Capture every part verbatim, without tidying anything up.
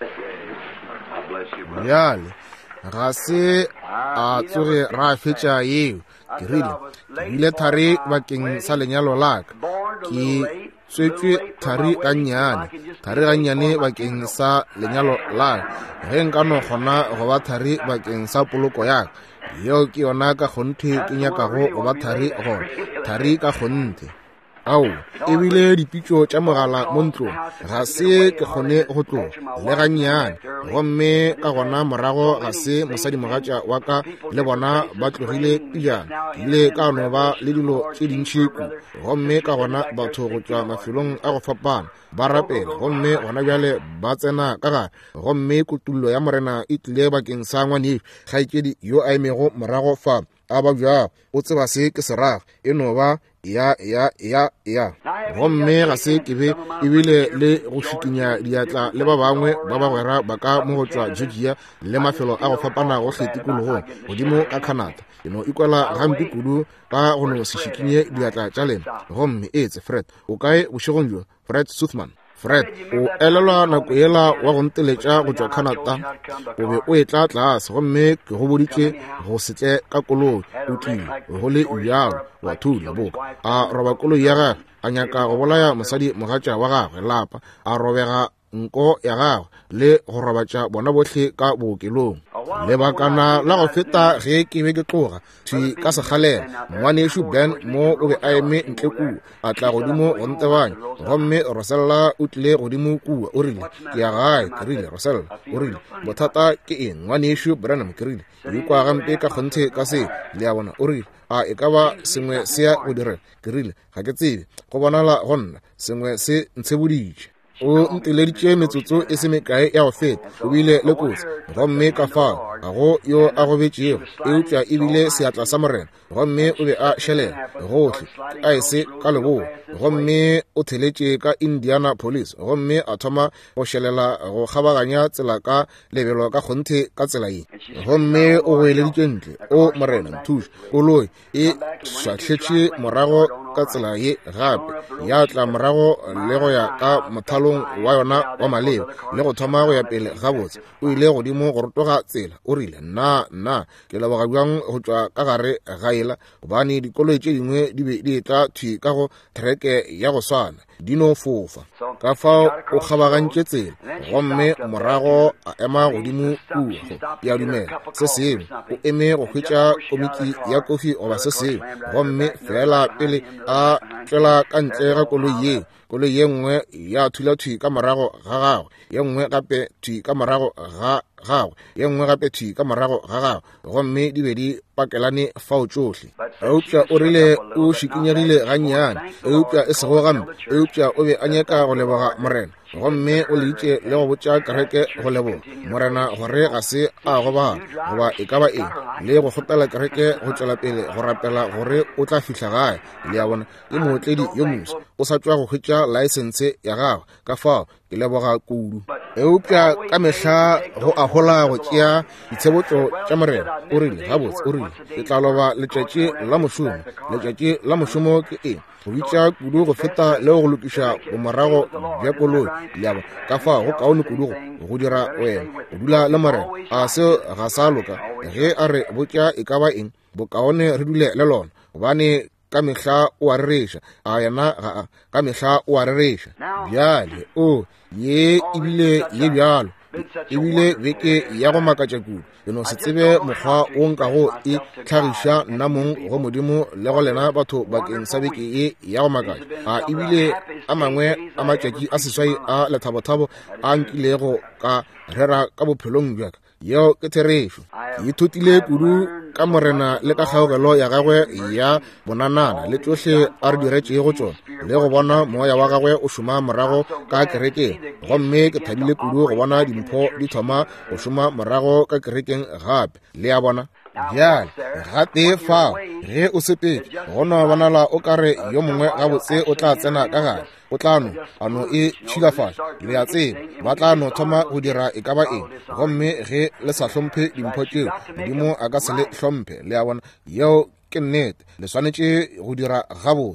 yale ga se a tsoge ra fetša yeo ke rile ke bile thari bakeng sa lenyalo laka ke tswetswe thari ka nnyane thari ga nnyane bakeng sa lenyalo laka ge nka no kgona go ba thari bakeng sa poloko yaka yeo ke yona ka kgonthe ke nyakago go ba thari gona thari ka kgonthe ao ebile dipitšo tša mogala mo ntlong ga se ke kgone go tloga le ga nnyane gomme ka gona morago ga se mosadi mogatša wa ka le bona ba tlogile pijana ile ka no ba le dilo tše dintšhi ku gomme ka gona batho go tšwa mafelong a go fapana ba rapela gomme gona bjale ba tsena ka gare gomme kutullo ya morena e tlile bakeng sa ngwane kgaetšedi yo a emego morago fa a ba bja o tseba se ke seraga e no ba ya ya ya ya gomme ga se ke be ebile le go šikinya diatla le ba bangwe ba bagwera ba ka mo go tšwa Georgia le mafelo a go fapana go tletikologong godimo ka Canada eno ikwala gampi kudu ka go no se šikinye diatla tša lena gomme etse Fred o kae bošegong jo Fred Suthman Fred o elelwa nako yela wa go nteletša go tšwa Canada o be o e tla tlase gomme ke go boditše go setle ka koloi o tlile go le bjalo wa thula boka a roba koloi ya gagwe a nyaka go bolaya mosadi mogatša wa gagwe lapa a robega nko ya gagwe le go robatša bona bohle ka bookelong lebakana la go feta ge ke be ke tloga thwi ka sekgalela ngwanešu Ben mo o be a eme ntle kua a tla godimo go ntebanya gomme Rosella o tlile godimo kua o rile ke ya gae ke rile Rosella o rile bothata ke eng ngwanešu Branham ke rile e kwa gampe ka kgonthe ka se le ya bona o rile a e ka ba sengwe se ya go direla ke rile ga ke tsebe go bonala go nna sengwe se ntsheboditše o nteleditše metsotso e se mekae ya go feta o bile le kotsi gomme ka fao ga go yo a go betšego e utlwa ebile seatla sa morena gomme o be a šelela gohle a e se ka leboa gomme o theletše ka Indiana Police gomme a thoma go šelela go kgabaganya tsela ka lebelo ka kgonthe ka tsela ye gomme o go eleditše ntle o morena nthuša koloi e šwahletše morago ka tsela ye gape ya tla morago le go ya ka mothalong wa yona wa maleba le go thoma go ya pele gabotse o ile godimo go rotoga tsela o rile nna nna ke leboga bjang go tšwa ka gare gaela gobane dikoloi tše dingwe di be di etla thwi ka go treke ya go swana di no fofa ka fao o kgabagantše tsela gomme morago a ema godimo kua ya dumela se sengwe o eme go hwetša komiti ya kofi goba se sengwe gomme fela pele a tšwela ka ntle ga koloi ye koloi ye nngwe ya thulathwi ka morago ga gagwe ye nngwe gape thwi ka morago ga gagwe ye nngwe gape thwi ka morago ga gagwe gomme di be di pakelane fao tšohle eupša o rile o šikinyegile gannyane eupša e sego gampe eupša o be a nyaka go leboga morena gomme o leitše le go botša kereke go leboga morena gore ga se a go bala goba e ka ba eng le go kgopela kereke go tšwela pele go rapela gore o tla fihla gae le ya bona e mootledi yo moso o sa tšwa go hwetša laesense ya gagwe ka fao ke leboga kudu eupša ka mehla go a hola go tšea ditshebotšo tša morena o rile gabotse o rile ke tla loba letšatši la mošomo letšatši la mošomo ke eng go bitša kudu go feta le go lokiša bomorago bja koloi leaba ka fa go kaone kudu go dira wena o dula le morena a se ga sa loka ge a re botša e ka ba eng bokaone re dule le lona gobane ka mehla o a rereša a yena ga ka mehla o a rereša bjale o ye ebile ye bjalo ebile beke ya go makatša kudu eno se tsebe mokgwa o nkago e tlhagiša nna mong go modimo le go lena batho bakeng sa beke e ya go makatša a ebile a mangwe a matšatši a seswai a lethabothabo a nkilego ka rera ka bophelong bjaka yeo ke therešo ke ithutile kudu ka morena le ka kgaogelo ya gagwe ya bonanana le tsohle a re diretše go tšona le go bona moya wa gagwe o šoma morago ka kerekeng gomme ke thabile kudu go bona dimpho di thoma go šoma morago ka kerekeng gape le ya bona bjale gate fao ge o sepetse go no bonala o kare yo mongwe gabotse o tla tsena ka gare o tla no a no e tšhilafatša le ya tseba ba tla no thoma go dira e ka ba eng gomme ge le sa hlomphe dimpho tšeo modimo a ka se le hlomphe le ya bona yeo ke nnete le swanetše go dira gabotse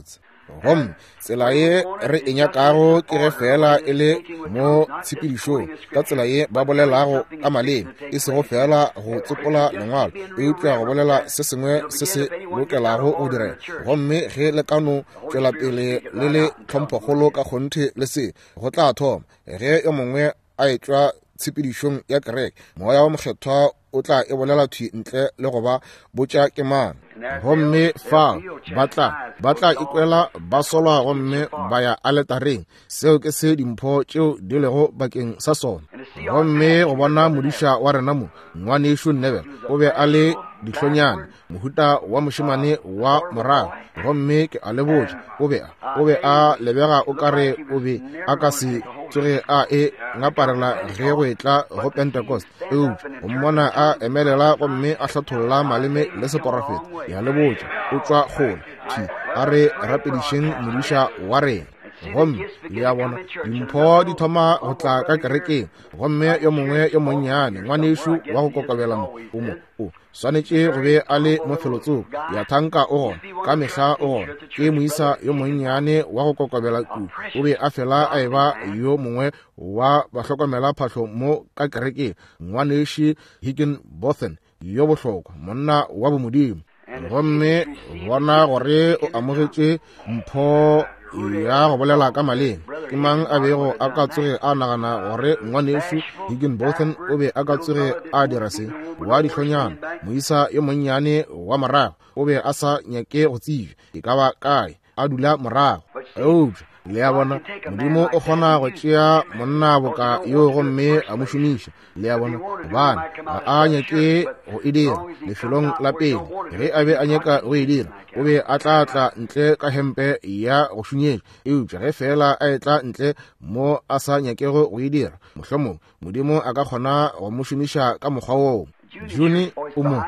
gomme tsela ye re e nyakago ke ge fela e le mo tshepedišong ka tsela ye ba bolelago ka maleme e sego fela go tsopola lengwalo e upša go bolela se sengwe se se lokelago go direla gomme ge le kano tšwela pele le le tlhomphokgolo ka kgonthe le se go tla thoma ge yo mongwe a etšwa tshepedišong ya kereke moya wa mokgethwa o tla e bolela thwi ntle le go ba botša ke mang gomme fa batla batla ikwela ba solwa gomme ba ya aletareng seo ke se dimpho tšeo di lego bakeng sa sona gomme go bona modiša wa rena mo ngwanešo Neville o be a le dihlonyana mohuta wa mošemane wa morago gomme ke a le botša o be o be a lebega o kare o be a ka se tsoge a e ngaparela ge go etla go Pentecost eupša o mmona a emelela gomme a hlatholla maleme le seporofeta ya le botša o tšwa kgole thi a re rapedišeng modiša wa rena gomme le ya bona dimpho di thoma go tla ka kerekeng gomme yo mongwe yo monnyane ngwanešo wa go kokobela mo o mo o swanetše go be a le mo felotsong ya thanka o gona ka mehla o gona ke moisa yo monnyane wa go kokobela ku o be a fela a eba yo mongwe wa bahlokomela phahlo mo ka kerekeng ngwanešo Higginbotham yo bohlokwa monna wa bomodimo gomme bona gore o amogetše mpho ya go bolela ka maleme ke mang a bego a ka tsoge a nagana gore ngwanešo Higginbotham o be a ka tsoge a dira se wa dihlonyana moisa yo monnyane wa morago o be a sa nyake go tsebja e ka ba kae a dula morago eupša le ya bona modimo o kgona go tšea monna boka yo gomme a mošomiša le ya bona bana ga a nyake go e dira lefelong la pele ge a be a nyaka go e dira o be a tla tla ntle ka hempe ya go šunyetša eupša ge fela a etla ntle mo a sa nyakego go e dira mohlomong modimo a ka kgona go mošomiša ka mokgwa woo June o mo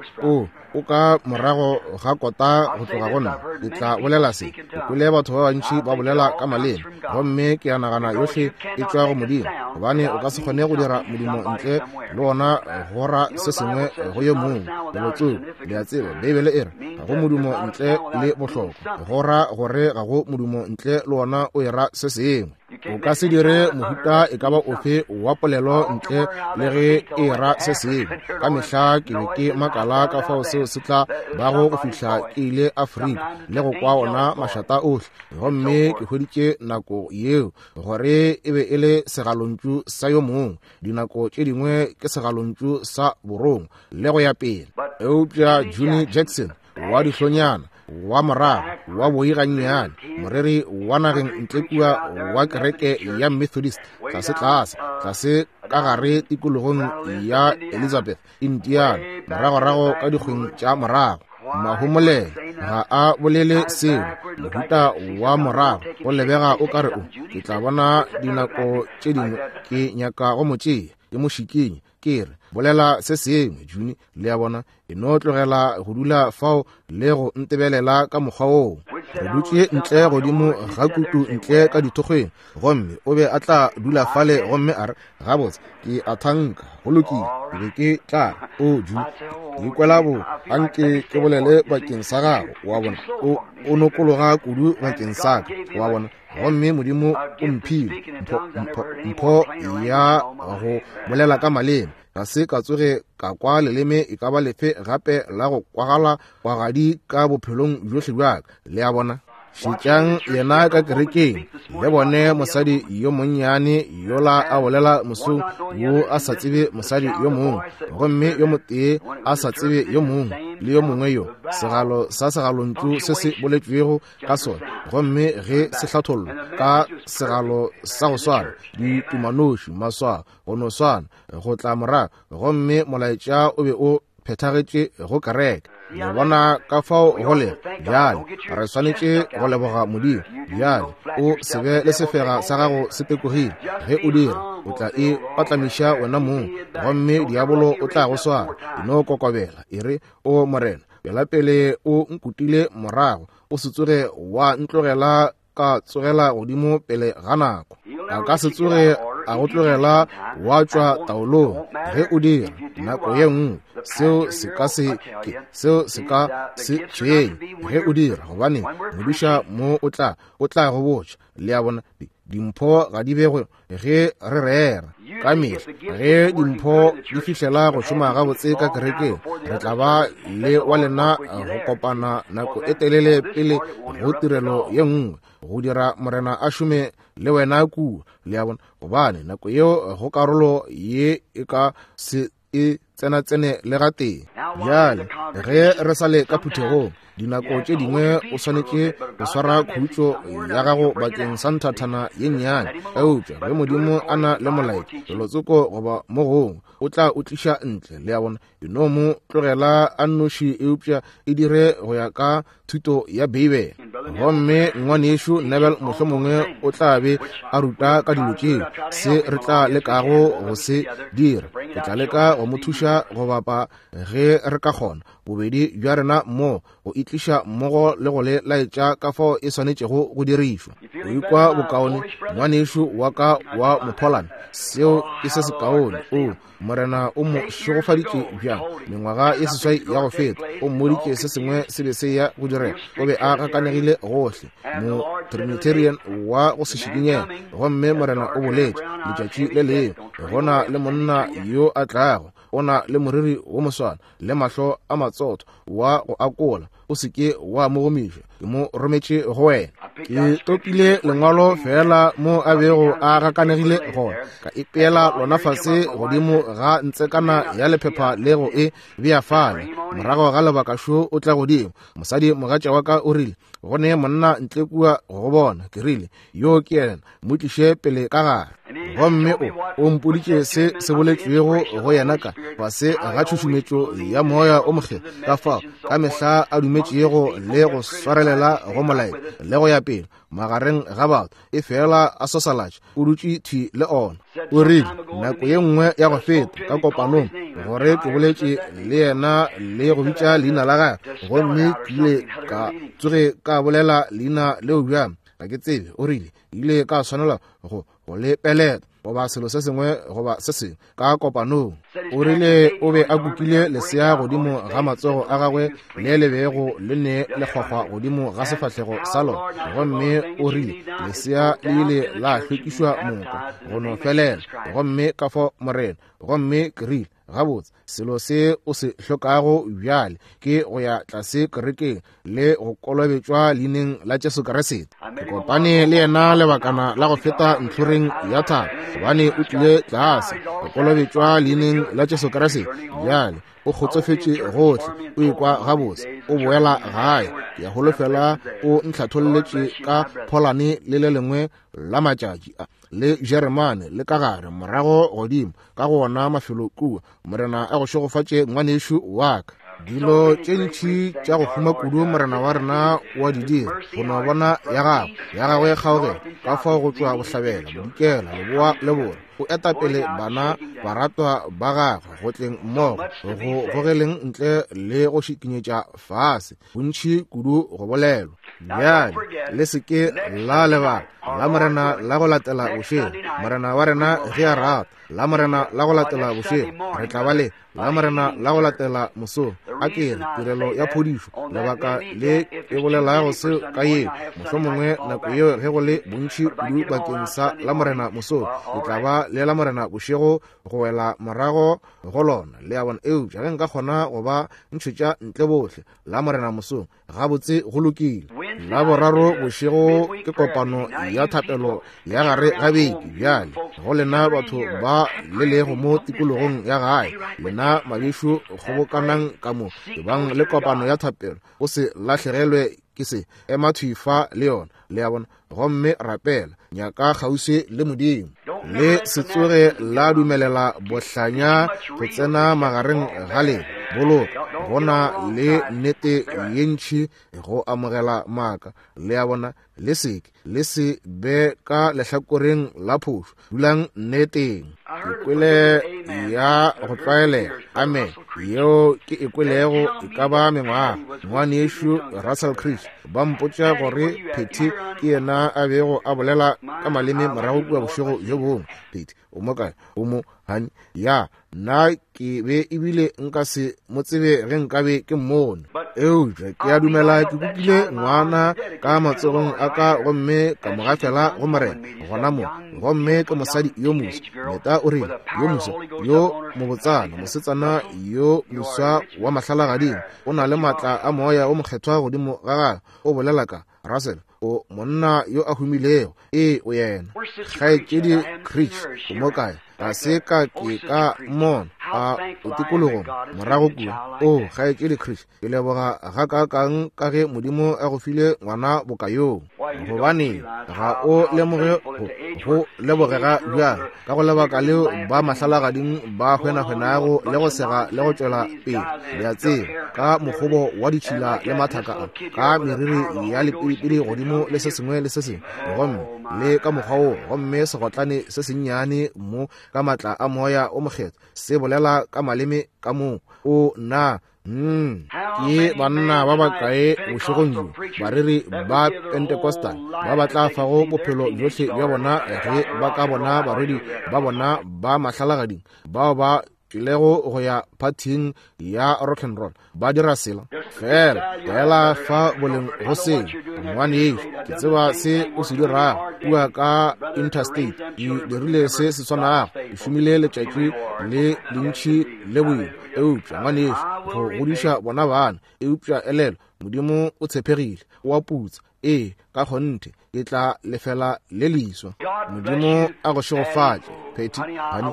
o o ka morago ga kota go tloga gona ke tla bolela se ke le batho ba bantši ba bolela ka maleme gomme ke a nagana yohle e tšwa go modimo gobane o ka se kgone go dira modimo ntle le ona gora se sengwe go ye mongwe lelotsong le a tseba bebele e re ga go modimo ntle le bohlokwa gora gore ga go modimo ntle le ona o ira se sengwe o ka se dire mohuta e ka ba ofe wa polelo ntle le ge e ra se sengwe ka mehla ke be ke makala ka fao seo se tla bago go fihla ke ile Afrika le go kwa ona mašata ohle gomme ke hweditše nako yeo gore e be e le segalontšu sa yo mongwe dinako tše dingwe ke segalontšu sa borong le go ya pele eupša June Jackson wa dihlonyana wa morago wa boigannyane moreri wa nageng ntle kua wa kereke ya Methodist tlase tlase tlase ka gare tikologong ya Elizabeth Indiana moragorago ka dikgweng tša morago mahomolela ga a bolele seo mohuta wa morago go lebega o kare o ke tla bona dinako tše dingwe ke nyaka go motšea ke mošikinyi ke re bolela se sengwe June le ya bona e no tlogela go dula fao le go ntebelela ka mokgwa woo re dutše ntle godimo ga kutu ntle ka dithokgweng gomme o be a tla dula fale gomme a re gabotse ke a thanka go lokile ke be ke tla o June ke kwela bo anke ke bolele bakeng sa gago wa bona o nokologa kudu bakeng sa ka wa bona gomme modimo o mphile mpho ya go bolela ka maleme ga se ka tsoge ka kwa leleme e ka ba lefe gape la go kwagala kwagadi ka bophelong bjohle bjaka le ya bona šitšang yena ka kerekeng le bone mosadi yo monnyane yola a bolela mosong wo a sa tsebe mosadi yo mongwe gomme yo motee a sa tsebe yo mongwe le yo mongwe yo segalo sa segalontšu se se boletšwego ka sona gomme ge se hlathollo ka segalo sa go swana ditumanoši maswao go no swana go tla morago gomme molaetša o be o phethagetše go kereke le bona ka fao go le bjale re swanetše go leboga modimo bjale o se be le sefega sa gago se pekogile ge o dira o tla e patlamiša wena mong gomme diabolo o tla go swara eno kokobela e re o morena pela pele o nkutile morago o se tsoge wa ntlogela ka tsogela godimo pele ga nako a ka se tsoge a go tlogela wa tswa taolong ge o dira nako ye nngwe seo se ka se seo se ka se tšhweng ge o dira gobane modiša mo o tla o tla go botša le a bona dimpho ga di bego ge re rera ka mehla ge dimpho di fihlela go šoma gabotse ka kerekeng re tla ba le wa lena go kopana nako e telele pele go tirelo ye nngwe go dira morena a šome le wena kua le a bona gobane nako yeo go karolo ye e ka se e tsena-tsene le ga teng bjale ge re sa le ka phuthegong dinako tše dingwe o swanetše go swara khutšo ya gago bakeng sa nthathana ye nnyane eupša ge modimo a na le molaetša lelotsoko goba mo gongwe o tla o tliša ntle le a bona eno mo tlogela a nnoši eupša e dire go ya ka thuto ya beibele gomme ngwane yešo nebel mohlomongwe o tla be a ruta ka dilo tšeo se re tla lekago go se dira ke tla leka go mo thuša go bapa ge re ka kgona bobedi bja rena mo go itliša mmogo le go le laetša ka fao e swanetšego go dirišwa go ikwa bokaone ngwane yešo wa ka wa mopholana seo ke se sekaone o morena o mo šogofaditše bjang mengwaga ye seswai ya go feta o mmoditše se sengwe se be se ya go direga o be a gakanegile gohle mo trinitarian wa go se šikinyega gomme morena o boletše letšatši le leo gona le monna yo a tlago o na le moriri wo moswana le mahlo a matsotho wa go akola o seke wa mogomiša ke mo rometše go wena ke topile lengwalo fela mo a bego a gakanegile gona ka ipeela lona fase godimo ga ntsekana ya lephepha le go e beafala morago ga lebaka šo o tla godimo mosadi mogatša wa ka o rile gone monna ntle kua go bona ke rile yo ke ena mo tliše pele ka gare gomme o o mpoditše se se boletšwego go yena ka fase ga tšhošumetšo ya moya o mokge ka fao ka mehla a dumetšego le go swarelela go molaetša le go ya pele magareng ga batho e fela a sosalatša o dutše thi le ona o rile nako ye nngwe ya go feta ka kopanong gore ke boletše le yena le go bitša leina la gage gomme ke ile ka tsoge ka bolela leina leo bjang ga ke tsebe o rile ile ka tshwanela go go le peleta goba selo se sengwe goba se sengwe ka kopanong o rile o be a kukile lesea godimo ga matsogo a gagwe le lebego le ne le kgwakgwa godimo ga sefahlego sa lona gomme o rile lesea le ile la hlwekišwa moka go no felela gomme ka fo morena gomme ke rile gabotse selo se o se hlokago bjale ke go ya tlase kerekeng le go kolobetšwa leineng la Jesu Kriste ke kopane le yena lebakana la go feta ntlhoreng ya thaba gobane o tlile tlase go kolobetšwa leineng la Jesu Kriste bjale o kgotsofetše gohle o ekwa gabotse o boela gae ya holofela o ntlhatholletše ka pholane le le lengwe la matšatši le Jeremane le ka gare morago godimo ka gona mafelo kua morena a go šogofatše ngwanešo wa ka dilo tše ntšhi tša go huma kudu morena wa rena wa di dira go no bona ya gago ya gagwe kgaogela ka fao go tšwa bohlabela bodikela leboa le bore o etapele bana baratwa ba gagwe go tleng mmogo go gogeleng ntle le go šikinyetša fase bontšhi kudu go bolelwa bjale le seke la lebaka la morena la go latela bošego morena wa rena ge a rata la morena la go latela bošego re tla ba le la morena la go latela mosong a kere tirelo ya phodišo lebaka le e bolelago se ka yeo mohlomongwe nako yeo ge go le bontšhi kudu bakeng sa la morena mosong e tla ba le la morena bošego go wela morago go lona le a bona eupša ge nka kgona go ba ntšhwetša ntle bohle la morena mosong gabotse go lokile la boraro bošego ke kopano ya thapelo ya gare gabedi bjale go lena batho ba le lego mo tikologong ya gae lena mabešo kgobokanang ka mo ebang le kopano ya thapelo o se lahlegelwe ke se ema thuifa le yona le a bona gomme rapela nyaka kgauswi le modimo le se tsoge la dumelela bohlanya go tsena magareng ga le boloka bona le nnete ye ntšhi go amogela maaka le a bona le seke le se be ka lehlakoreng la phošo dulang nneteng ke kwele ya go tlwaele amen yo ke ikwelego e ka ba mengwaga ngwane yešo Russell Creech ba mpotša gore Phetty ke yena a bego a bolela ka maleme morago kua bošego jo bongwe. Phetty o mo kae o mo hani ya nna ke be ebile nka se mo tsebe ge nkabe ke mmone eupša ke a dumela ke kukile ngwana ka matsogong a ka gomme ka moga fela go morena gona mo gomme ke mosadi yo moso meta o reng yo moso yo mobotsana mosetsana yo moswa wa mahlalagading o na le maatla a moya o mokgethwa godimo ga gagwe o bolela ka Russell o monna yo a humilego e o yena kgaetšedi Creech o mo kae ga se ka ke ka mmona a o tikologong morago kua o kgaetšedi Creech ke leboga ga ka kang ka ge modimo a go file ngwana bokayong gobane ga o lemoge go lebogega bjang ka go lebaka leo ba mahlalagading ba hwenahwenago le go sega le go tšwela pele le a tseba ka mokgobo wa ditšhila le mathaka a ka meriri ya lepilipili godimo le se sengwe le se sengwe gomme le ka mokgwao gomme segotlane se sennyane mo ka matla a moya o mokgetho se bolela ka maleme ka moo o na Mm, ke banna ba ba kae bošegong jo bariri ba Pentecostal ba ba tla fago bophelo johle bja bona ge ba ka bona baredi ba bona ba mahlalagading bao ba kilego go ya partying ya rock and roll ba dira sela fela fela fa boleng go seng ngwane ye ke tseba se o se dira bua ka interstate di dirile se se tswana e šomile letšatši le lentši le boi eupša ngwane ye go godiša bona bana eupša elelo modimo o tshepegile o a putsa e ka kgonte e tla lefela le liswa modimo a go šegofatše Phetty hani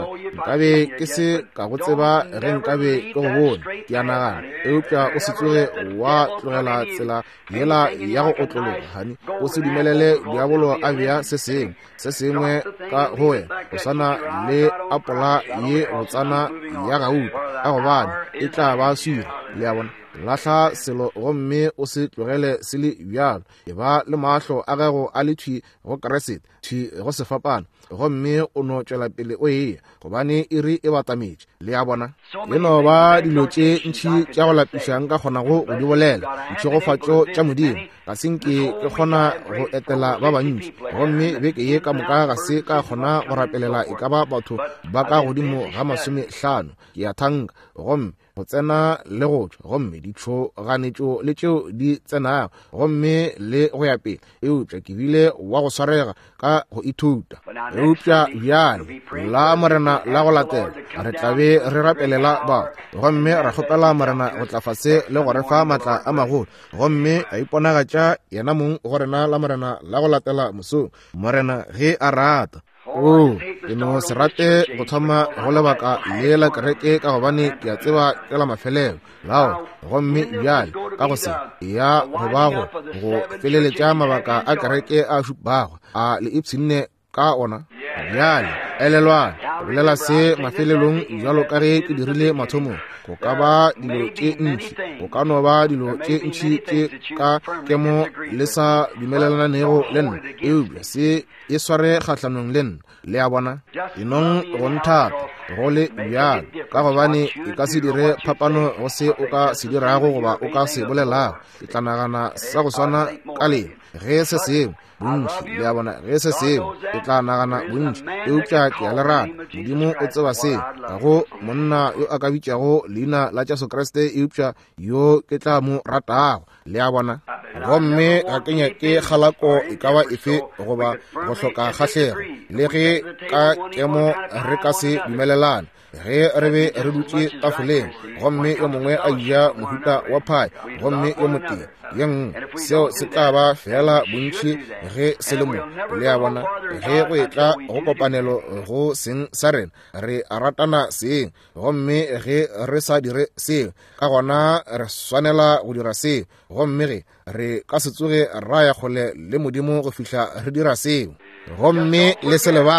nkabe ke se ka go tseba ge nkabe ke go bona ke a nagana eupša o se tsoge wa tlogela tsela yela ya go otlologa hani o se dumelele diabolo a bea se sengwe se sengwe ka go wena go swana le apola ye go tsana ya gauta a gobane e tla ba swira le a bona lahla selo gomme o se tlogele se le bjalo e ba le mahlo a gego a le thwi go keresete thwi go sefapana gomme o no tšwela pele o eya gobane e re e batametše le a bona e no ba dilo tše ntšhi tša go lapišang ka kgonago go di bolela ntšhegofatšo tša modimo ga senke ke kgona go etela ba bantši gomme beke ye ka moka ga se ka kgona go rapelela e ka ba batho ba ka godimo ga masome hlano ke ya thanka gomme go tsena le go tšwa gomme ditšhoganetšo le tšeo di tsenago gomme le go ya pele eupša ke bile wa go swarega ka go ithuta eupša bjale la morena la go latela re tlabe re rapelela batho gomme ra kgopela morena go tla fase le go re fa maatla a magolo gomme a iponagatša yena mong go rena la morena la go latela mosong morena ge a rata o ke no se rate go thoma go lebaka le la kereke ka gobane ke a tseba ke la mafelelo lao gomme bjale ka go se ya go bago go feleletša mabaka a kereke a šupago a le ipshinne ka ona bjale elelwane bolela se mafelelong jalo ka ge ke dirile mathomo go ka ba dilo tše ntši go ka no ba dilo tše ntši tše ka kemo le sa dumelelanego le nna eupša se e sware kgatlhanong le nna le a bona enong go nthata go le bjalo ka gobane e ka se dire phapano go se o ka se dirago goba o ka se bolelago ke tla nagana sa go swana ka lena ge se sengwe bontši le a bona ge se sengwe e tla nagana bontši eupša ke a le rata modimo o tseba se ga go monna yo a ka bitšago leina la Jesu Kriste eupša yo ke tla mo ratago le a bona gomme ga ke nyake kgalako e ka ba efe goba go hloka kgahlego le ge ka kemo re ka se dumelelane ge re be re dutše tafoleng gomme yo mongwe a ja mohuta wa phai gomme yo motee yeng seo se tla ba fela bontši ge se le mo le a bona ge go etla go kopanelo go seng sa rena re a ratana seng gomme ge re sa dire seo ka gona re swanela go dira seo gomme ge re ka se tsoge ra ya kgole le modimo go fihla re dira seo gomme le se lebale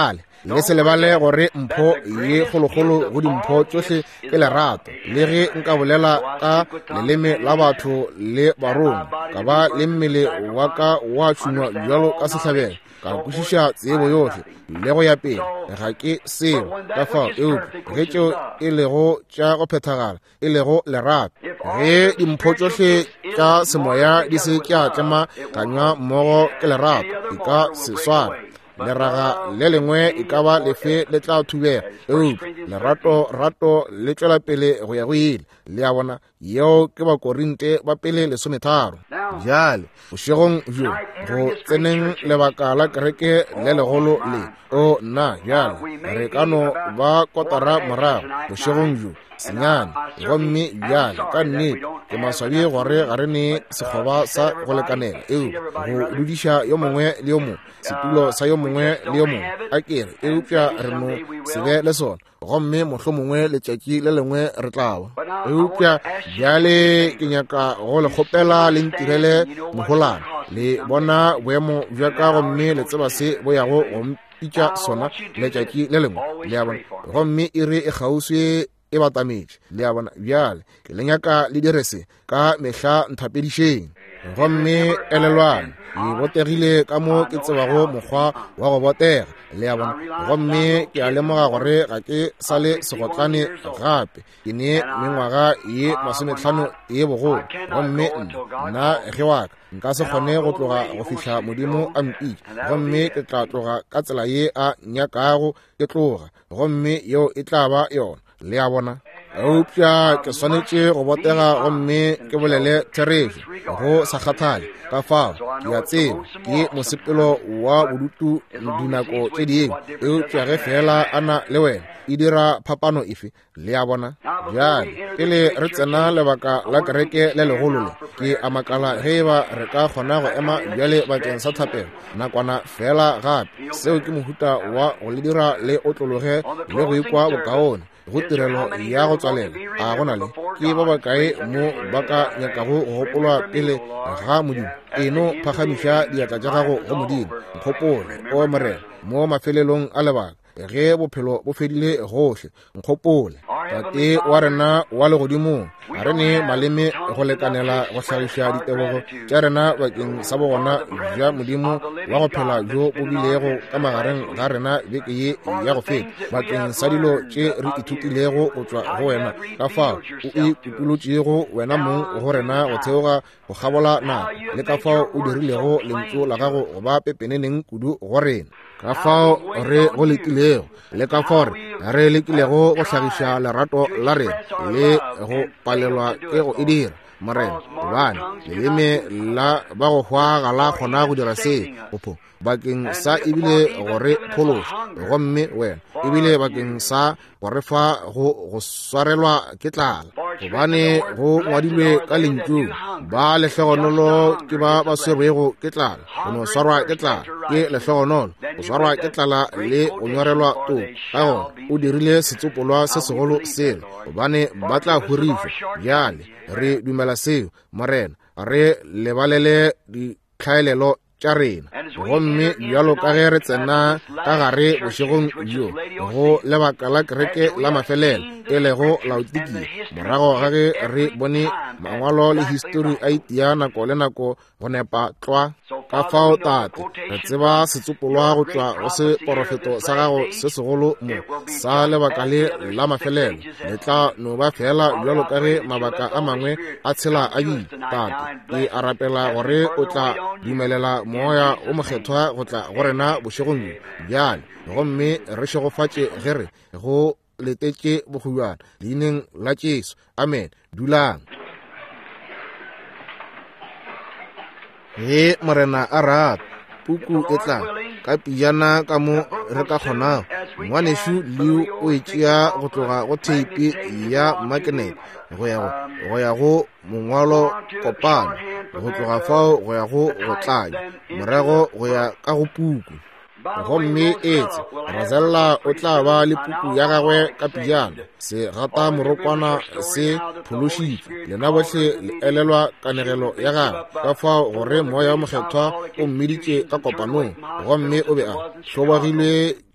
le se lebale gore mpho ye kgolokgolo go dimpho tsohle ke lerato. Le ge nka bolela ka leleme la batho le barong, ka ba le mmele wa ka wa tšhunwa bjalo ka sehlabelo, ka kwešiša tsebo yohle le go ya pele, ga ke seo ka fao eupša ge tšeo e lego tša go phethagala e lego lerato. Ge dimpho tsohle tša semoya di se tša tlema kanywa mmogo ke lerato, e ka se sware. Leraga le lengwe e ka ba lefe le tla thubega eupša lerato rato le tšwela pele go ya go ile. Le a bona yeo ke Bakorinte ba pele lesometharo. Jale bošegong bjo go tseneng lebaka la kereke le legolo le o nna jale re ka no ba kotara morago bošegong bjo senyane gomme bjale ka nnete ke maswabi gore ga re ne sekgoba sa go lekanela eo go dudiša yo mongwe le yo mongwe setulo sa yo mongwe le yo mongwe a kere eupša re no se be le sona gomme mohlho mongwe letšatši le lengwe re tlawa. Eupša bjale ke nyaka go le kgopela le ntirele mogolana le bona boemo bja ka gomme le tseba se bo yago go mpitša sona letšatši le lengwe le a bona gomme e re e kgauswe e batametše le a bona bjale ke le nyaka le direse ka mehla nthapedišeng gomme elelwane e botegile ka mo ke tsebago mokgwa wa go botega le a bona gomme ke a lemoga gore ga ke sa le segotlane gape ke ne mengwaga ye masomehlano ye bogolo gomme nna ge wa ka nka se kgone go tloga go fihla modimo a mpitša gomme ke tla tloga ka tsela ye a nyakago ke tloga gomme yeo e tla ba yona le a bona. Eupša ke swanetše go botega gomme ke bolele therešo go sa kgathale ka fao ke a tseba ke mosepelo wa bodutu dinako tše dingwe eupša ge fela a na le wena e dira phapano efe le a bona. Bjale pele re tsena lebaka la kereke le legolo le ke a makala ge ba re ka kgona go ema bjale bakeng sa thapelo nakwana fela gape seo ke mohuta wa go le dira le otlologe le go ikwa bokaone go tirelo ya go tswalela a gona le ke ba bakae mo ba ka nyakago go gopolwa pele ga modimo eno phagamiša diatla tša gago go modimo nkgopole o morena mo mafelelong a lebaka ge bophelo bo fedile gohle nkgopole tate wa rena wa legodimo a re ne maleme go lekanela go hlagiša ditebogo tša rena bakeng sa bogona bja modimo wa go phela jo bo bilego ka magareng ga rena beke ye ya go feta bakeng sa dilo tše re ithutilego go tšwa go wena ka fao o ikukulotšego wena mong go rena go theoga go kgabola nako le ka fao o dirilego lentšu la gago go ba pepeneneng kudu go rena ka fao re go lekilego le ka fao re lekilego go hlagiša lerato la rena le go palelwa ke go e dira morena gobane leleme la ba go hwaga la kgona go dira se opho bakeng sa ebile gore phološa gomme wena ebile bakeng sa gore fa go go swarelwa ke tlala gobane go ngwadilwe ka lentšu ba lehlogonolo ke ba ba swerwego ke tlala go no swarwa ke tlala ke lehlogonolo go swarwa ke tlala le go nyorelwa to ka gona o dirile setsopolwa se segolo selo gobane ba tla hurišwa bjale re dumela seo morena re lebalele ditlhaelelo tša rena gomme bjalo ka ge re tsena ka gare bošegong bjo go lebaka la kereke la mafelelo e lego laodikia morago ga ge re bone mangwalo le histori a itia nako le nako go nepa tlwa ka fao tate re tseba setsopolwa go tšwa go seporofeto sa gago se segolo mo sa lebaka le la mafelelo le tla no ba fela bjalo ka ge mabaka a mangwe a tshela a bi tate ke a rapela gore o tla dumelela moya o mokgethwa go tla go rena bošegong bjale gomme re šegofatše ge re go letetše bogolwana leineng la Jesu amen. Dulang. Ge morena a rata puku e tla ka pijana ka mo re ka kgonago ngwanešu leo o e tšea go tloga go theipi ya makenete go ya go mongwalo kopano go tloga fao go ya go go tlanya morago go ya ka go puku gomme etse razella o tla ba le puku ya gagwe ka pijana se gata morokwana se phološitšwe lena bohle le elelwa kanegelo ya gagwe ka fao gore moya wa mokgethwa o mmeditše ka kopanong gomme o be a hlobagilwe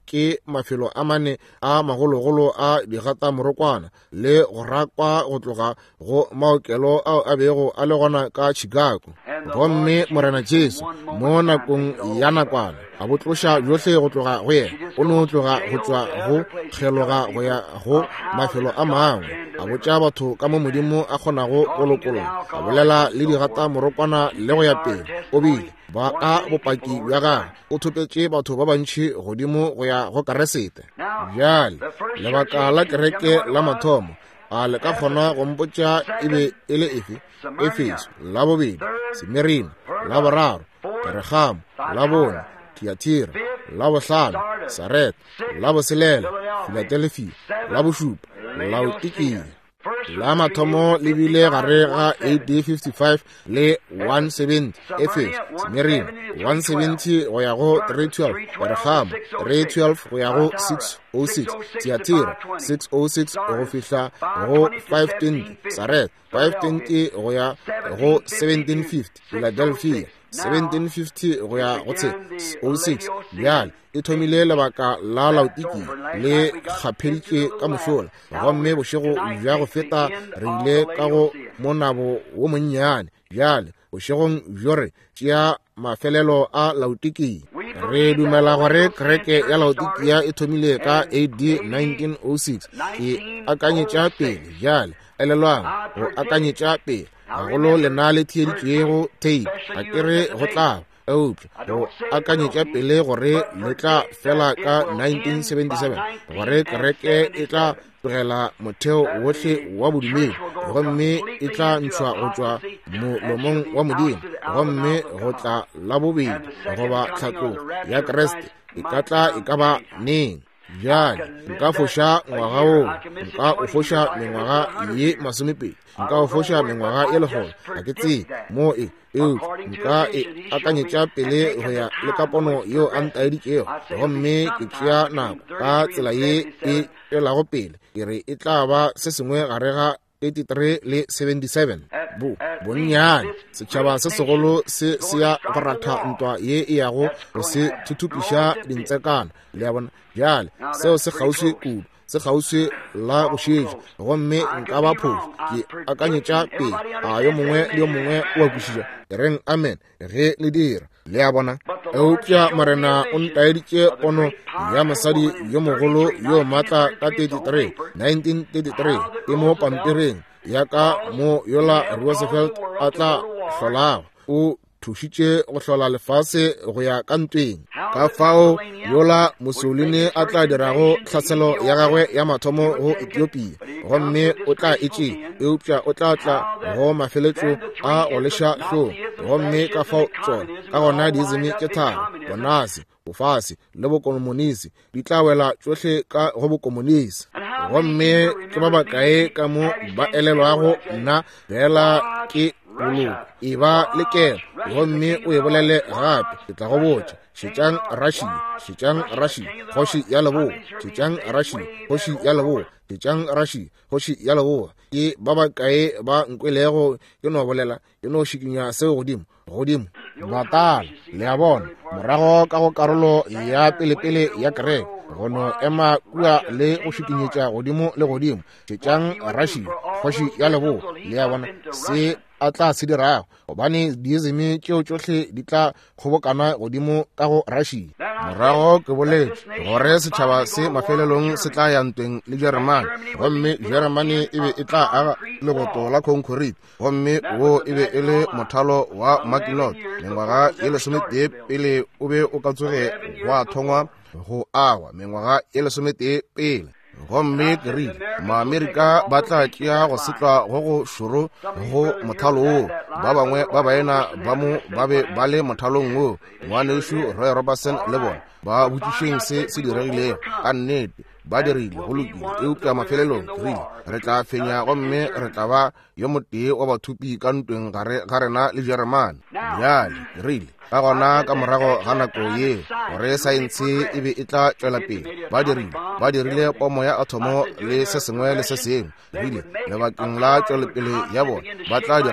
ke mafelo a mane a magologolo a digata morokwana le go rakwa go tloga go maokelo ao a bego a le gona ka Chicago. Gomme Morena Jesu mo nakong ya nakwana a botloša johle go tloga go yena, o no tloga go tswa go kgeloga go ya go mafelo a mangwe, a botša batho ka mo Modimo a kgonago kolokolo, a bolela le digata morokwana le go ya pele. O bile ba a bopaki bja gagwe o thopetše batho ba bantši godimo go ya go Keresete. Bjale lebaka la kereke la mathomo a le ka kgona go mpotša e be e le efe? Efeso la bobedi, Semirina la boraro, Peregamo la bone, Tiatira la bohlano, Sarete la boselela, Filadelfia la bošupa, Laodikia. La mathomo le bile gare ga A D fifty-five le one seventy, Efeso, Semirina one seventy go ya go three twelve, Peregamo three twelve go ya go six oh six, Tiatira six oh six go fihla go five twenty, Sarete five twenty go ya go seventeen fifty, Philadelphia seventeen fifty go ya go six oh six. Bjale e thomile lebaka la Laodikia le kgapeditše ka mošola, gomme bošego bja go feta re ile ka go monabo wo monnyane. Bjale bošegong bjo re tšea mafelelo a Laodikia. Re dumela gore kereke ya Laodikia e thomile ka A D nineteen oh six. Ke akanyetša pele bjale elelwang go akanyetša pele agolo lena le thieditšego teipa a kere go tla eupša go akanyetša pele gore le tla fela ka nineteen seventy-seven, gore kereke e tla tlogela motheo wohle wa bodumedi, gomme e tla ntšhwa go tšwa molomong wa Modimo, gomme go tla la bobedi goba tlhako ya Kreste e ka tla e ka ba neng. Bjale nka foša ngwaga o, nka o foša mengwaga ye masomepedi, nka o foša mengwaga ye legolo, a ke tsebe mo e eupša nka e akanyetša pele go ya le ka pono yeo a ntaeditšego, gomme ke tšea nako ka tsela ye e tšwelago pele, ke re e tla ba se sengwe gare ga eighty-three le seventy-seven. Bo bonnyane setšhaba se segolo se se ya go ratha ntwa ye e yago go se thuthupiša dintsekana le ya bona. Bjale seo se kgauswi kudu, se kgauswi la go šetša, gomme nka ba phošo ke akanyetša pele a yo mongwe le yo mongwe wa kwešiša e reng amen ge le dira le ya bona. Eupša Morena o ntaeditše pono ya mosadi yo mogolo yo maatla ka thirty-three nineteen thirty-three e mo pampiring ya ka mo yola Roosevelt a tla hlolago. O thušitše go hlola lefase go ya ka ntweng, ka fao yola Mussolini a tla dirago tlhaselo ya gagwe ya mathomo go Ethiopia, gomme o tla etše eupša o tla tla go mafeletšo a go leša hlong, gomme ka fao tšona ka gona diizimi tše tharo, bonase bofase le bokomonisi di tla wela tšohle ka go bokomonisi. Gomme ke ba bakae ka mo ba elelwago nna bela ke boloko e ba le kelo, gomme o e bolele gape ke tla go botša šetšang Rashi šetšang Rashi kgoši ya leboa, šetšang Rashi kgoši ya leboa, šetšang Rashi kgoši ya leboa. Ke ba bakae ba nkwelego ke no bolela ke no šikinya seo godimo godimo batala le ya bona morago ka go karolo ya pelepele ya kereke gono ema kua le go šikinyetša godimo le godimo, šetšang Rashi kgoši ya leboa le ya bona se a tla se dirago, gobane diizimi tšeo tšohle di tla kgobokana godimo ka go Rashi. Morago ke boletše gore setšhaba se mafelelong se tla ya ntweng le Jeremane, gomme Jeremane e be e tla aga leboto la concrete, gomme wo e be e le mothalo wa Maginot. Mengwaga e lesometee pele o be o ka tsoge go a thongwa go agwa mengwaga e lesometee pele, gomme ke rile maamerika ba tla tšea go setlwa go go šoro go mothalo oo. Ba bangwe ba baena ba mo ba be ba le mothalong oo, ngwanešo Roy Robertson le bona ba botšišeng se se diregilego ka nnete ba dirile go lokile. Eupša mafelelong ke rile re tla fenya, gomme re tla ba yo motee wa bathupi ka ntweng ga rena le Jeremane. Bjale ke rile ka gona ka morago ga nako ye gore saense e be e tla tšwela pele, ba dirile ba dirile pomo ya atomo le se sengwe le se sengwe rile lebakeng la tšwelepele ya bona ba tla dira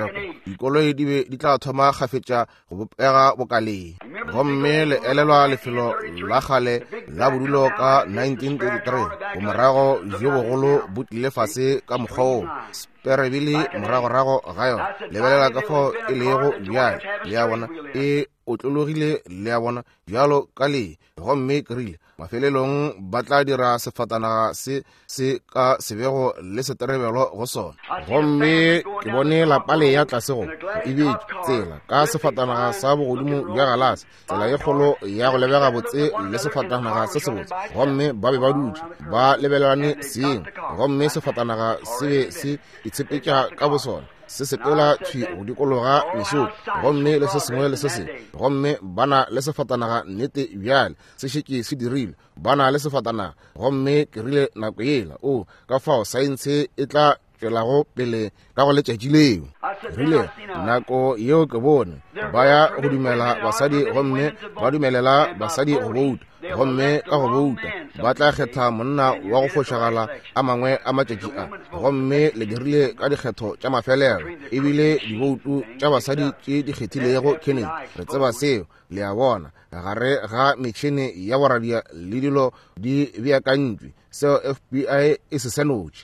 dikoloi di be di tla thoma gafetša go bopega bokaleng. Gomme le elelwa lefelo la gale la bodulo ka nineteen thirty-three go morago jo bogolo bo tlile fase ka mokgwa o sperebele moragorago ga yona. Lebelela ka fao e lego bjale le a bona e otlologile le a bona bjalo ka le. Gomme ke rile mafelelong ba tla dira sefatanaga se se ka sebego le seterebelo go sona. Gomme ke bone lapale ya tlase go e be tsela ka sefatanaga sa bogodimo bja galase, tsela e kgolo ya go lebega botse le sefatanaga se se botse. Gomme ba be ba dutse ba lebelelane seng. Gomme sefatanaga se be se itshepetša ka bosona se sepela tšhi go dikologa mesoko. Gomme le se sengwe le se sengwe. Gomme bana le sefatanaga nnete bjale se šetše se dirile bana le sefatanaga. Gomme ke rile nako yela o ka fao saense e tla tšwelago pele ka go letšatši leo. Rile nako yeo ke bone ba ya go dumela basadi gomme ba dumelela basadi go bouta. Gomme ka go bouta ba tla kgetha monna wa go fošagala a mangwe a matšatši a. Gomme le dirile ka dikgetho tša mafelelo ebile diboutu tša basadi tše di kgethilego Kennedy. Re tseba seo le a bona gare ga metšhene ya boradia le dilo di beakantšwe seo F B I e se senotše.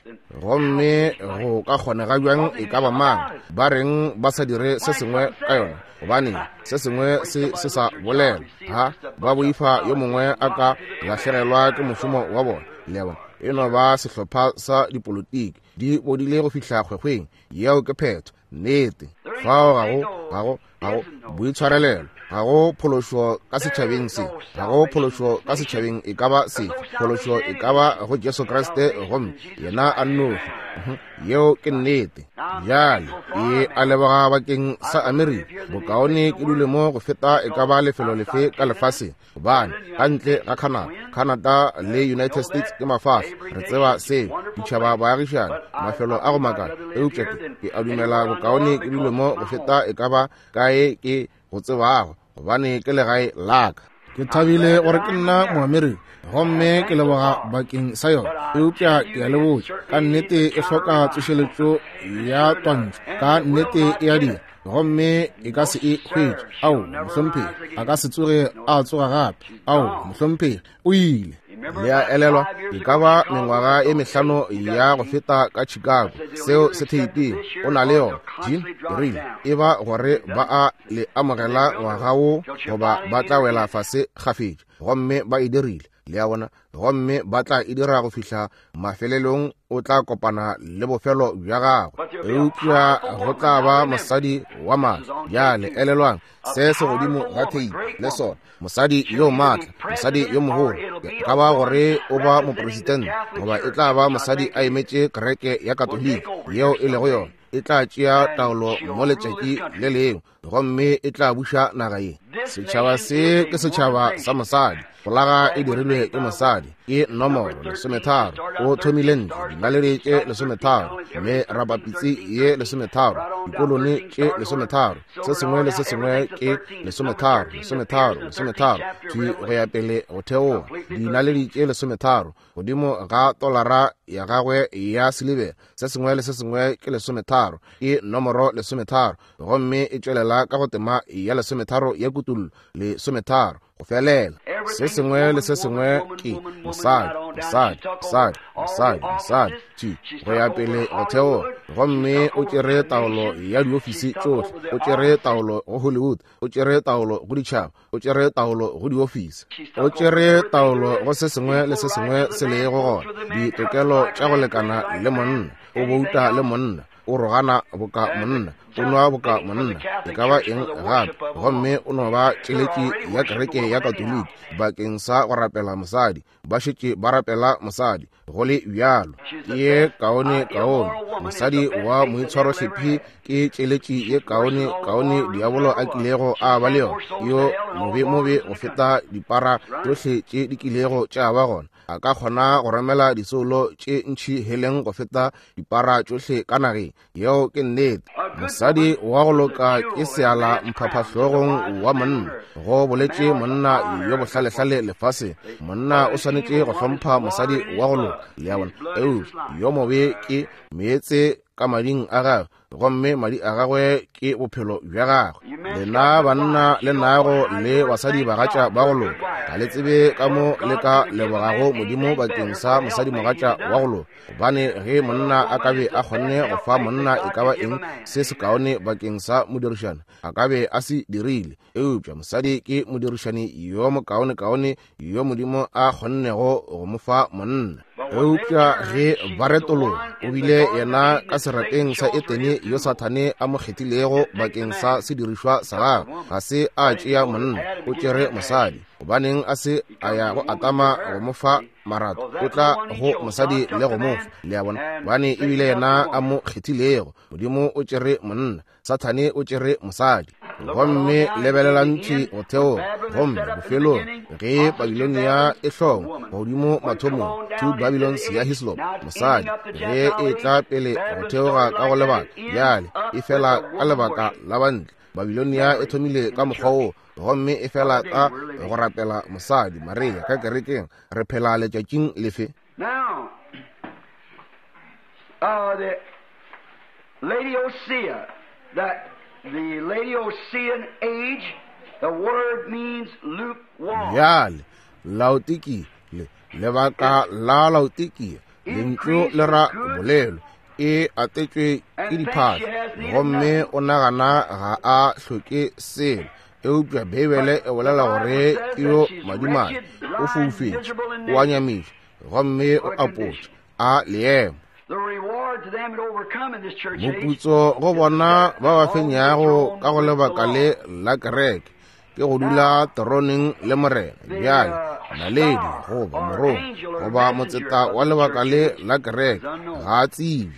Gomme go ka kgonega bjang e ka ba mang ba reng ba sa dire se sengwe ka yona, gobane se sengwe se se sa bolela ha ba boifa yo mongwe a ka lahlegelwa ke mošomo wa bona. Le a bona e no ba sehlopha sa dipolotiki di bodile go fihla kgwekgweng yeo ke phetho nnete. Fao gago gago gago boitshwarelelo, gago phološo ka setšhabeng se, gago phološo ka setšhabeng e ka ba se, phološo e ka ba go Jesu Kriste gomme yena a nnogi yeo ke nnete. Bjale e a leboga bakeng sa Amerika bokaone ke dule mo go feta e ka ba lefelo lefe ka lefaseng, gobane ka ntle ga Canada Canada le United States ke mafatlha. Re tseba seo ditšhaba baagišana mafelo a go makala eupša ke a dumela bokaone ke dule mo go feta e ka ba kae ke go tsebago, gobane ke legae laka. Ke thabile gore ke nna moamerika gomme ke leboga bakeng sa yona. Eupša ke a lebotša ka nnete e hloka tsošeletšo ya twantšho, ka nnete e a dira gomme e ka se e hwetše. Ao mohlomphegi a ka se tsoge a tsoga gape. Ao mohlomphegi o ile le a elelwa e ka ba mengwaga e mehlano ya go feta ka Chicago seo se theipeng o na le yona. Jim rile e ba gore ba a le amogela ngwaga wo goba ba tla wela fase gafetše. Gomme ba e dirile le a bona gomme ba tla e dira go fihla mafelelong o tla kopana le bofelo bja gagwe. Eupša go tla ba mosadi wa maatla bjale elelwang se se godimo ga theipi le sona, mosadi yo maatla, mosadi yo mogolo. Ka ba gore o ba moporesidente goba e tla ba mosadi a emetše kereke ya katolika yeo e lego yona. E tla tšea taolo mo letšatši le leo gomme e tla buša naga ye. Setšhaba se ke setšhaba sa mosadi. Folaga e dirilwe ke mosadi ke nomoro lesometharo o thomile ntle dinaledi tše lesometharo mme rapapitsi ye lesometharo dikoloni tše lesometharo se sengwe le se sengwe ke lesometharo lesometharo lesometharo tšwi go ya pele go theoga dinaledi tše lesometharo godimo ga tolara ya gagwe ya silibere se sengwe le se sengwe ke lesometharo ke nomoro lesometharo gomme e tšwelela ka go tema ya lesometharo ya kutullo lesometharo go felela. Se sengwe le se sengwe ke mosadi mosadi mosadi mosadi mosadi tšhi go ya pele go theoga gomme o tšere taolo ya diofisi tšohle, o tšere taolo go Hollywood, o tšere taolo go ditšhaba, o tšere taolo go diofisi, o tšere taolo go se sengwe le se sengwe se le go gona. Ditokelo tša go lekana le monna, o bouta le monna, o rogana boka monna, o nwa boka monna, e ka ba eng gape gomme o no ba tšeletši ya kereke ya katoliki bakeng sa go rapela mosadi. Ba šetše ba rapela mosadi go le bjalo ye kaone kaone. Mosadi wa moitshwarohlephi ke tšeletši ye kaone kaone diabolo a kilego a ba le yona, yo mobe mobe go feta dipara tšohle tše di kilego tša ba gona. A ka kgona go romela disolo tše ntšhi heleng go feta dipara tšohle ka nageng yeo ke nnete. mosadi wa go loka ke seala mphapahlogong wa monna go boletše monna yo bohlalehlale lefase. Monna o swanetše go hlompha mosadi wa go loka le ya bona eo yo mobe ke meetse ka mading a gagwe gomme madi a gagwe ke bophelo bja gagwe. Lena banna le nago le basadi bagatša ba go loka ga le tsebe ka mo le ka lebogago modimo bakeng sa mosadi mogatša wa go loka, gobane ge monna a kabe a kgonne go fa monna e ka ba eng se se kaone bakeng sa modirišani a kabe a se dirile. Eupša mosadi ke modirišani yo mokaone-kaone yo modimo a kgonnego go mo fa monna. Eupša ge baretolo o bile yena ka serateng sa Etene yo Sathane a mo kgethilego bakeng sa sedirišwa sa gagwe, ga se a tšea monna o tšere mosadi, gobaneng a se a ya go atama go mo fa marato o tla go mosadi le go mofa le ya bona, bane ebile yena a mo kgethilego. Modimo o tšere monna, Sathane o tšere mosadi. Gomme lebelelantši go theo gomme bofelong ge Babilonia e hlong godimo mathomong to Babylon's ya Hislop mosadi ge e tla pele go theoga ka go lebaka bjale e fela ka lebaka la bantle. Babilonia e thomile ka mokgwa gomme e fela ka go rapela mosadi. Maria ka kerekeng re phela letšatšing lefe. Now, uh, the Laodicea, that the Laodicean age, the word means lukewarm. Yale, Laodiki, le lebaka la Laodiki, lentlo le ra bolelo e atetšwe ke diphatla gomme o nagana ga a hloke selo. Eupša Bebele e bolela gore ke yo madimane o foufetše o a nyamiša gomme o apotše a leemo. Moputso go bona ba ba fenyago ka go lebaka le la kereke ke go dula toroneng le morena bjale naledi goba morong goba motseta wa lebaka le la kereke ga a tsebe.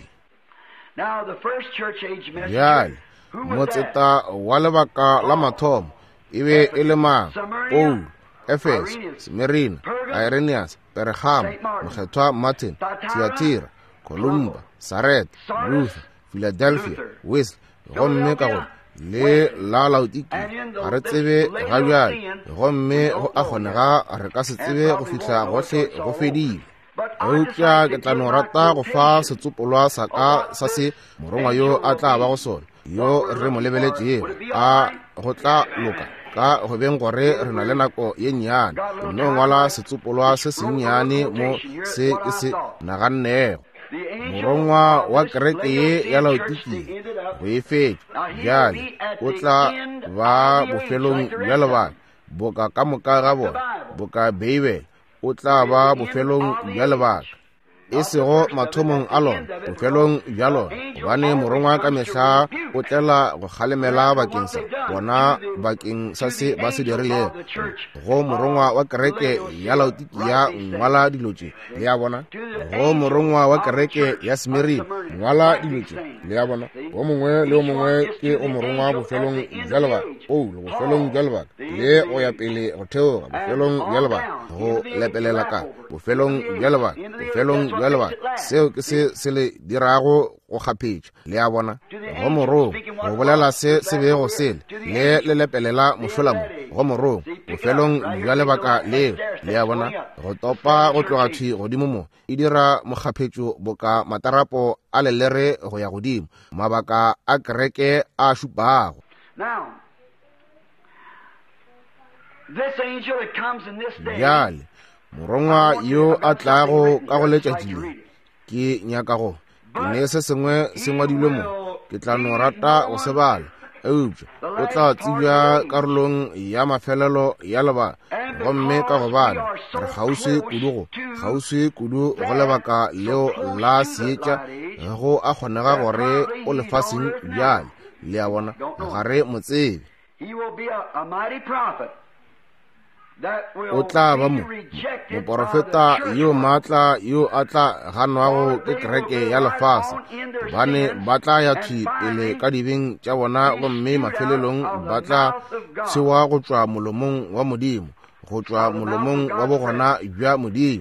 Bjale motseta wa lebaka la mathomo e be e le mang? Paul, Ephesus, Smyrna, Irenaeus, Pergamo, mokgethwa Martin, Thyatira, Columba, Sarete, Luther, Philadelphia, Wesley, gomme ka gore le la Laodiki ga re tsebe ga bjale gomme go a kgonega re ka se tsebe go fihla gohle go fedile. Eupša ke tla no rata go fa setsopolwa sa ka sa se morongwa yo a tla ba go sona yo re mo lebeletšego a go tla loka ka go beng gore re na le nako ye nnyane no ngwala setsopolwa se sennyane mo se ke se nagannego. Morongwa wa kereke ye ya Laodiki go e fetša bjale o tla ba bofelong bja lebaka boka ka moka ga bona boka Beibele o tla ba bofelong bja lebaka e sego mathomong a lona bofelong bja lona, gobane morongwa ka mehla o tlela go kgalemela bakeng sa bona bakeng sa se ba se dirilego. Go morongwa wa kereke ya Laodiki ya ngwala dilotše le ya bona, go morongwa wa kereke ya Smyrna ngwala dilotše le ya bona. O mongwe le o mongwe ke o morongwa bofelong bja lebaka Paul bofelong bja lebaka le go ya pele go theoga bofelong bja lebaka go lepelela ka bofelong bja lebaka bofelong bja lebaka seo ke se se le dirago go kgapetša le ya bona. Go morong go bolela se se bego sele le le lepelela mošolamo go morong bofelong bja lebaka leo le ya bona. Go topa go tloga thwi godimo mo e dira mokgapetšo boka matarapo a lelere go ya godimo mabaka a kereke a šupago. Bjale morongwa yo a tlago ka go letšatšile ke nyaka go ke ne se sengwe se ngwadilwe mo ke tla no rata go se bala. Eupša o tla tsebja karolong ya mafelelo ya lebaka gomme ka go bana re kgauswi kudu go kgauswi kudu go lebaka leo la seetša go a kgonega gore o lefaseng bjale le ya bona ga re motsebe. O tla ba mo moprofeta yo maatla yo a tla ganwago ke kereke ya lefase, bane ba tla ya thwi pele ka dibeng tša bona gomme mafelelong ba tla tšewa go tšwa molomong wa Modimo go tšwa molomong wa bogona bja Modimo.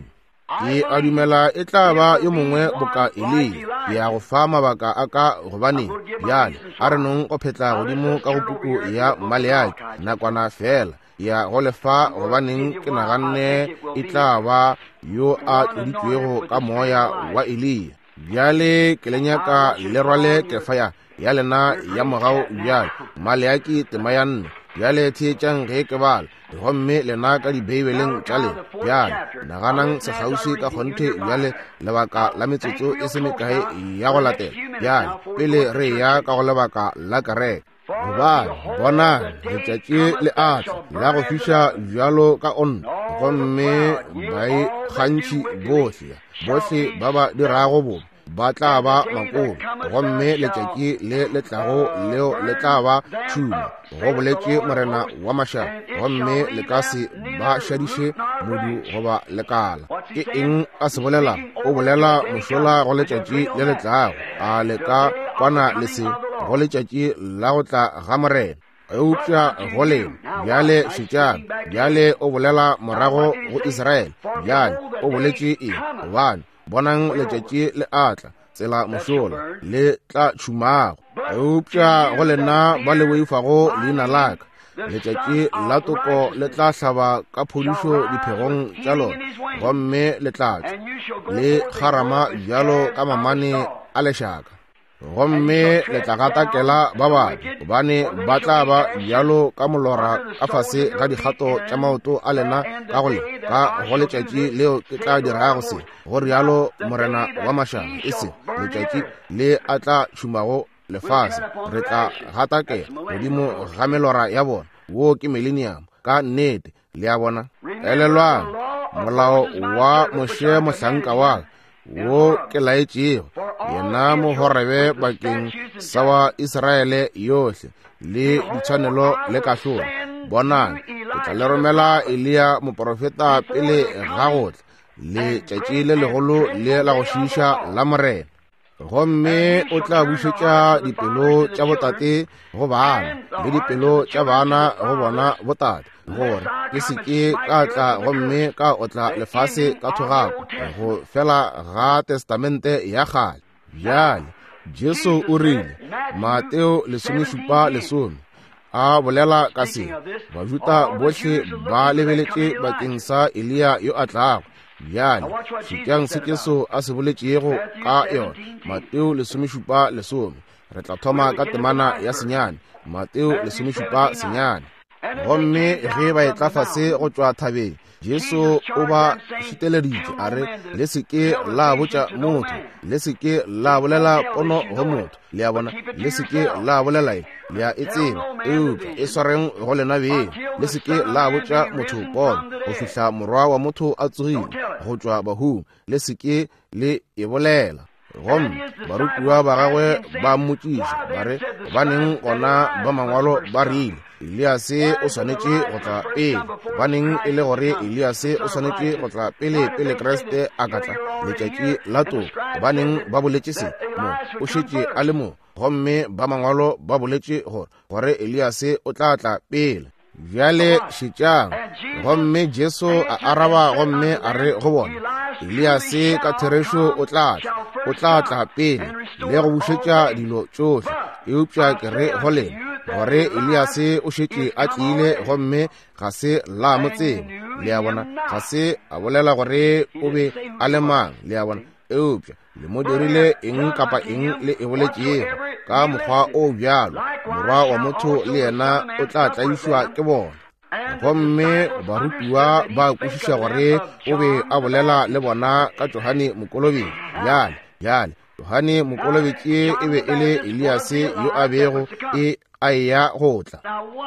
ke a dumela e tla ba yo mongwe boka Eliya ya go fa mabaka a ka gobane bjale a re nong go phetla godimo ka go puku ya Maleaki nakwana fela ya go lefa gobaneng ke naganne e tla ba yo a tloditšwego ka moya wa Eliya. Bjale ke lenyaka le rwale kefaya ya lena ya mogao bjale Maleaki tema ya nne bjale theetšang ge ke bala gomme lena ka dibeibeleng tša lena bjale naganang sekgausi ka kgonthe bjale lebaka la metsotso e se mekae ya go latela bjale pele re ya ka go lebaka la kereke. Gobane bonang letšatši le atla la go fiša bjalo ka onno gomme bai gantši bohle bohle ba ba dirago bo ba tla ba makolo gomme letšatši le letlago leo le tla ba tšhumo go boletše morena wa mašaka gomme le ka se ba šadiše modu goba lekala. Ke eng a se bolela? O bolela mošola go letšatši le letlago a le ka kwana le se go letšatši la go tla ga morena. Eupša go lena bjale šetšana bjale o bolela morago go Israele bjale o boletše eng gobane bonang letšatši le atla tsela mošola le tla tšhumago. Eupša go lena ba le boifago leina laka letšatši la toko le tla hlaba ka phodišo diphegong tša lona gomme le tlatša le kgarama bjalo ka mamane a lešaka gomme le tla gatakela ba badi gobane ba tla ba bjalo ka molora ka fase ga dikgato tša maoto a lena ka gole ka go letšatši leo ke tla dirago se go rialo morena wa mašaka e se letšatši le a tla tšhumago lefase re tla gatakela godimo ga melora ya bona wo ke millennium ka nnete le ya bona. Elelwang molao wa moše mohlanka wa wo ke laetšego yena mohorebe bakeng sa wa Israele yohle le ditshwanelo le kahlolo. Bonang ke tla le romela Eliya moprofeta pele ga gotla le tšatši le legolo le la go šiša la morena gomme o tla bušetša dipelo tša botate go bana le dipelo tša bana go bona botate gore ke se ke ka tla gomme ka o tla lefase ka thogako go fela ga testamente ya kgale. Bjale Jesu o rile Mateo lesomešupa lesome a bolela ka se bajuta bohle ba lebeletše bakeng sa Eliya yo a tlago bjale šitšang se keso a se boletšego ka yona Mateo lesomešupa lesome re tla thoma ka temana ya senyane Mateo lesomešupa senyane. Gomme ge ba e tla fase go tšwa thabeng Jesu o ba šiteleditše a re le se ke la botša motho le se ke la bolela pono go motho le a bona le se ke la bolela le a e tseba eupša e swareng go lena beng le se ke la botša motho pono go fihla morwa wa motho a tsogile go tšwa bahung le se ke le e bolela. Gomme barutiwa ba gagwe ba mmotšiša ba re baneng gona ba mangwalo ba rile Eliase o swanetše go tla pele baneng e le gore Eliase o swanetše go tla pele pele Kriste a ka tla letšatši la toko baneng ba boletše se mo o šetše a le mo gomme ba mangwalo ba boletše gore gore Eliase o tla tla pele. Bjale šetšang gomme Jesu a araba gomme a re go bona Eliase ka therešo o tla tla o tla tla pele le go bušetša dilo tšohle. Eupša ke re go lena gore Eliase o šetše a tlile gomme ga se la motseng le a bona ga se a bolela gore o be a le mang le a bona eupša le mo dirile eng kapa eng le e boletšego ka mokgwa o bjalo morwa wa motho le yena o tla tlaišwa ke bona. Gomme barutiwa ba kwešiša gore o be a bolela le bona ka Johane Mokolobedi bjale bjale Johane Mokolobedi e be e le Eliase yo a bego e a ya go tla.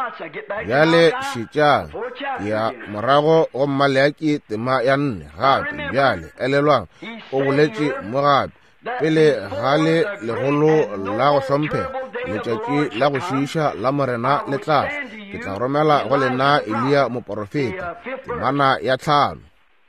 Bjale šetšang ya morago go Maleaki tema ya nne gape bjale elelwang o boletše mo gape pele ga le legolo la go hlomphega letšatši la go šiša la morena le tlatla ke tla romela go lena Eliya moprofeta temana ya hlano.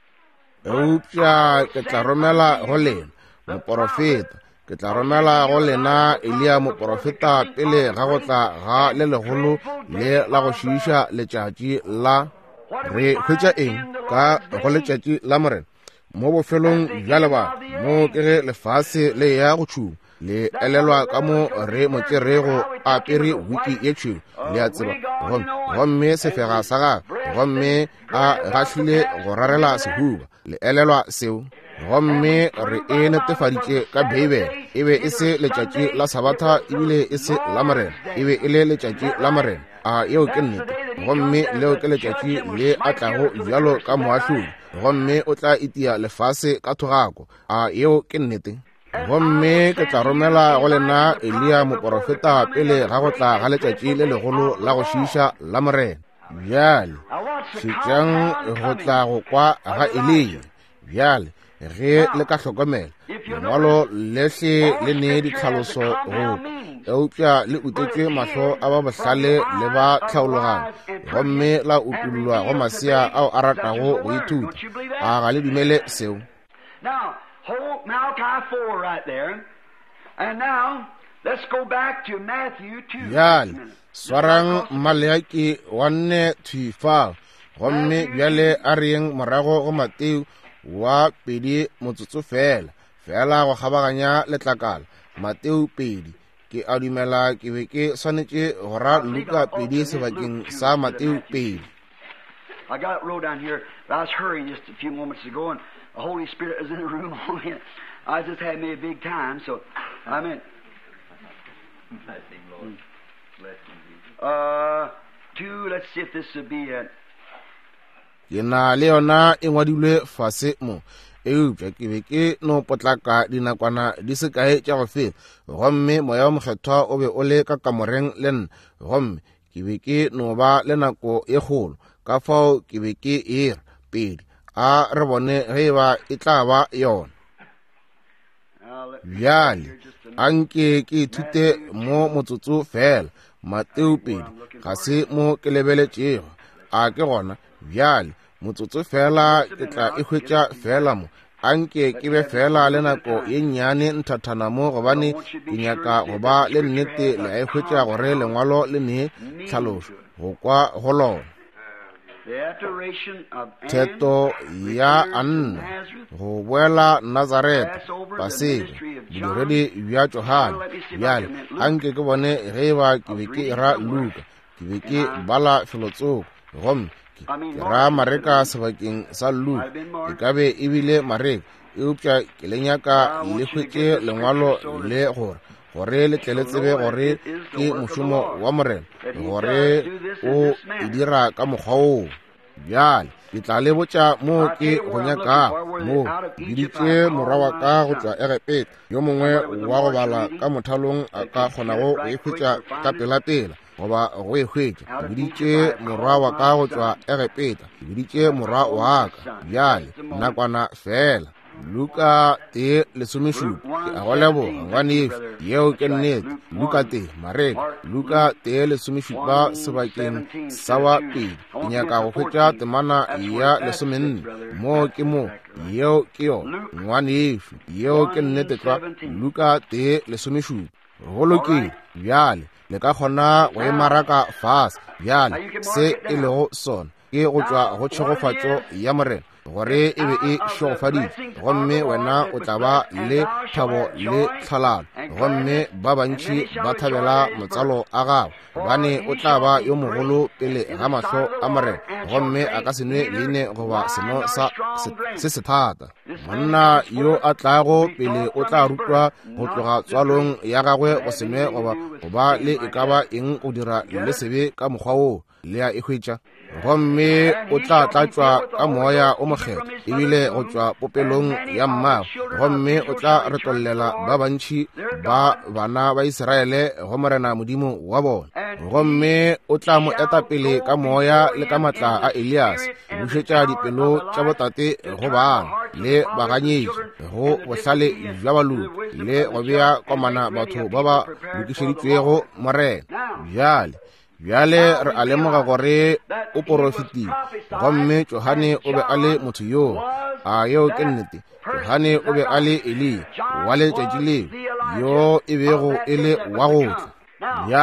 Eupša ke tla romela go lena moprofeta ke tla romela go lena Eliya moprofeta pele ga go tla ga le legolo le la go šiša letšatši la re hwetša eng ka go letšatši la morena mo bofelong bjale ba mo ke ge lefase le ya go tšhuma le elelwa ka mo re mokerego a pere wiki ye tšhweu le a tseba gomme sefega sa ga gomme a gahlile go rarela sehuba le elelwa seo gomme re e netefaditše ka beibele e be e se letšatši la sabatha ebile e se la morena e be e le letšatši la morena a yeo ke nnete gomme leo ke letšatši le a tlago bjalo ka moahlodi gomme o tla itia lefase ka thogako a yeo ke nnete gomme ke tla romela go lena Elia moprofeta pele ga go tla ga letšatši le legolo la go šiiša la morena bjale šitšang go tla go kwa ga Elia bjale ge le ka hlokomela lengwalo lehle le ne ditlhaloso go eupša le utetše mahlo a ba bohlale le ba tlhaologano gomme la utululwa go masea ao a ratago go ithuta a ga le dumele seo. Now, hold Malachi four right there. And now, let's go back to Matthew two. Bjale swarang Maleaki one twenty-five gomme bjale a reng morago go Mateo wa pedi motsotso fela fela go kgabaganya letlakala Mateo pedi ke a dumela ke be ke swanetše go ra Luka pedi sebakeng sa Mateo pedi. I got it wrote down here, but I was hurrying just a few moments ago, and the Holy Spirit was in the room. I just had me a big time, so I mean, uh, two. Let's see if this would be it. Ke na le yona e ngwadilwe fase mo eupša ke be ke no potlaka dinakwana di se kae tša go fela gomme moya wa mokgethwa o be o le ka kamoreng le nna gomme ke be ke no ba le nako e kgolo ka fao ke be ke e re pedi a re bone ge ba e tla ba yona. Bjale a nke ke ithute mo motsotso fela Mateo pedi ga se mo ke lebeletšego a ke gona bjale motsotso fela ke tla e hwetša fela mo a nke ke be fela le nako ye nnyane nthathana mo gobane ke nyaka go ba le nnete le a e hwetša gore lengwalo le ne tlhaloso go kwa go lona. Theto ya Anna go boela Nazareta paseka bodiredi bja Johane bjale a nke ke bone ge ba ke be ke ra Luka ke be ke bala filotsoko gomme ke ra mareka sebakeng sa Luka e ka be ebile mareka eupša ke le nyaka le hwetše lengwalo le gore gore le tle le tsebe gore ke mošomo wa morena gore o e dira ka mokgwa oo. Bjale ke tla le botša mo ke go nyaka mo biditše morwa wa ka go tšwa Egepeta yo mongwe wa go bala ka mothalong a ka kgonago go e hwetša ka pela-pela goba go e hwetša biditše morwa wa ka go tšwa Egepeta biditše morwa wa ka bjale nakwana fela Luka te lesomešupa ke a go leboga ngwaneso yeo ke nnete Luka te mareka Luka te lesomešupa sebakeng sa wa pedi ke nyaka go hwetša temana ya lesomenne mo ke mo yeo ke yo ngwaneso yeo ke nnete tla Luka te lesomešupa golokile bjale le ka kgona go e maraka fase bjale se e lego sona ke go tšwa go tšhegofatšo ya morena gore e be e šogofaditše gomme wena o tla ba le thabo le tlhalano gomme ba bantši ba thabela motsalo a gago gobane o tla ba yo mogolo pele ga mahlo a morena gomme a ka se nwe leine goba seno se se thata. Monna yo a tlago pele o tla rutwa go tloga tswalong ya gagwe go se nwe goba goba le e ka ba eng go dira le sebe ka mokgwa o le a e hwetša gomme o tla tlatšwa ka moya o mokgetho ebile go tšwa popelong ya mmago gomme o tla retollela ba bantši ba bana ba Iseraele go morena modimo wa bona gomme o tla mo eta pele ka moya le ka matla a Elias bušetša dipelo tša botate go bana le baganyetši go bohlale bja baluki le go bea komana batho ba ba lokišeditšwego morena. Bjale bjale re a lemoga gore o porofetile gomme Johane o be a le motho yoo a yeo ke nnete Johane o be a le Elia wa letšatši leo yo e bego e le wa go tla. Bjale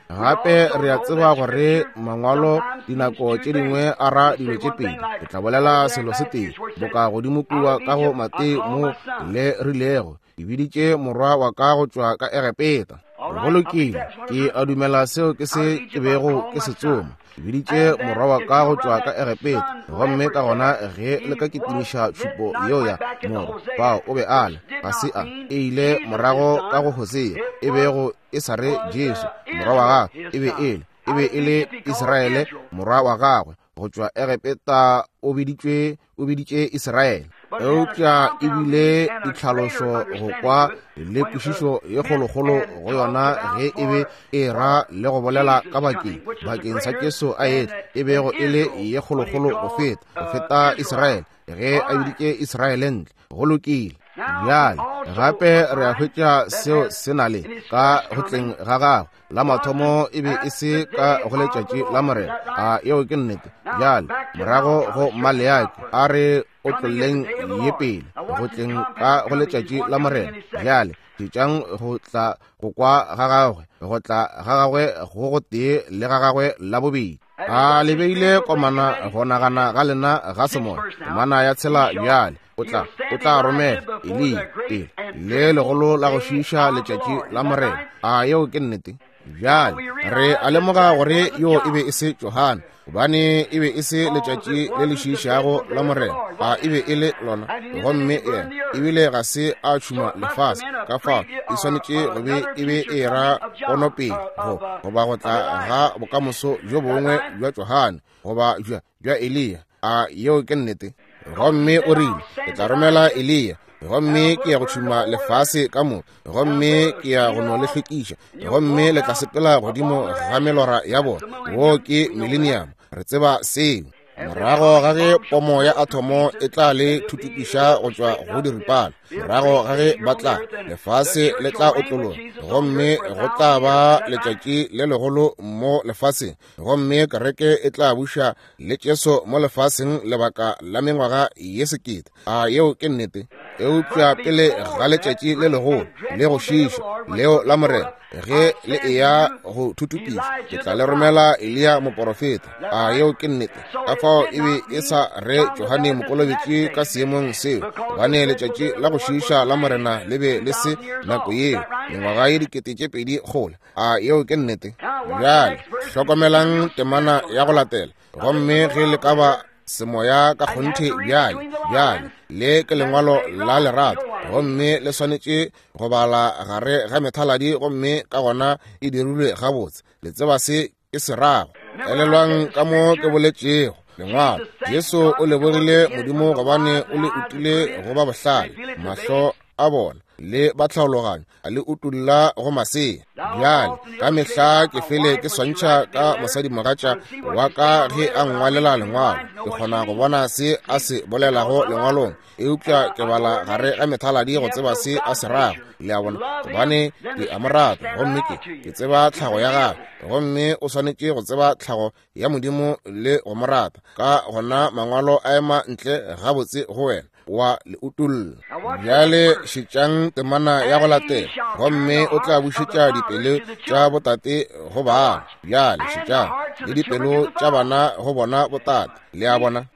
gape re a tseba gore mangwalo dinako tše dingwe a ra dilo tše pedi ke tla bolela selo se tee boka godimo kua ka go Mateo mo le rilego ke biditše morwa wa ka go tšwa ka Egepeta go lokile ke a dumela seo ke se ke bego ke se tsoma ke biditše morwa wa ka go tšwa ka Egepeta gomme ka gona ge le ka kitimiša tšhupo yeo ya moro bao o be ale ga se a e ile morago ka go Hosea e bego e sa re Jesu morwa wa gagwe e be ele e be e le Israele morwa wa gagwe go tšwa Egepeta o biditšwe o biditše Israele eupša e bile ditlhalošo go kwa le kwešišo ye kgolokgolo go yona ge e be e ra le go bolela ka bakeng bakeng sa Jesu a etle e bego e le ye kgolokgolo go feta go feta Israele ge a biditše Israele ntle go lokile bjale gape re a hwetša seo se na le ka gotleng ga gagwe la mathomo e be e se ka go letšatši la morena a yeo ke nnete bjale morago go Maleaki a re o tloleng ye pele gotleng ka go letšatši la morena bjale tšang go tla go kwa ga gagwe go tla ga gagwe go go tee le ga gagwe la bobedi a lebeile komana go nagana ga lena ga Simone komana ya tshela bjale o tla o tla romela Elia pele le legolo la go šiša letšatši la morena a yeo ke nnete bjale re a lemoga gore yo e be e se Johana gobane e be e se letšatši le le šišago la morena a e be e le lona gomme ena ebile ga se a tšhuma lefase ka fao e swanetše go be e be e ra konopele go goba go tla ga bokamoso jo bongwe jwa Johana goba jwa Elia a yeo ke nnete gomme o rile ke tla romela Elia gomme ke ya go tšhuma lefase ka mo gomme ke ya go no le hlwekiša gomme le tla sepela godimo ga melora ya bona wo ke millennium re tseba seo morago ga ge pomo ya atomo e tla le thutukiša go tšwa go diripana morago ga ge ba tla lefase le tla otlologa gomme go tla ba letšatši le legolo mo lefaseng gomme kereke e tla buša le Jesu mo lefaseng lebaka la mengwaga ye sekete a yeo ke nnete eupša pele ga letšatši le legolo le go šiša leo la morena ge le e ya go thutukiša ke tla le romela Elia moprofeta a yeo ke nnete ka fao e be e sa re Johane mokolobetši ka seemong seo gane letšatši la go šiša la morena le be le se nako yeo mengwaga ye dikete tše pedi kgole a yeo ke nnete bjale hlokomelang temana ya go latela gomme ge le ka ba semoya ka kgonthe bjale bjale le ke lengwalo la lerato gomme le swanetše go bala gare ga methaladi gomme ka gona e dirilwe gabotse le tseba se ke serago elelwang ka mo ke boletšego lengwalo Jesu o lebogile modimo gobane o le utile go ba bohlale mahlo a bona le ba tlhaologanya a le utulla go masea bjale ka mehla ke fele ke swantšha ka mosadi mogatša wa ka ge a ngwalela lengwalo ke kgona go bona se a se bolelago lengwalong eupša ke bala gare ga methaladi go tseba se a se rago le a bona gobane ke a morata gomme ke ke tseba tlhago ya gagwe gomme o swanetše go tseba tlhago ya modimo le go morata ka gona mangwalo a ema ntle gabotse go wena wa le utulla bjale šitšang temana ya go latela gomme o tla bušetša dipelo tša botate go bana bjale šitšang le dipelo tša bana go bona botate le a bona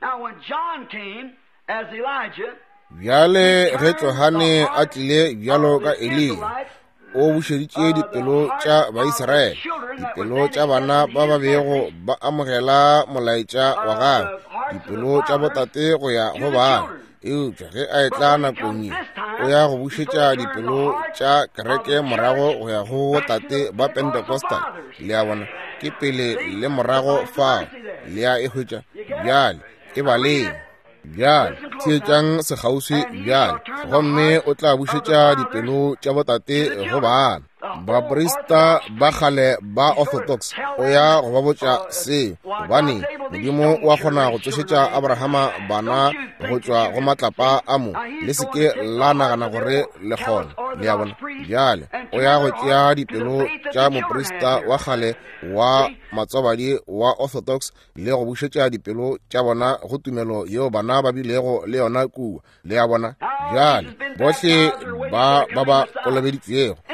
bjale ge Johane a tlile bjalo ka Elia o bušeditše dipelo tša Baiseraele dipelo tša bana ba ba bego ba amogela molaetša wa gagwe dipelo tša botate go ya go bana eupša ge a etla nakong ye o ya go bušetša dipelo tša kereke morago go ya go botate ba Pentecostal le a bona ke pele le morago fao le a e hwetša bjale e baleng bjale theetšang sekgauswi bjale gomme o tla bušetša dipelo tša botate go bana baporista ba kgale ba Orthodox o ya go ba botša seo gobane modimo wa kgona go tsošetša Abrahama bana go tšwa go matlapa a mo le seke la nagana gore le kgona le a bona bjale o ya go tšea dipelo tša moporista wa kgale wa matswabadi wa Orthodox le go bušetša dipelo tša bona go tumelo yeo bana ba bilego le yona kua le a bona bjale bohle ba ba ba kolobeditšego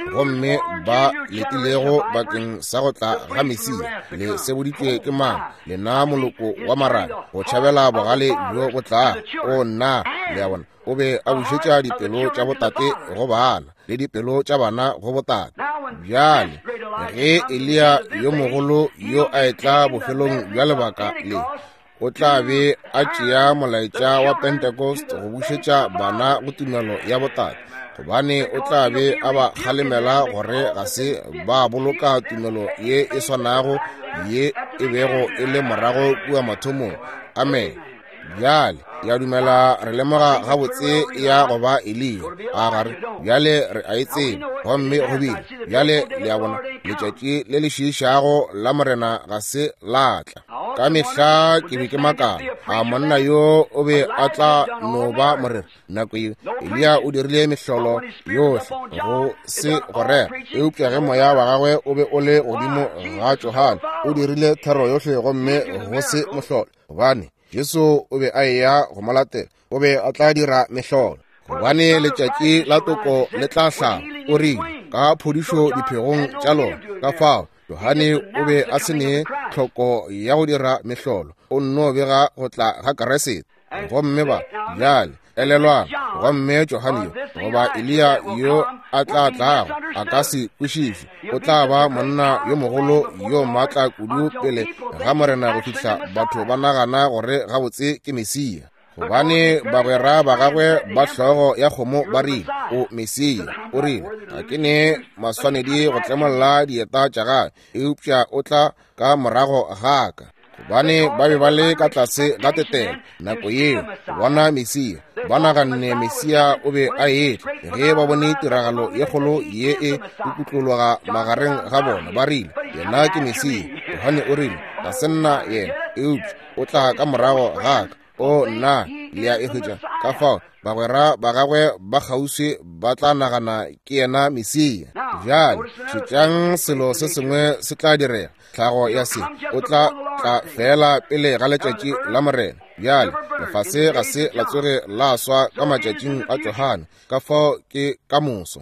gomme ba letilego bakeng sa go tla ga Mesia le seboditswe ke mang le na moloko wa marang go tšhabela bogale jo bo tla o nna le a bona o be a bušetša dipelo tša botate go bana le dipelo tša bana go botate. Bjale ge Elia yo mogolo yo a etla bofelong bja lebaka le o tla be a tšea molaetša wa Pentecost go bušetša bana go tumelo ya botate, gobane o tla be a ba kgalemela gore ga se ba boloka tumelo ye e swanago ye e bego e le morago kua mathomong. Amen. Bjale ya dumela re lemoga gabotse ya go ba Elia a gare bjale re a etseng gomme go bile bjale le a bona letšatši le le šiišago la morena ga se latla. Ka mehla ke be ke makala a monna yo o be a tla no ba morena nako eo Elia o dirile mehlolo yohle go se gorera eupša ge moya wa gagwe o be o le godimo ga Johane o dirile thero yohle gomme go se mohlolo, gobane Jesu o be a eya go molatela o be a tla dira mehlolo, gobane letšatši la toko le tla hlaba o rile ka phodišo diphegong tša lona. Ka fao Johane o be a se ne tlhoko ya go dira mehlolo, o nno bega go tla ga Keresete. Gomme ba bjale elelwana gomme Johane yo goba Elia yo a tla tlago a ka se kwešiše, o tla ba monna yo mogolo yo maatla kudu pele ga morena go fihla batho ba nagana gore gabotse ke Mesia, gobane bagwera ba gagwe ba hlogo ya kgomo ba rile o Mesia o rile ga ke ne maswanedi go tlemolla dieta tša gagwe eupša o tla ka morago gaka, gobane ba be ba le ka tlase ga tetelo nako yeo bona Mesia ba naganne Mesia o be a etla ge ba bone tiragalo ye kgolo ye e kukutlologa magareng ga bona ba rile yena ke Mesia. Johane o rile ga se nna yena eupša o tla ka morago gaka o nna le a ehwetša. Ka fao bagwera ba gagwe ba kgauswi ba tla nagana ke yena Mesia. Bjale šetšang selo se sengwe se tla direga, tlhago ya se o tla tla fela pele ga letšatši la morena. Bjale lefase ga se la tsoge la swa ka matšatšing a Johane, ka fao ke ka moso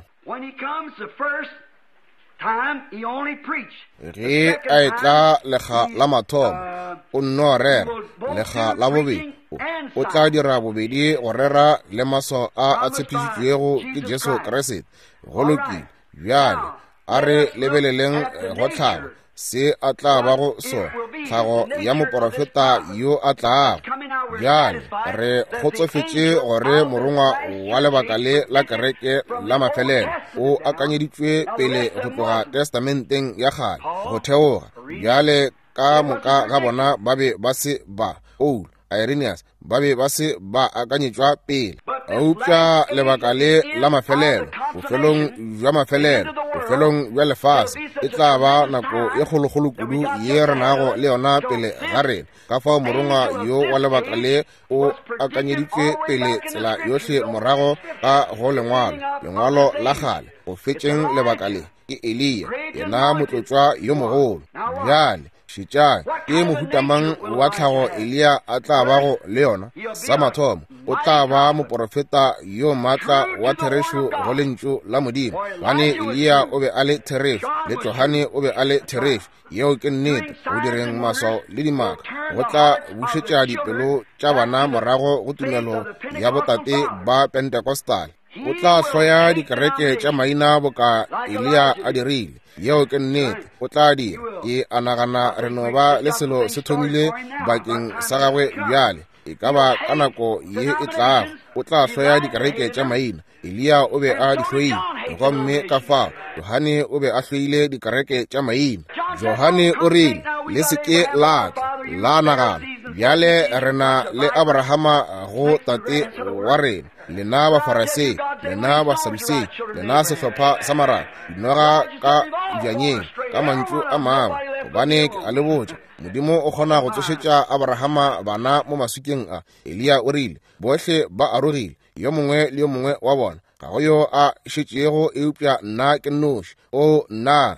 ge a etla lega la mathomo o nno rera lega la bobedi o tla dira bobedi go rera le maso a a tshepišitšwego ke Jesu Keresete go lokile. Bjale a re lebeleleng go tlhago se a tla ba go sona, tlhago ya moprofeta yo a tlago. Bjale re kgotsofetše gore morongwa wa lebaka le la kereke la mafelelo o akanyeditšwe pele go tloga testamenteng ya kgale go theoga. Bjale ka moka ga bona ba be ba se ba Paul Irenaeus ba be ba se ba akanyetšwa pele. Eupša lebaka le la mafelelo bofelong bja mafelelo bofelong bja lefase e tla ba nako ye kgolokgolo kudu ye re nago le yona pele ga rena. Ka fao morongwa yo wa lebaka le o akanyeditšwe pele tsela yohle morago ga go lengwalo lengwalo la kgale go fetšeng lebaka le ke Elia yena motlotšwa yo mogolo. Bjale šetša ke mohutamang wa tlhago Elia a tla bago le yona. Sa mathomo o tla ba moprofeta yo maatla wa therešo go lentšu la Modimo, gane Elia o be a le therešo le Johane o be a le therešo yeo ke nnete go direng maswao le dimaka go tla bušetša dipelo tša bana morago go tumelo ya botate ba Pentekostale. O tla hloya dikereke tša maina boka Elia a dirile yeo ke nnete o tla dira. Ke a nagana re no ba le selo se thomile bakeng sa gagwe bjale e ka ba ka nako ye e tlago o tla hloya dikereke tša maina. Elia o be a di hloile gomme ka fao Johane o be a hloile dikereke tša maina. Johane o rile le seke la tla la nagana bjale rena le Abrahama go tate wa rena, lena bafarasei lena basadusei lena sehlopha sa maraka dinoga ka bjanyeng ka mantšu a maabo, gobane ke a le botša Modimo o kgona go tsošetša Abrahama bana mo masukeng a. Elia o rile bohle ba arogile yo mongwe le yo mongwe wa bona, ga go yo a šetšego eupša nna ke nnoši o nna.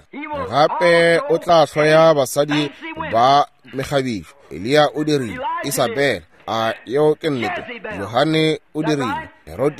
Gape o tla hloya basadi ba mekgabišo. Elia o dirile Isabela a yeo ke nnete. Johane o dirile Herodi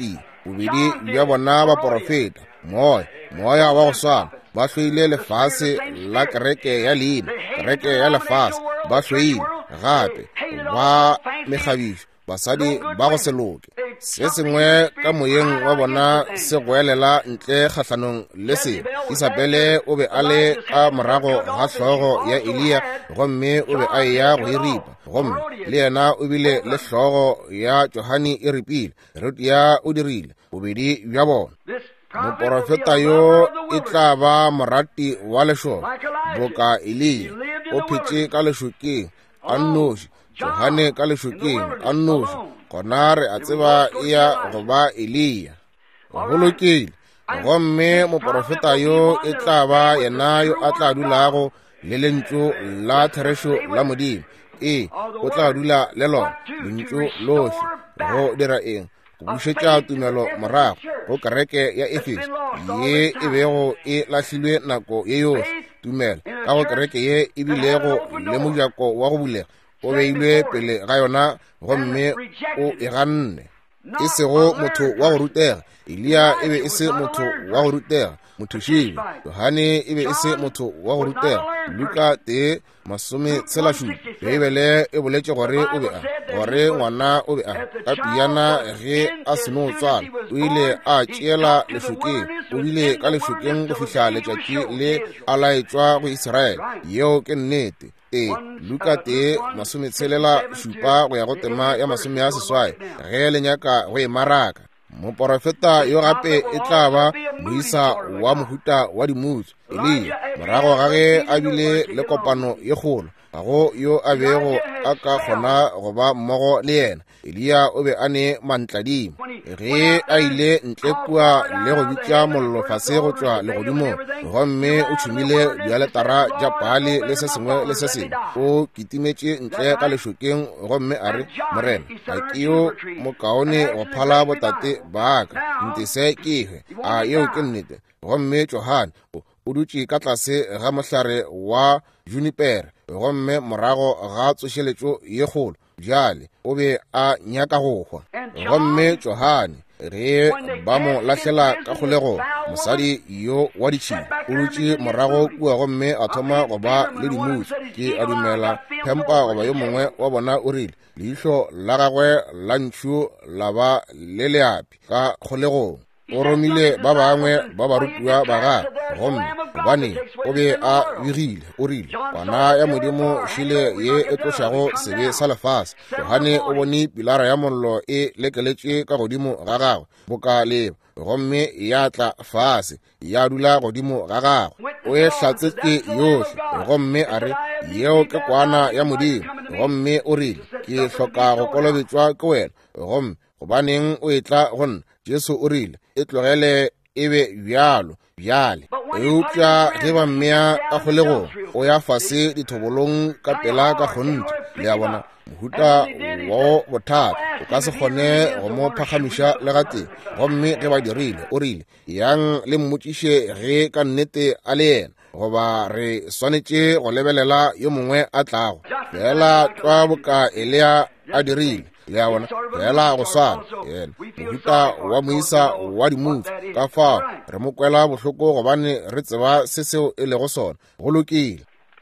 bobedi bja bona ba porofeta moya moya wa go swana ba hlwile lefase la kereke ya leina kereke ya lefase ba hlwile gape ba megabišo basadi ba go se loke se sengwe ka moyeng wa bona se goelela ntle kgatlhanong le se Isabele o be a le ka morago ga hlogo ya Elia gomme o be a ya go iripa gomme le yena o bile le hlogo ya Johane e ripile Herodia o dirile bobedi bja bona moporofeta yo e tla ba morati wa lešoro boka Elia o phetše ka lešokeng a nnoši Johane ka lešokeng a nnoši gona re a tseba e ya go ba Elia golokile gomme moporofeta yo e tla ba yena yo a tla dulago le lentšu la therešo la Modimo e o tla dula le lona lentšu lohle go dira eng go bušetša tumelo morago go kereke ya Efeso ye e bego e lahlilwe nako ye yohle tumelo ka go kereke ye e bilego le mojako wa go bulega o beilwe pele ga yona gomme o e ganne e sego motho wa go rutega Elia e be e se motho wa go rutega mothušibe Johane e be e se motho wa go rutega Luka te masome tshela šupa Bibele e boletše gore o be a gore ngwana o be a ka piana ge a seno tswala o ile a tšeela lešokeng o bile ka lešokeng go fihla letšatši le a laetšwa go Iseraele yeo ke nnete e Luka te masome tshelela šupa go ya go tema ya masome ya seswai ge le nyaka go e maraka moporofeta yo gape e tla ba moisa wa mohuta wa dimutsu Elia morago ga ge a bile le kopano ye kgolo ga go yo a bego a ka kgona go ba mmogo le yena Elia o be a ne mantladimo ge a ile ntle kua le go bitša mollo fase go tšwa legodimo gomme o tšhomile dialetara tša pale le se sengwe le se sengwe o kitimetše ntle ka lešokeng gomme a re morena ga ke yo mokaone go phala botate baaka ntese kehwe a yeo ke nnete gomme Johane o dutše ka tlase ga mohlare wa junipere gomme morago ga tsošeletšo ye kgolo bjale o be a nyaka go hwa gomme Johane ge ba mo lahlela ka kgolego mosadi yo wa ditšhila o dutše morago kua gomme a thoma go ba le dimutsu ke a dumela phempa goba yo mongwe wa bona o rile leihlo la gagwe la ntšu la ba le leapi ka kgolegong o romile ba bangwe ba barutiwa ba gagwe gomme gobane o be a begile o rile bana ya Modimo šile ye e tlošago sebe sa lefase Johane o bone pilara ya mollo e lekeletše ka godimo ga gagwe boka leba gomme ya tla fase ya dula godimo ga gagwe o e hlatsetše yohle gomme a re yeo ke kwana ya Modimo gomme o rile ke hloka go kolobetšwa ke wena gomme gobaneng o e tla gonna Jesu o rile e tlogele e be bjalo bjale eupša ge ba mmea ka kgolegong o ya fase dithobolong ka pela ka kgonte le ya bona mohuta wo bothata o ka se kgone go mo phagamiša le gateng gomme ge ba dirile o rile yang le mmotšiše ge ka nnete a le yena goba re swanetše go lebelela yo mongwe a tlago fela twa boka Elia a dirile le ya bona fela go swana yena mohuta wa moisa wa dimutsu ka fao re mo kwela bohloko gobane re tseba se seo e lego sona go lokile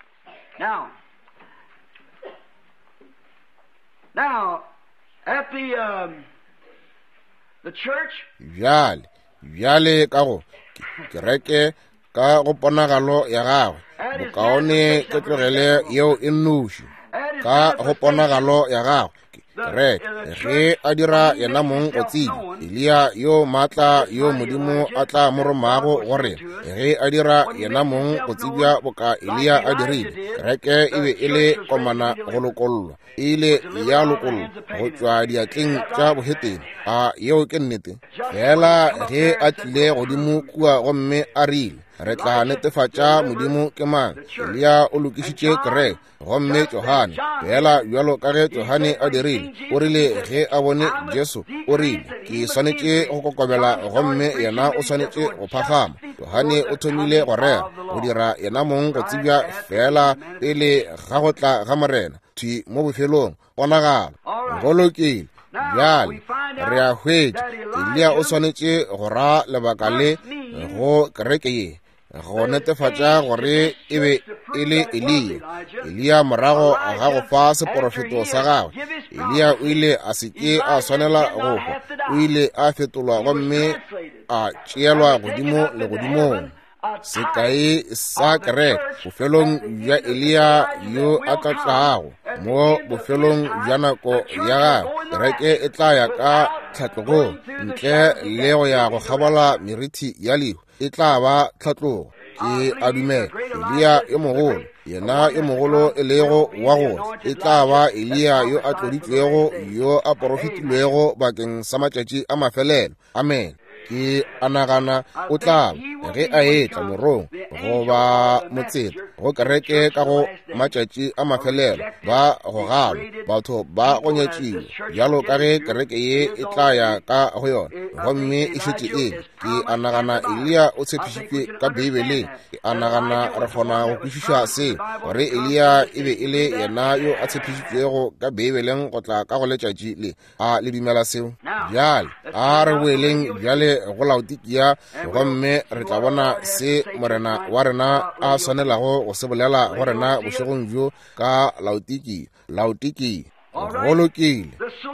Now, now, at the um, the church, bjale bjale ka go kereke ka go ponagalo ya gagwe bokaone ke tlogele yeo e nnoši ka go ponagalo ya gagwe kereke ge a dira yena mong go tseba Elia yo maatla yo Modimo a tla mo romago gore ge a dira yena mong go tsebja boka Elia a dirile kereke e be e le komana go lokollwa e ile ya lokollwa go tšwa diatleng tša boheteng a yeo ke nnete fela ge a tlile godimo kua gomme a rile re tla netefatša Modimo ke mang Elia o lokišitše kereke gomme Johane fela bjalo ka ge Johane a dirile o rile ge a bone Jesu o rile ke swanetše go kokobela gomme yena o swanetše go phagama Johane o thomile go rea go dira yena mong go tsebja fela pele ga go tla ga morena thwi mo bofelong bonagalo go lokile bjale re a hwetša Elia o swanetše go ra lebaka le go kereke ye go netefatša gore e be e le Elia. Elia morago ga go fa seprofeto sa gagwe, Elia o ile a se ke a swanela go hwa, o ile a fetolwa gomme a tšeelwa godimo le godimong. Sekai sa kereke bofelong bja Elia yo a tla tlago, mo bofelong bja nako ya gagwe kereke e tla ya ka tlhatlogo ntle le go ya go kgabola meriti ya lehu, e tla ba tlhatlogo. Ke a dumela Elia e mogolo, yena e mogolo e lego wa gore e tla ba Elia yo a tloditšwego yo a porofetilwego bakeng sa matšatši a mafelelo. Amen. Ke a nagana o tla ge a etla morong go ba motseta go kereke ka go matšatši a mafelelo ba go galo batho ba go nyetšiwa bjalo ka ge kereke ye e tla ya ka go yona gomme e šetše e. Ke a nagana Elia o tshepišitšwe ka Bibeleng. Ke a nagana re kgona go kwešiša se gore Elia e be e le yena yo a tshepišitšwego ka Bibeleng go tla ka go letšatši le a le dumela seo. Bjale a re boeleng bjale go Laodikia gomme re tla bona se morena wa rena a swanelago go se bolela go rena bošegong bjo ka Laodikia. Laodikia go lokile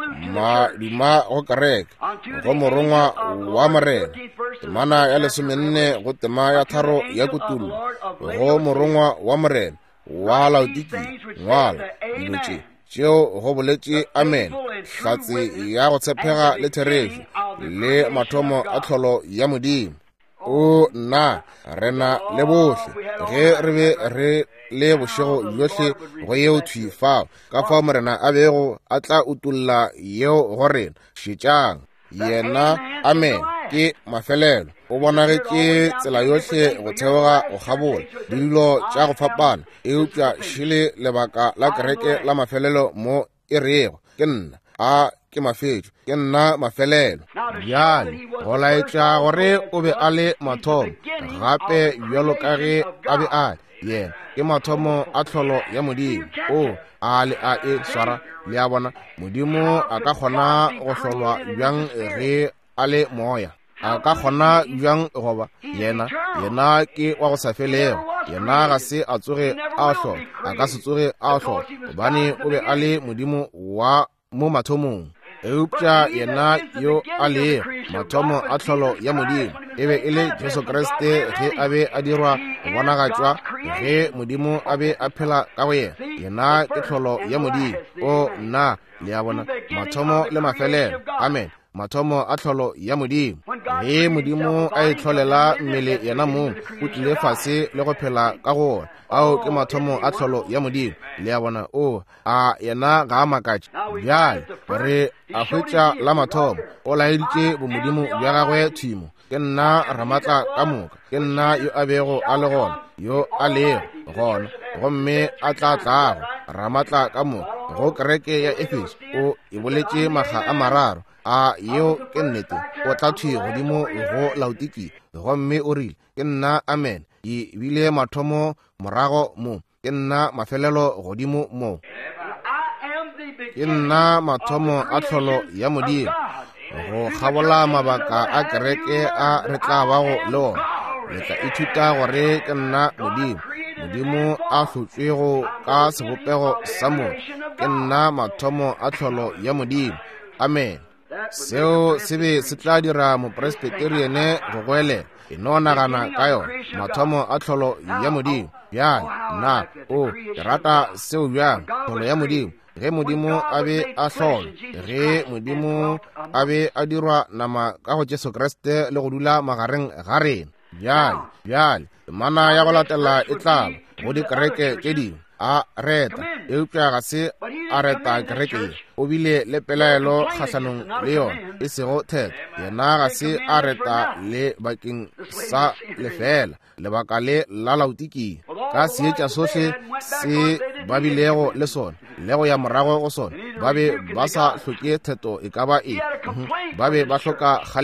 maduma go kereke go morongwa wa morena, temana ya lesomenne go tema ya tharo ya kutulo go morongwa wa morena wa Laodikia ngwala dilo tše tšeo go boletše amen, hlatse ya go tshepega le therešo le mathomo a tlholo ya Modimo. O nna rena le bohle ge re be re le bošego bjohle go yeo thwi fao ka fao morena a bego a tla utulla yeo go rena šetšang yena. Amen. Ke mafelelo o bonagetše tsela yohle go theoga go kgabola dilo tša go fapana eupša šele lebaka la kereke la mafelelo mo e rego ke nna a ke mafetšo ke nna mafelelo. Bjale go laetša gore o be a le mathomo gape bjalo ka ge a be a yena ke mathomo a tlholo ya Modimo. O a le a e swara le a bona Modimo a ka kgona go hlolwa bjang ge a le moya, a ka kgona bjang goba yena yena ke wa go sa felego, yena ga se a tsoge a hlola, a ka se tsoge a hlola gobane o be a le Modimo wa mo mathomong. Eupša yena yo a le mathomo a tlholo ya Modimo e be e le Jesu Kriste ge a be a dirwa go bonagatšwa ge Modimo a be a phela ka go yena, yena ke tlholo ya Modimo. O nna le a bona mathomo le mafelelo. Amen. Mathomo a tlholo ya Modimo ge Modimo a e tlholela mmele yena mong o tlile fase le go phela ka go ona, ao ke mathomo a tlholo ya Modimo. Le a bona o a yena ga a makatše bjale gore a hwetša la mathomo o laeditše bomodimo bja gagwe thimo. Ke nna Ramatla ka moka, ke nna yo a bego a le gona yo a lego gona gomme a tla tlago Ramatla ka moka go kereke ya Efeso. O e boletše maga a mararo a yeo ke nnete o tla thwi godimo go Laodikia gomme o rile ke nna amen. Ke bile mathomo morago mo, ke nna mafelelo godimo mo. Ke nna mathomo a tlholo ya Modimo go kgabola mabaka a kereke a re tla bago le ona. Le tla ithuta gore ke nna Modimo, Modimo a hlotšwego ka sebopego sa motho. Ke nna mathomo a tlholo ya Modimo. Amen. Seo se be se tla dira mopresbiteriane go goele e no nagana ka yona mathomo a tlholo ya Modimo. Bjale nna o ke rata seo bjang tlholo ya Modimo ge Modimo a be a hlolwa, ge Modimo a be a dirwa nama ka go Jesu Kriste le go dula magareng ga rena. Bjale bjale temana ya go latela e tlaba go dikereke tše dingwe a reta eupša ga se a reta kereke o bile le pelaelo kgahlanong le yona e sego theta. Yena ga se a reta le bakeng sa lefela lebaka le la Laodikia ka seetša sohle se ba bilego le sona le go ya morago go sona. Ba be ba sa hloke theto e ka ba e ba be ba hloka kgalemo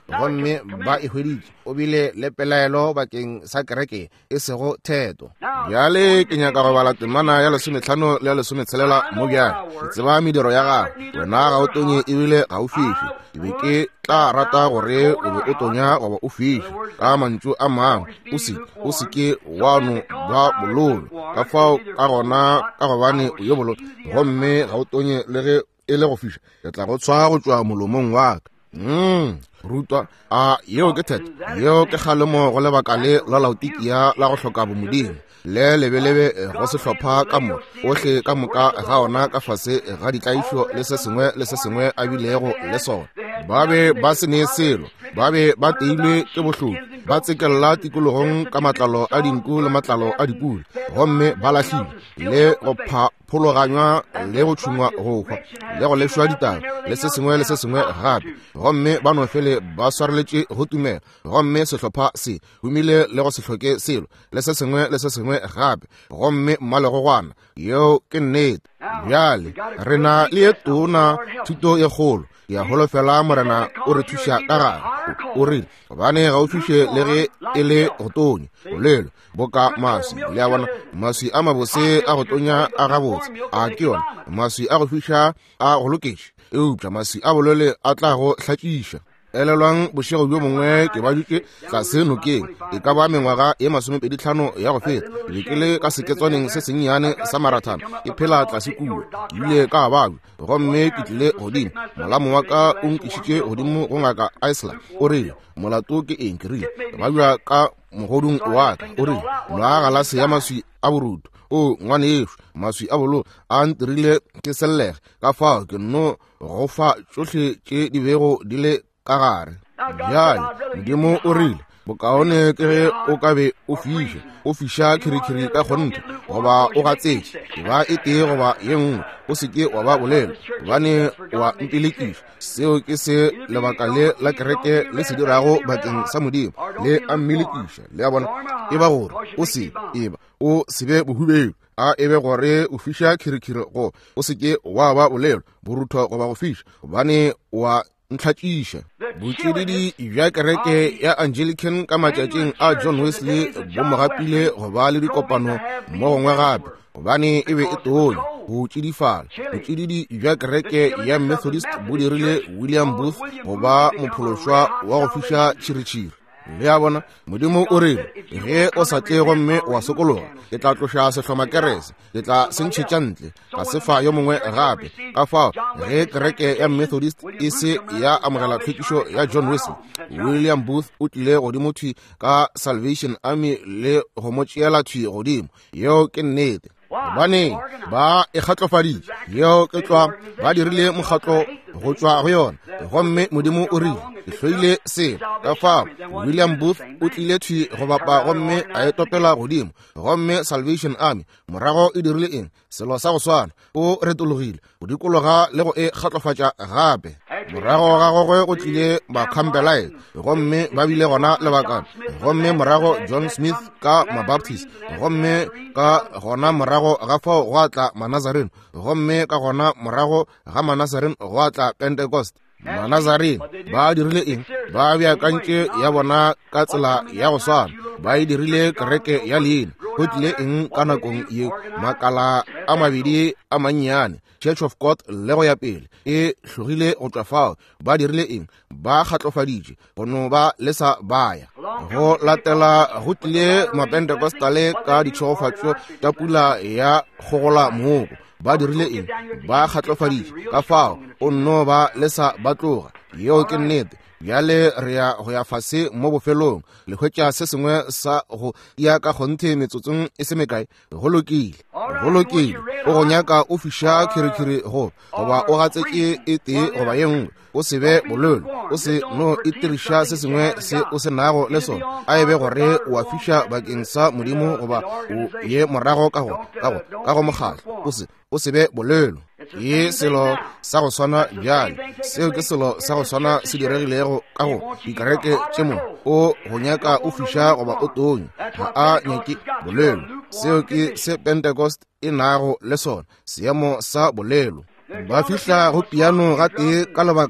gomme ba e hweditše o bile le pelaelo bakeng sa kereke e sego theto. Bjale ke nyaka go bala temana ya lesomehlano le ya lesometshelela mo bjale. Ke tseba mediro ya gago, wena ga o tonye ebile ga o fihle. Ke be ke tla rata gore o be o tonya goba o fihle. Ka mantšu a mang o se o se ke wa no ba bololo ka fao ka gona ka gobane o yo bololo gomme ga o tonye le ge e le go fiša ke tla go tshwa go tšwa molomong wa ka. Mm, rutwa a yeo ke theta yeo ke kgalemo go lebaka le la laotikia la go hloka bomodimo le lebelebe go sehlopha ka mo ohle ka moka ga ona ka fase ga ditlaišo le se sengwe le se sengwe a bilego le sona. Ba be ba se ne selo, ba be ba teilwe ke bohloko, ba tsekelela tikologong ka matlalo a dinku le matlalo a dipula gomme ba lahlile le go phologanywa le go tšhungwa go hwa le go lešwa ditaba le se sengwe le se sengwe gape gomme ba no fele ba swareletše go tumela gomme sehlopha se humile le go se hloke selo le se sengwe le se sengwe gape gomme mmalegogwana yeo ke nnete. Bjale re na le ye tona thuto ye kgolo ya holofela morena o re thuša ka gare o rile gobane ga o thuše le ge e le go tonya bolelo boka maswi le a bona maswi a mabose a go tonya a gabotse a ke yona maswi a go thuša a go loketše eupša maswi a bolele a tla go hlatšiša. Elelwang bošego bjo mongwe ke ba dutše tlase nokeng e ka ba mengwaga ye masomepedihlano ya go feta ke be ke le ka seketswaneng se sennyane sa marathana ke phela tlase kudu ke ile ka babu gomme ke tlile godimo molamo wa ka o nkišitše godimo go ngaka Isla o rile molato ke eng ke rile ke babja ka mogodung wa ka o rile noa galase ya maswi a borutu o ngwane yeso maswi a bolo a ntirile ke sellege ka fao ke no go fa tšohle tše di bego di le ka gare. Bjale modimo o rile bokaone ke ge o ka be o fiše o fiša khirikhiri ka kgonte goba o gatsetše e ba e tee goba ye nngwe o seke wa ba bolelo gobane wa mpelekiša seo ke se lebaka le la kereke le se dirago bakeng sa modimo le a mmelekiša le a bona e ba gore o se eba o sebe bohubelo a ebe gore o fiša khirikhiri go o seke wa ba bolelo borutho goba go fiša gobane wa ntlhatšiša. Botšididi bja kereke ya Anglican ka matšatšing a John Wesley bo mogapile go ba le dikopano mo gongwe gape gobane e be e tonya go tšidifala. Botšididi bja kereke ya Methodist bo dirile William Booth go ba mophološwa wa go fiša tšhiritšhiri le a bona modimo o rile ge o sa tle gomme wa sokologa ke tla tloša sehloma kerese ke tla sentšhetša ntle ga se fa yo mongwe gape ka fao ge kereke ya Methodist e se ya amogela tlhwekišo ya John Wesley William Booth o tlile godimo thwi ka Salvation Army le go mo tšeela thwi godimo yeo ke nnete gobane ba e kgatlofaditše yeo ke tšwa ba dirile mokgatlo go tšwa go yona gomme modimo o rile ke hloile selo ka fao William Booth o tlile thwi go bapa gomme a e topela godimo gomme Salvation Army morago e dirile eng selo sa go swana o retologile go dikologa le go e kgatlofatša gape morago ga gogwe go tlile ba-Campbellite gomme ba bile gona lebakana gomme morago John Smith ka ma-Baptist gomme ka gona morago ga fao go atla ma-Nazarene gomme ka gona morago ga ma-Nazarene go atla Pentecost. Ma-Nazarene ba dirile eng ba beakantše ya bona ka tsela ya go swana ba e dirile kereke ya leina go tlile eng ka nakong ye makala a mabedi a mannyane Church of God le go ya pele e hlogile go tšwa fao ba dirile eng ba kgatlofaditše go no ba le sa baya go latela go tlile ma-Pentecostale ka ditšhogofatšo tša pula ya kgogola mooko ba dirile eng ba kgatlofaditše ka fao o nno ba le sa batloga yeo ke nnete. Bjale re ya go ya fase mo bofelong le hwetša se sengwe sa go ya ka kgonthe metsotsong e se mekae go lokile go lokile o go nyaka o fiša khirikhiri go goba o gatseke e tee goba ye nngwe o se be bolelo o se no e tiriša se sengwe se o se nago le sona a ebe gore o a fiša bakeng sa modimo goba o ye morago ka go ka go mokgatlo o se o se be bolelo ye selo sa go swana bjale seo ke selo sa go swana se diregilego ka go dikereke tše mo o go nyaka o fiša goba o tonya ga a nyake bolelo seo ke se Pentecost e nago le sona seemo sa bolelo ba fihla go piano ga tee ka lebakana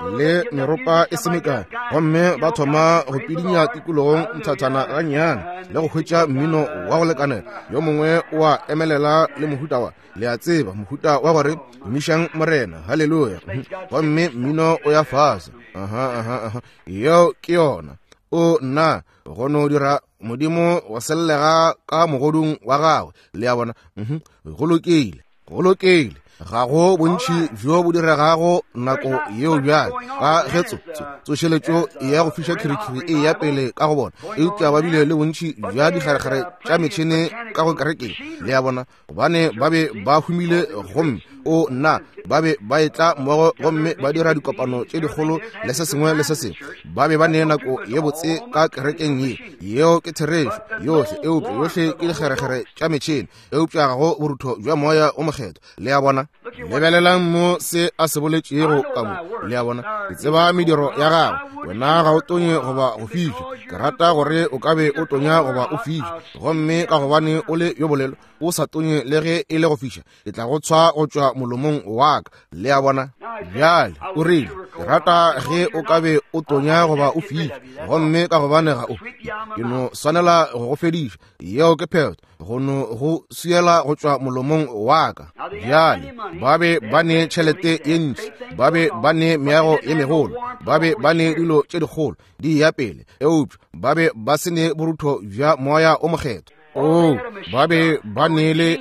le meropa e semeka gomme ba thoma go pidinya tikologong nthathana ga nnyana le go hwetša mmino wa go lekanela. Yo mongwe wa emelela le mohuta wa le a tseba mohuta wa gore mišang morena. Halleluja. Gomme mmino o ya fasa. aha aha aha yo ke yona o nna go no dira modimo wa sellega ka mogodung wa gagwe. Le a bona go lokile go lokile ga go bontši jo bo diregago nako yeo bjale ka getso tsošeletšo ya go fiša khirikhiri e ya pele ka go bona e tla ba bile le bontši bja dikgarekgare tša metšhene ka go kerekeng. Le a bona gobane ba be ba humile gomme o nna ba be ba etla mmogo gomme ba dira dikopano tše dikgolo le se sengwe le se sengwe. Ba be ba nee nako ye botse ka kerekeng ye yeo ke therešo yohle eupša yohle ke dikgerekgere tša metšhene eupša gago borutho bja moya o mokgetho. Le a bona lebelelang mo se a se boletšego ka mo. Le a bona ke tseba mediro ya gago wena ga o tonye goba go fiša. Ke rata gore o ka be o tonya goba o fiša gomme ka gobane o le yo bolelo o sa tonye le ge e le go fiša ke tla go tshwa go tšwa molomong wa ka. Le a bona bjale o rile ke rata ge o ka be o tonya goba o fiša gomme ka gobane ga o ke no swanela go go fediša yeo ke pheto go no go siela go tšwa molomong wa ka. Bjale ba be ba ne tšhelete ye ntši ba be ba ne meago ye megolo ba be ba ne dilo tše dikgolo di ya pele eupša ba be ba se ne borutho bja moya o mokgetho. o ba be ba ne le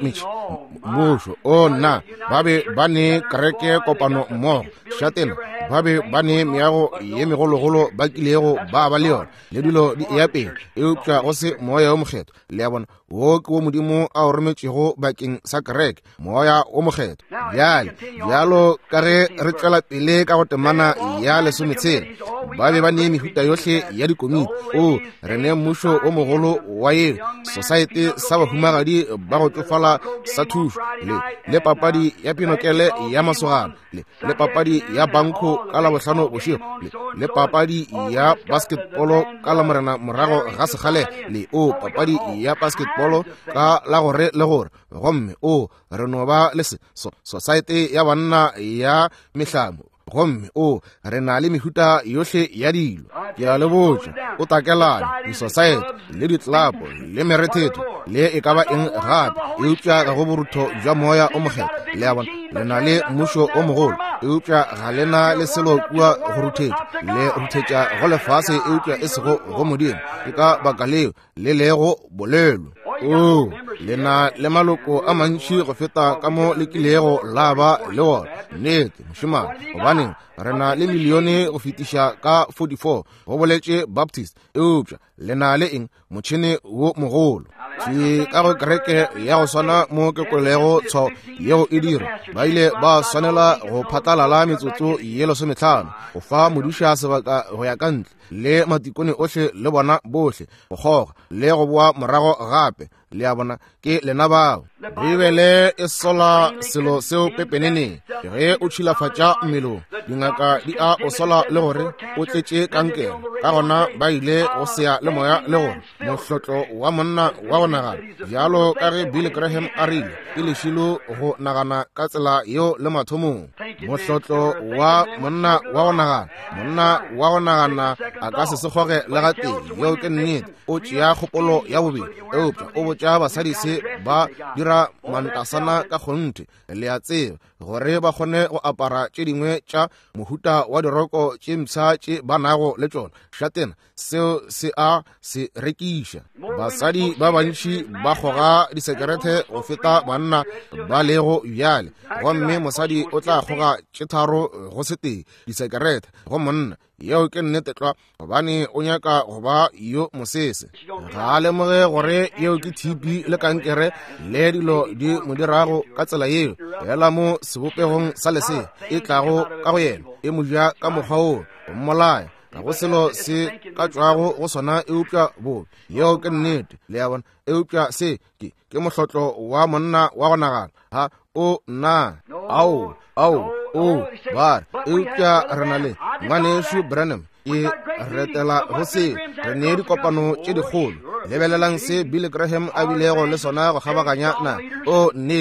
mošo o nna ba be ba ne kereke kopano mmogo šatena ba be ba ne meago ye megologolo ba kilego ba ba le yona le dilo di ya pele eupša go se moya o mokgetho. Le a bona wo ke wo modimo a o rometšego bakeng sa kereke moya o mokgetho. Bjale bjalo ka ge re tšwela pele ka go temana ya lesometshela ba be ba ne mehuta yohle ya dikomiti o re ne mmušo o mogolo wa ye society sa bahumagadi ba go tsofala sa thušo le le papadi ya pinokele ya masogana le le papadi ya banko ka la bohlano bošego le le papadi ya basketball ka la morena morago ga segale le o papadi ya basketball ka la gore le gore gomme o re no ba le society ya banna ya mehlamo gomme o re na le mehuta yohle ya dilo. Ke a le botša o takelane di-society le di-club le merethetho le e ka ba eng gape eupša ka go borutho bja moya o mokgetho. Le a bona le na le mmušo o mogolo eupša ga le na le selo kua go ruthetša le ruthetša go lefase eupša e sego go modimo ke ka baka leo le lego bolelo. o le na le maloko a mantši go feta ka mo le kilego la ba le wona nnete mošemane gobaneng re na le milione go fetiša ka forty-four go boletše Baptist eupša le na le eng motšhene wo mogolo se ka go kereke ya go swana mo ke kolego tshwao yeo e dira ba ile ba swanela go phatlalala metsotso ye lesomehlano go fa modiša sebaka go ya ka ntle le matikone ohle le bona bohle go goga le go boa morago gape. Le a bona ke lena bao bibele e sola selo seo pepeneneng ge o tšhilafatša mmelong dingaka di a o sola le gore o tletše kankere ka gona ba ile go sea le moya le gore mohlotlo wa monna wa go nagana bjalo ka ge Billy Graham a rile ke lešilo go nagana ka tsela yeo le mathomong. Mohlotlo wa monna wa go nagana monna wa go nagana a ka se sekgoge le ga teng yeo ke nnete o tšea kgopolo ya bobedi eupša o botša basadi se ba dira mantasana ka kgonthe le a tseba gore ba kgone go apara tše dingwe tša mohuta wa diroko tše mpšha tše ba nago le tšona šatena seo se a se rekiša. Basadi ba bantši ba kgoga disekerete go feta banna ba lego bjale gomme mosadi o tla kgoga tše tharo go se tee disekerete go monna yeo ke nnete tla gobane o nyaka go ba yo mosese ga a lemoge gore yeo ke T B le kankere le dilo di mo dirago ka tsela yeo fela mo sebopegong sa lesea e tlago ka go yena e mo ja ka mokgwa o o mmolaya ga go selo se ka tšwago go sona eupša bobe yeo ke nnete. Le a bona eupša se ke ke mohlotlo wa monna wa go nagana ha o na ao ao o ba eupša re na le ngwanešu Branham e retela go se re ne dikopano tše dikgolo lebelelang se Billy Graham a bilego le sona go kgabaganya na o nnete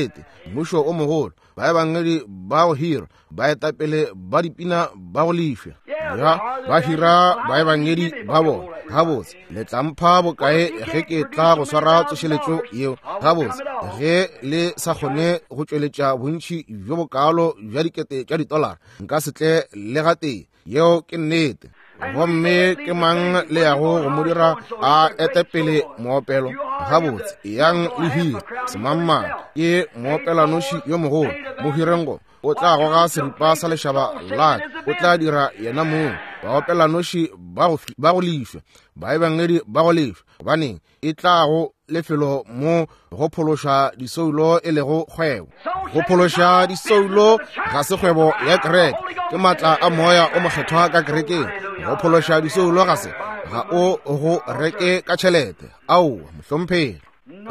mmušo o mogolo baebangedi ba go hira baetapele ba dipina ba go lefša ya ba hira baebangedi ba bona gabotse le tla mpha bokae ge ke tla go swara tsošeletšo yeo gabotse ge le sa kgone go tšweletša bontši bjo bokalo bja dikete tša ditolara nka setle le gatee yeo ke nnete gomme ke mang le yago go mo dira a etepele moopelo gabotse yang le hira semammang ke moopelanoši yo mogolo mo hirengo o tla goga seripa sa lešaba lake o tla dira yena moo baopelanoši ba go lefša baebangedi ba go lefša gobaneng e tlago lefelo mo go phološa disoulo e lego kgwebo go phološa disoulo ga se kgwebo ya kereke ke maatla a moya o mokgethwa ka kerekeng go phološa disoulo ga se ga o go reke ka tšhelete ao mohlomphegi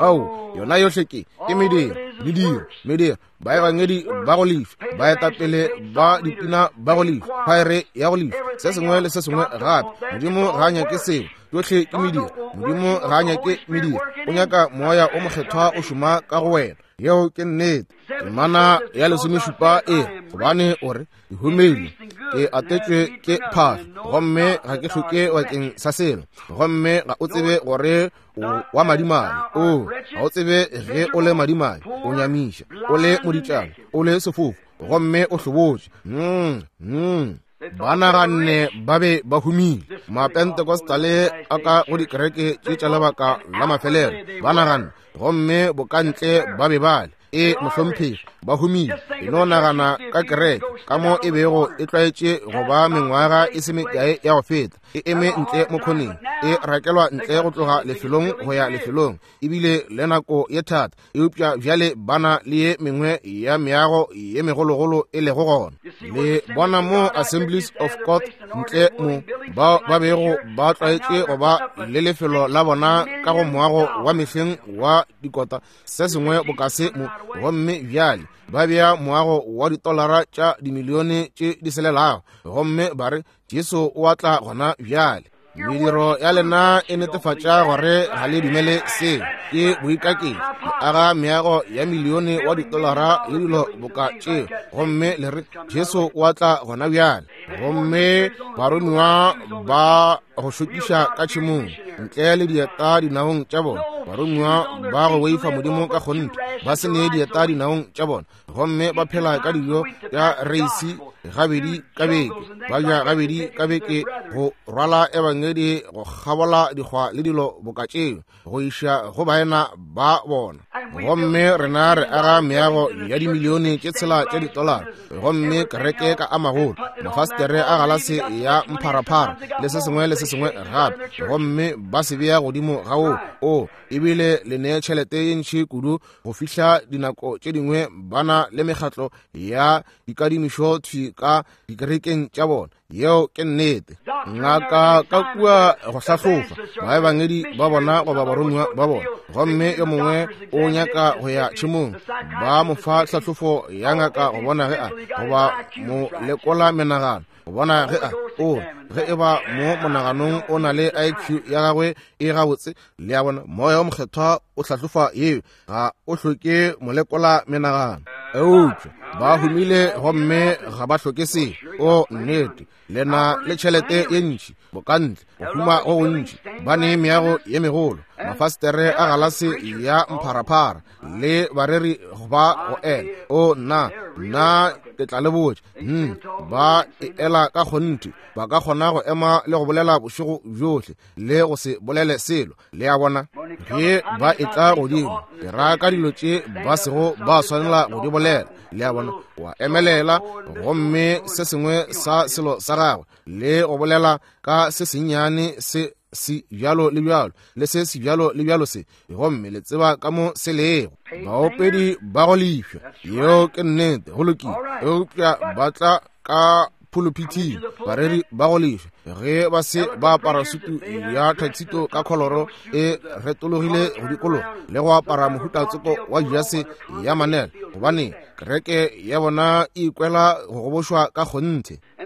ao yona yohle ke ke mediro mediro mediro baebangedi ba go lefa baetapele ba dipina ba go lefa kgwaere ya go lefa se sengwe le se sengwe gape modimo ga a nyake seo yohle ke mediro modimo ga a nyake mediro o nyaka moya o mokgethwa o šoma ka go wena yeo ke nnete temana ya lesomešupa e gobane ore ke humile ke atetšwe ke phahlo gomme ga ke hloke bakeng sa selo gomme ga o tsebe gore wa madimane o ga o tsebe ge o le madimane o nyamiša o le moditšana o le sefofo gomme o hlobotše mm, mm. ba naganne ba be ba humile mapentekostale a ka go dikereke tše tša lebaka la mafelelo ba naganne gomme bokantle ba be bale e mohlomphegi ba humile e no nagana ka kereke ka mo e bego e tlwaetše go ba mengwaga e se mekae ya go feta e eme ntle mo kgoneng e rakelwa ntle go tloga lefelong go ya lefelong ebile le nako ye thata e upša bjale bana le ye mengwe ya meago ye megologolo e lego gona le bona mo Assemblies of God ntle mo ba ba bego ba tlwaetše go ba le lefelo la bona ka go moago wa mehleng wa dikota se sengwe bo ka se mo gomme bjale ba bea moago wa ditolara tša dimilione tše di selelago gomme ba re jesu o atla gona bjale mediro ya lena e netefatša gore ga le dumele seo ke boikakedi le aga meago ya milione wa ditolara le dilo boka tšeo gomme le re jesu o atla gona bjale gomme baromiwa ba go šokiša ka tšhemong ntle le dieta dinaong tša bona baromiwa ba go weifa modimo ka kgonte ba se ne dieta dinaong tša bona gomme ba phela ka dijo tša reisi gabedi ka beke ba ja gabedi ka beke go rwala ebangedi go gabola dikgwa le dilo boka tšeo go iša go baena ba bona gomme rena re aga meago ya dimilione tše tshela tša ditolara gomme kereke ka a magolo mafastere a galase ya mpharapara le se sengwe le se sengwe gape gomme ba se bea godimo ga o o ebile le ne tšhelete ye ntšhi kudu go fihla dinako tše dingwe bana le mekgatlo ya dikadimišo thwi ka dikerekeng tša bona yeo ke nnete ngaka ka kua go hlahlofa baebangedi ba bona goba baromiwa ba bona gomme yo mongwe o nyaka go ya tšhemong ba mo fa hlahlofo ya ngaka go bona ge a goba mo lekola menagano go bona ge a o ge e ba mo monaganong o na le I Q ya gagwe e gabotse le ya bona moya o mokgethwa o hlahlofa yeo ga o hloke molekola menagano eutšwa ba humile gomme ga ba hloke se o nnete lena le tšhelete ye ntši bokantle go huma go gontši ba ne meago ye megolo mafastere a galase ya mpharapara le bareri ba go ela o nna nna ke tla le botse hm ba e ela ka kgonte ba ka kgona go ema le go bolela bošego bjohle le go se bolele selo le ya bona ge ba e tla godimo ke ra ka dilo tše ba sego ba swanela go di bolela le ya bona wa emelela gomme se sengwe sa selo sa gagwe le go bolela ka se sennyane se si bjalo le bjalo le se si bjalo le bjalo se gomme le tseba ka mo se lego baopedi ba go lefša yeo ke nnete go lokile eupša ba tla ka pulpiti bareri ba go lefša ge ba se ba apara sutu ya taxito ka kholoro e retologile go dikologa le go apara mohutatsoko wa jase ya manela gobane kereke ya bona e ikwela go go bošwa ka kgonthe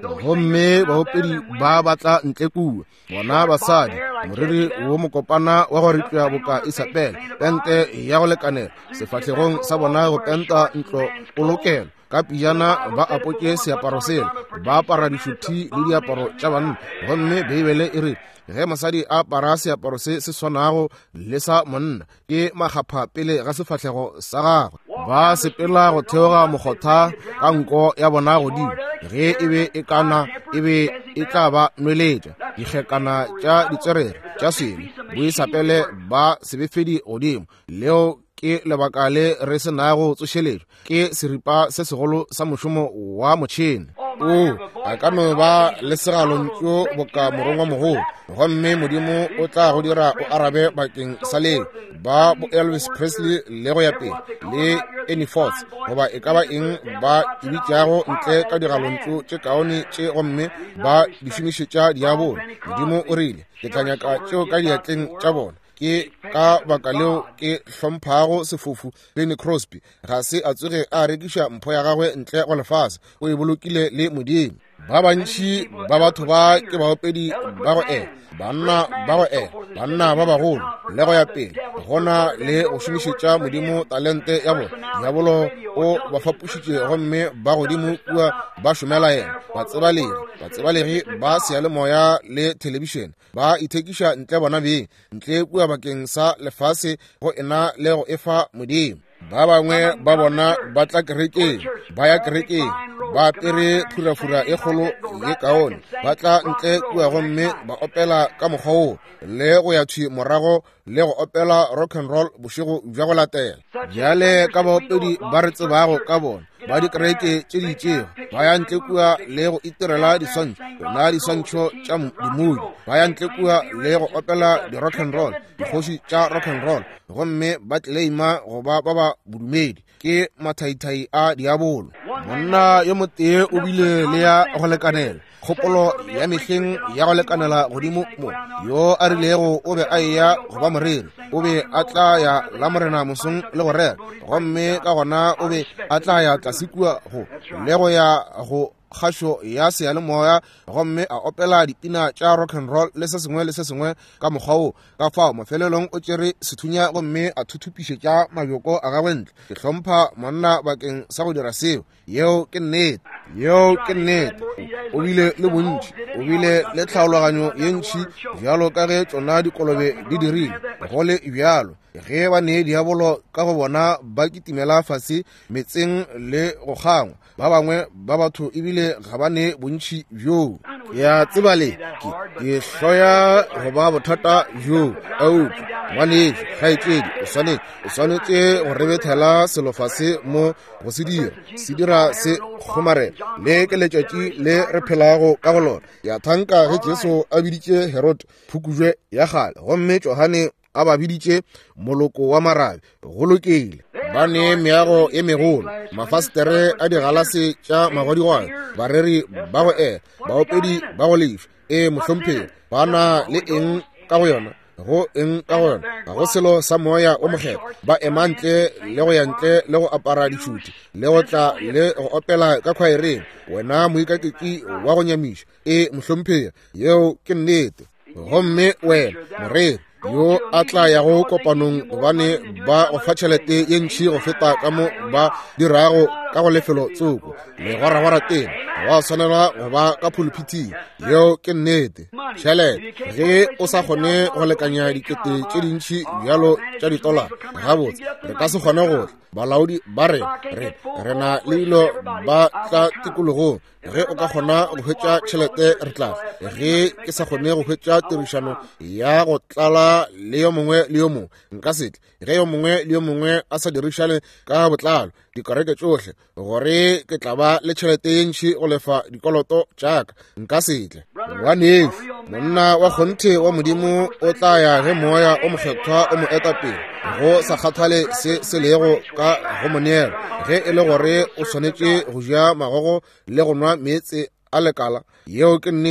gomme baopedi ba batla ntle kuwe bona basadi moriri wo mokopana wa go ritlwa boka Isabel pente ya go lekanela sefatlhegong sa bona go penta ntlo polokelo ka pijana ba apoke seaparo sela ba apara disuthi le diaparo tša banna gomme Bibele e re ge mosadi a apara seaparo se se swaнаго le sa monna ke magapha pele ga sefatlhego sa gagwe ba sepela go theoga mogotha ka nko ya bona godimo ge e be e kana e be e tla ba nweletša dikgekana tša ditserere tša sele boisapele ba sebefedi godimo leo ke lebaka le re se nago tsošeletšo ke seripa se segolo sa mošomo wa motšhene o a ka no ba le segalontšo boka morongwa mogolo gomme modimo o tla go dira o arabe bakeng sa leo ba bo Elvis Presley le go ya pele le Annie Ford goba e ka ba eng ba ebitšago ntle ka digalontšo tše kaone tše gomme ba di šomišetša diabolo modimo o rile ke tla nyaka tšeo ka diatleng tša bona ke ka baka leo ke hlomphago sefofu Benny Crosby ga se a tsoge a rekiša mpho ya gagwe ntle go lefase o e bolokile le modimo ba bantši ba batho ba ke baopedi ba go ela banna ba go ela banna ba bagolo le go ya pele gona le go šomišetša modimo talente ya bona diabolo o ba fapošitše gomme ba godimo kua ba šomela yena batsebalegi batsebalegi ba seyalemoya le telebišene ba ithekiša ntle bona beng ntle kua bakeng sa lefase go ena le go efa modimo ba bangwe ba bona ba tla kerekeng ba ya kerekeng ba apere phurafura e kgolo ye kaone ba tla ntle kua gomme ba opela ka mokgwa oo le go ya thwi morago le go opela rock and roll bošego bja go latela bjale ka baopedi ba re tsebago ka bona ba dikereke tše ditšego ba ya ntle kua le go itirela diswantšho yona diswantšho tša dimudi ba ya ntle kua le go opela di-rock and roll dikgoši tša rock and roll gomme ba tleima goba ba ba bodumedi ke mathaithai a diabolo monna yo motee o bile le ya go lekanela kgopolo ya mehleng ya go lekanela godimo mo yo a rilego o be a eya goba moriri o be a tla ya la morena mosong le go rera gomme ka gona o be a tla ya tlasekua go le go ya go kgašo ya seyalemoya gomme a opela dipina tša rock and roll le se sengwe le se sengwe ka mokgwa o ka fao mafelelong o tšere sethunya gomme a thuthupišetša mabjoko a gagwe ntle ke hlompha monna bakeng sa go dira seo yeo ke nnete yeo ke nnete o bile le bontši o bile le tlhaologanyo ye ntšhi bjalo ka ge tšona dikolobe di dirile go le bjalo ge ba nee diabolo ka go bona ba kitimela fase metseng le go kgangwa ba bangwe ba batho ebile ga ba nee bontši bjoo ya tseba le ke hloya go ba bothata bjoo auki ngwanetše kgaetšedi o swanetše go rebethela selo fase mo go se dira se dira se kgomarela le ke letšatši le re phelago ka go lona ya thanka ge Jesu a biditše Herod phukujwe ya gale gomme Johane a ba biditše moloko wa marabe go lokeile ba ne meago e megolo mafastere a digalase tša magodigwana bareri ba go ela baopedi ba go lefa e mohlomphedi ba na le eng ka go yona go eng ka go yona ga go selo sa moya o mokgetho ba ema ntle le go ya ntle le go apara ditšhuti le go tla le go opela ka khwaereng wena moikakeki wa go nyamiša e mohlomphedi yeo ke nnete gomme wena moreri yo a tla ya go kopanong gobane ba go fa tšhelete ye ntšhi go feta ka mo ba dirago ka go lefelo tsoko legwaragwara teng wa tshwanela go ba ka pulpiting yeo ke nnete tšhelete ge o sa kgone go lekanya dikete tše dintšhi bjalo tša ditolara gabotse re ka se kgone gore balaodi ba re re re na le dilo ba tla tikologong ge o ka kgona go hwetša tšhelete re tla ge ke sa kgone go hwetša tirišano ya go tlala le yo mongwe le yo mongwe nka setle ge yo mongwe le yo mongwe a sa dirišane ka botlalo dikereke tšohle gore ke tla ba le tšhelete ye ntšhi go lefa dikoloto tšaka nka setle wa nefi monna wa kgonthe wa modimo o tla ya ge moya o mokgethwa o mo eta pele go sa kgathale se se lego ka go monela ge e le gore o swanetše go ja magogo le go nwa meetse a lekala yeo ke nnete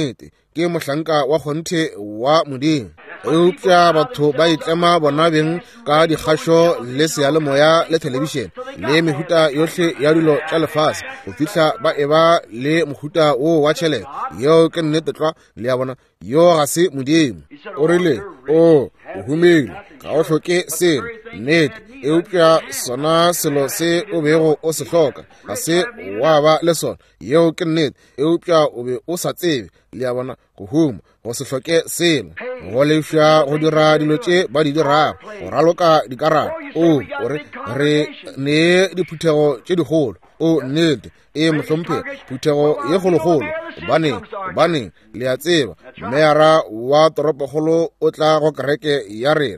ke mohlanka wa kgonthe wa Modimo. Eupša batho ba itlema bona beng ka dikgašo le seyalemoya le television le mehuta yohle ya dilo tša lefase go fihla ba eba le mohuta wo wa tšhelete yeo ke nnete tla le ya bona yo ga se Modimo. O rile o o humile ga o hloke selo nnete. Eupša sona selo se o bego o se hloka ga se wa ba le sona yeo ke nnete. Eupša o be o sa tsebe le ya bona go huma go se hloke selo go lefša go dira dilo tše ba di dirago go raloka dikarata. O ore re ne diphuthego tše digolo. O nnete e mohlomphe phuthego ye kgolokgolo baneng baneng le ya tseba meara wa toropokgolo o tla go kereke ya rena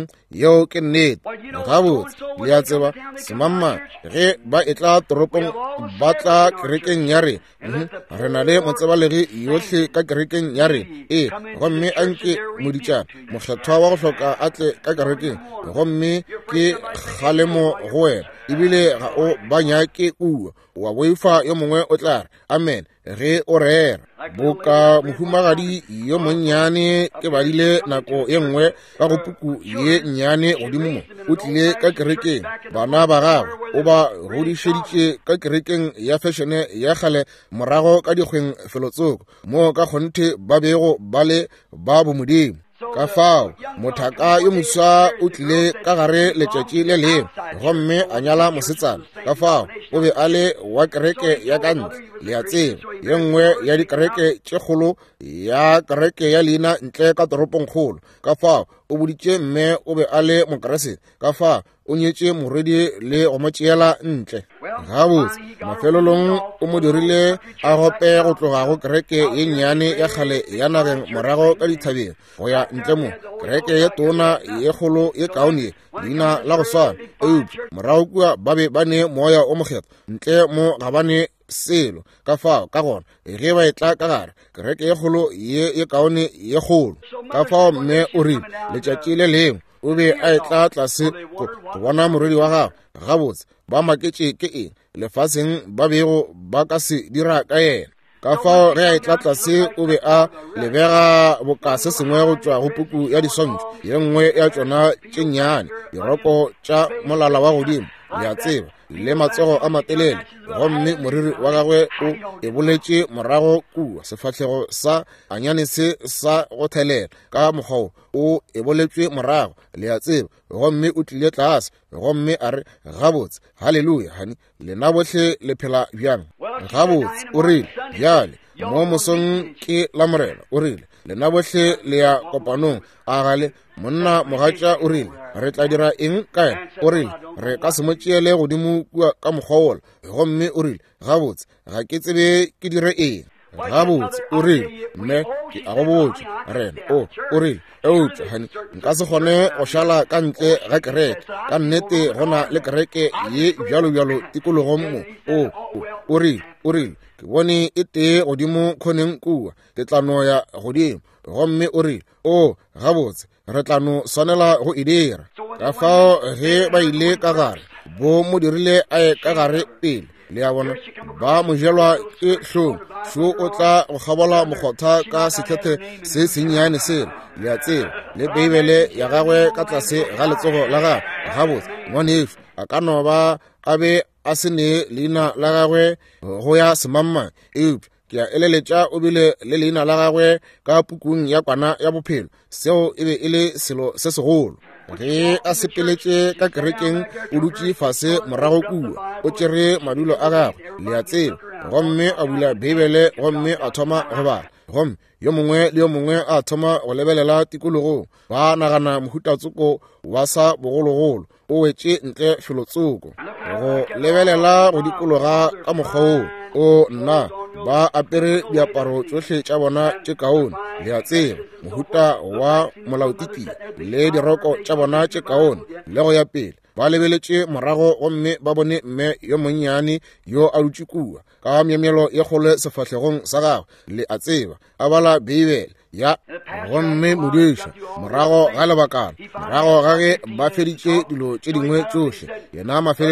yeo ke nnete gabotse le ya tseba semamma ge ba e tla toropong ba tla kerekeng ya rena re na le motsebalegi yohle ka kerekeng ya rena e gomme a nke moditšana mokgethwa wa go hloka a tle ka kerekeng gomme ke kgalemo go wena ebile ga o ba nyake kua wa boifa yo mongwe o tla re amen ge o rera boka mohumagadi yo monnyane ke badile nako ye nngwe ka go puku ye nnyane godimo mo o tlile ka kerekeng bana ba gagwe o ba rodišeditše ka kerekeng ya fešene ya kgale morago ka dikgweng felotsoko mo ka kgonthe ba bego ba le ba bomodimo. Ka fao mothaka yo moswa o tlile ka gare letšatši le lengwe gomme a nyala mosetsana. Ka fao o be a le wa kereke ya ka ntle le ya tseba ye nngwe ya dikereke tše kgolo ya kereke ya leina ntle ka toropong kgolo. Ka fao o boditše mme o be a le mokeresete. Ka fao o nyetše morwedi le go mo tšeela ntle. Gabotse mafelelong o mo dirile a gope go tloga go kereke ye nnyane ya kgale ya nageng morago ka dithabeng go ya ntle mo kereke ye tona ye kgolo ye kaone leina la go swana. Eupša morago kua ba be ba ne moya o mokgetho ntle mo ga ba ne selo. Ka fao ka gona ge ba e tla ka gare kereke ye kgolo ye ye kaone ye kgolo. Ka fao mme o rile letšatši le lengwe o be a e tla tlase go bona morwedi wa gagwe gabotse ba maketše ke eng lefaseng ba bego ba ka se dira ka yena. Ka fao ge a e tla tlase o be a lebega bokase sengwe go tšwa go puku ya diswantšho ye nngwe ya tšona tše nnyane diroko tša molala wa godimo le ya tseba le matsogo a matelele gomme moriri wa gagwe o e boletše morago kua sefahlego sa anyane se sa go thelela ka mokgwa o e boletšwe morago le ya tseba gomme o tlile tlase gomme a re gabotse halleluja hani lena bohle le phela bjang. Gabotse o rile bjale mo mosong ke la morena o rile lena bohle le ya kopanong a gale monna mogatša o rile re tla dira eng kae o rile re ka se mo tšeele godimo kua ka mokgwa wola gomme o rile gabotse ga ke tsebe ke dire eng. Gabotse o rile mme ke a go botša rena o o rile eupša hani nka se kgone go šala ka ntle ga kereke ka nnete gona le kereke ye bjalobjalo tikologong mo. O o rile o rile ke bone e tee godimo kgoneng kua ke tla no ya godimo gomme o rile o gabotse re tla no swanela go e dira. Ka fao ge ba ile ka gare bo mo dirile a ye ka gare pele le ya bona ba mo jelwa ke hlong sho o tla go gabola mogotha ka sekgethe se sennyane selo le ya tseba le beibele ya gagwe ka tlase ga letsogo la gagwe gabotse ngwaneso a ka no ba a be a se ne leina la gagwe go ya semamma. Eupša ke a eleletša o bile le leina la gagwe ka pukung ya kwana ya bophelo seo e be e le selo se segolo. Ge a sepeletše ka kerekeng o dutše fase morago kua o tšere madulo a gagwe le ya tseba gomme a bula beibele gomme a thoma go bala gomme yo mongwe le yo mongwe a thoma go lebelela tikologong ba nagana mohutatsoko wa sa bogologolo o wetše ntle felotsoko go lebelela go dikologa ka mokgwa o nna ba apere diaparo tsohle tša bona tše kaone le ya tseba mohuta wa molaotiki le diroko tša bona tše kaone le go ya pele ba lebeletše morago gomme ba bone mme yo monnyane yo a dutše kua ka memelo ye kgole sefahlegong sa gagwe le a tseba a bala beibele ya gomme modiša morago ga lebakana morago ga ge ba feditše dilo tše dingwe tsohle yena mafelelong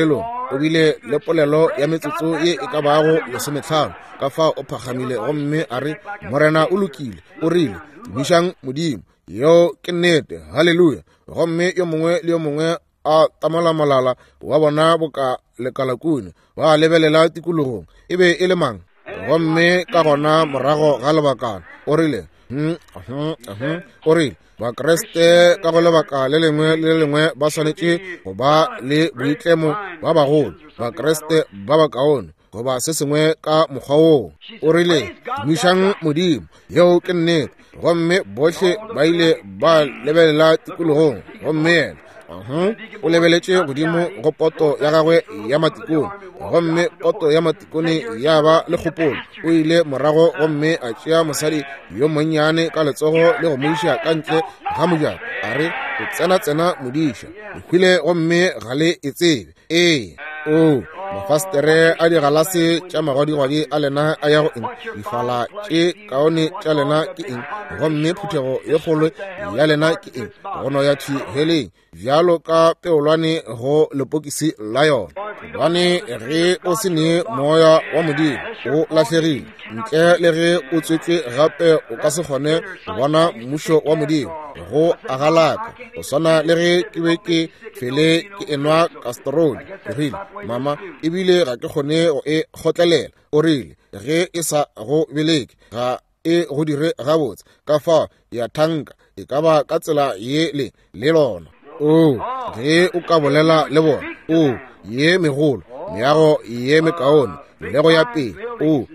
o bile le polelo ya metsotso e e ka bago lesometlhano ka fa o phagamile gomme a re morena o lokile o rile bušang modimo yo ke nnete halleluja gomme yo mongwe le yo mongwe a tamola malala wa bona boka lekalakune wa lebelela tikologong e be e le mang gomme ka gona morago ga lebakana o rile hm hm o rile bakreste ka go lebaka le lengwe le lengwe ba swanetše go ba le boitlemo ba bagolo bakreste ba bakaone go ba se sengwe ka mokgwa woo o rile dumišang modimo yeo ke nnete gomme bohle ba ile ba lebelela tikologong gomme yena Uh-huh. o lebeletše godimo go poto ya gagwe ya matikone gomme poto ya matikone ya ba le kgopolo o ile morago gomme a tšea mosadi yo monnyane ka letsogo le go moiša ka ntle ga mojako a re o tsena-tsena modiša e hwile gomme ga le e tsebe ee o mafastere a digalase tša magwadigwadi a lena a ya go eng difala tše kaone tša lena ke eng gomme phuthego ye kgolo ya lena ke eng gono ya thi heleng bjalo ka peolwane go lepokisi la yona gobane ge o se ne moya wa modimo o lahlegile ntle le ge o tswetswe gape o ka se kgone go bona mmušo wa modimo go agalaka go swana le ge ke be ke fele ke enwa kastroli o rile mama ebile ga ke kgone go e kgotlelela o rile ge e sa go beleke ga e go dire gabotse ka fa ya thanka e ka ba ka tsela ye le le lona o ge o ka bolela le bona o ye megolo meago ye mekaone lego ya pele o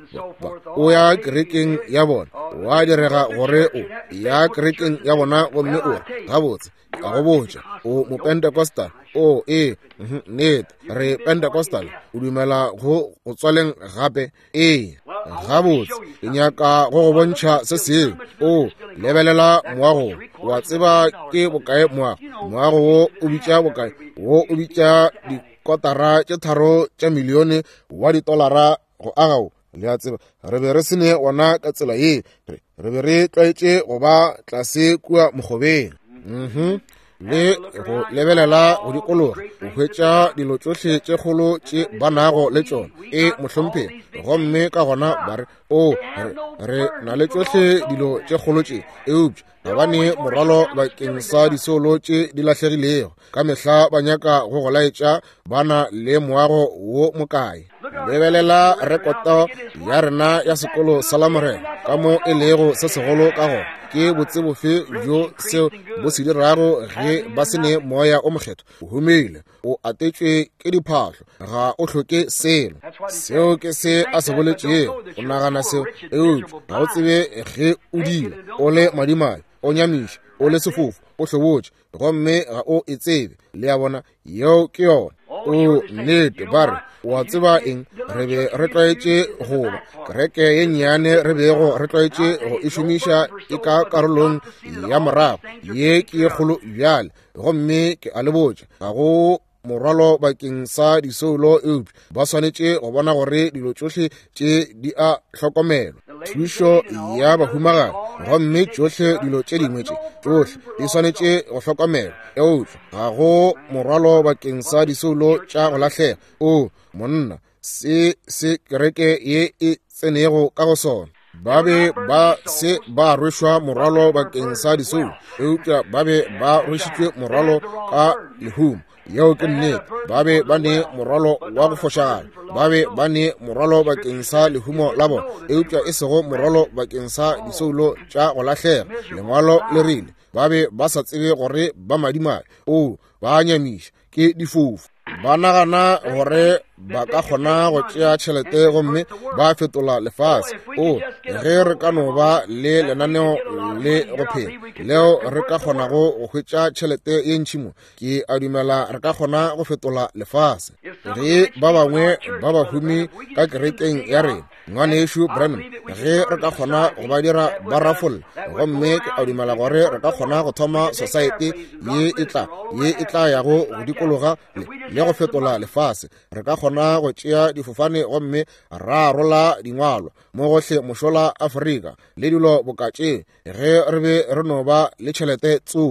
o ya kerekeng ya bona wa direga gore o ya kerekeng ya bona gomme o gabotse a go botša o mo pentecostal o e net re pentecostal o dumela go go tswaleng gape ee gabotse ke nyaka go go bontšha se sengwe o lebelela moago wa tseba ke bokae moago moago wo o bitša bokae wo o bitša dikotara tše tharo tša milione wa ditolara go agao le a tseba re be re sene ona ka tsela ye re be re tlwaetše go ba tlase kua mokgobeng mhm le go lebelela go dikologa go hwetša dilo tsohle tše kgolo tše ba nago le tšona e mohlompheng gomme ka gona ba re o re na le tsohle dilo tše kgolo tše eupša gabane moralo bakeng sa disolo tše di lahlegilego ka mehla ba nyaka go go laetša bana le moago wo mokae lebelela rekoto ya rena ya sekolo sa lamorena ka mo e lego se segolo ka gona ke botsebofe jo seo bo se dirago ge ba sene moya o mokgetho o humile o atetšwe ke diphatlho ga o tlhoke selo seo ke se a se boletšego o nagana seo eutšo ga o tsebe ge o dila o le madimai o nyamiša o le sefofo o hlobotše gomme ga o e tsebe le ya bona yeo ke yona o nnete ba re wa tseba eng re be re tlwaetše goba kereke ye nnyane re bego re tlwaetše go e šomiša e ka karolong ya morago ye ke ye kgolo bjale gomme ke a le botša ga go morwalo bakeng sa disolo eupša ba swanetše go bona gore dilo tšohle tše di a hlokomelwa thušo ya bahumagadi gomme tšohle dilo tše dingwe tše tšohle di swanetše go hlokomelwa eupša ga go morwalo bakeng sa disolo tša go lahlega o monna se se kereke ye e tsenego ka go sona ba be ba se ba rwešwa morwalo bakeng sa disolo eupša ba be ba rwešitšwe morwalo ka lehuma yeo ke nnete ba be ba ne morwalo wa go fošagala ba be ba ne morwalo bakeng sa lehumo la bona eupša e sego morwalo bakeng sa disoulo tša go lahlega lengwalo le rile ba be ba sa tsebe gore ba madimai o ba nyamiša ke difofu ba nagana gore ba ka kgona go tšea tšhelete gomme ba fetola lefase o ge re ka no ba le lenaneo le go phela leo re ka kgonago go hwetša tšhelete ye ntšhimo ke a dumela re ka kgona go fetola lefase ge ba bangwe ba bahumi ka kerekeng ya rena ngwane yešo branam ge re ka kgona go ba dira ba rafolla gomme ke a dumela gore re ka kgona go thoma society ye e tla ye e tla yago go dikologa le go fetola lefase re ka kgona go tšea difofane gomme ra arola dingwalwa mo gohle mošola Afrika le dilo bokatše ge re be re no ba le tšhelete tsoko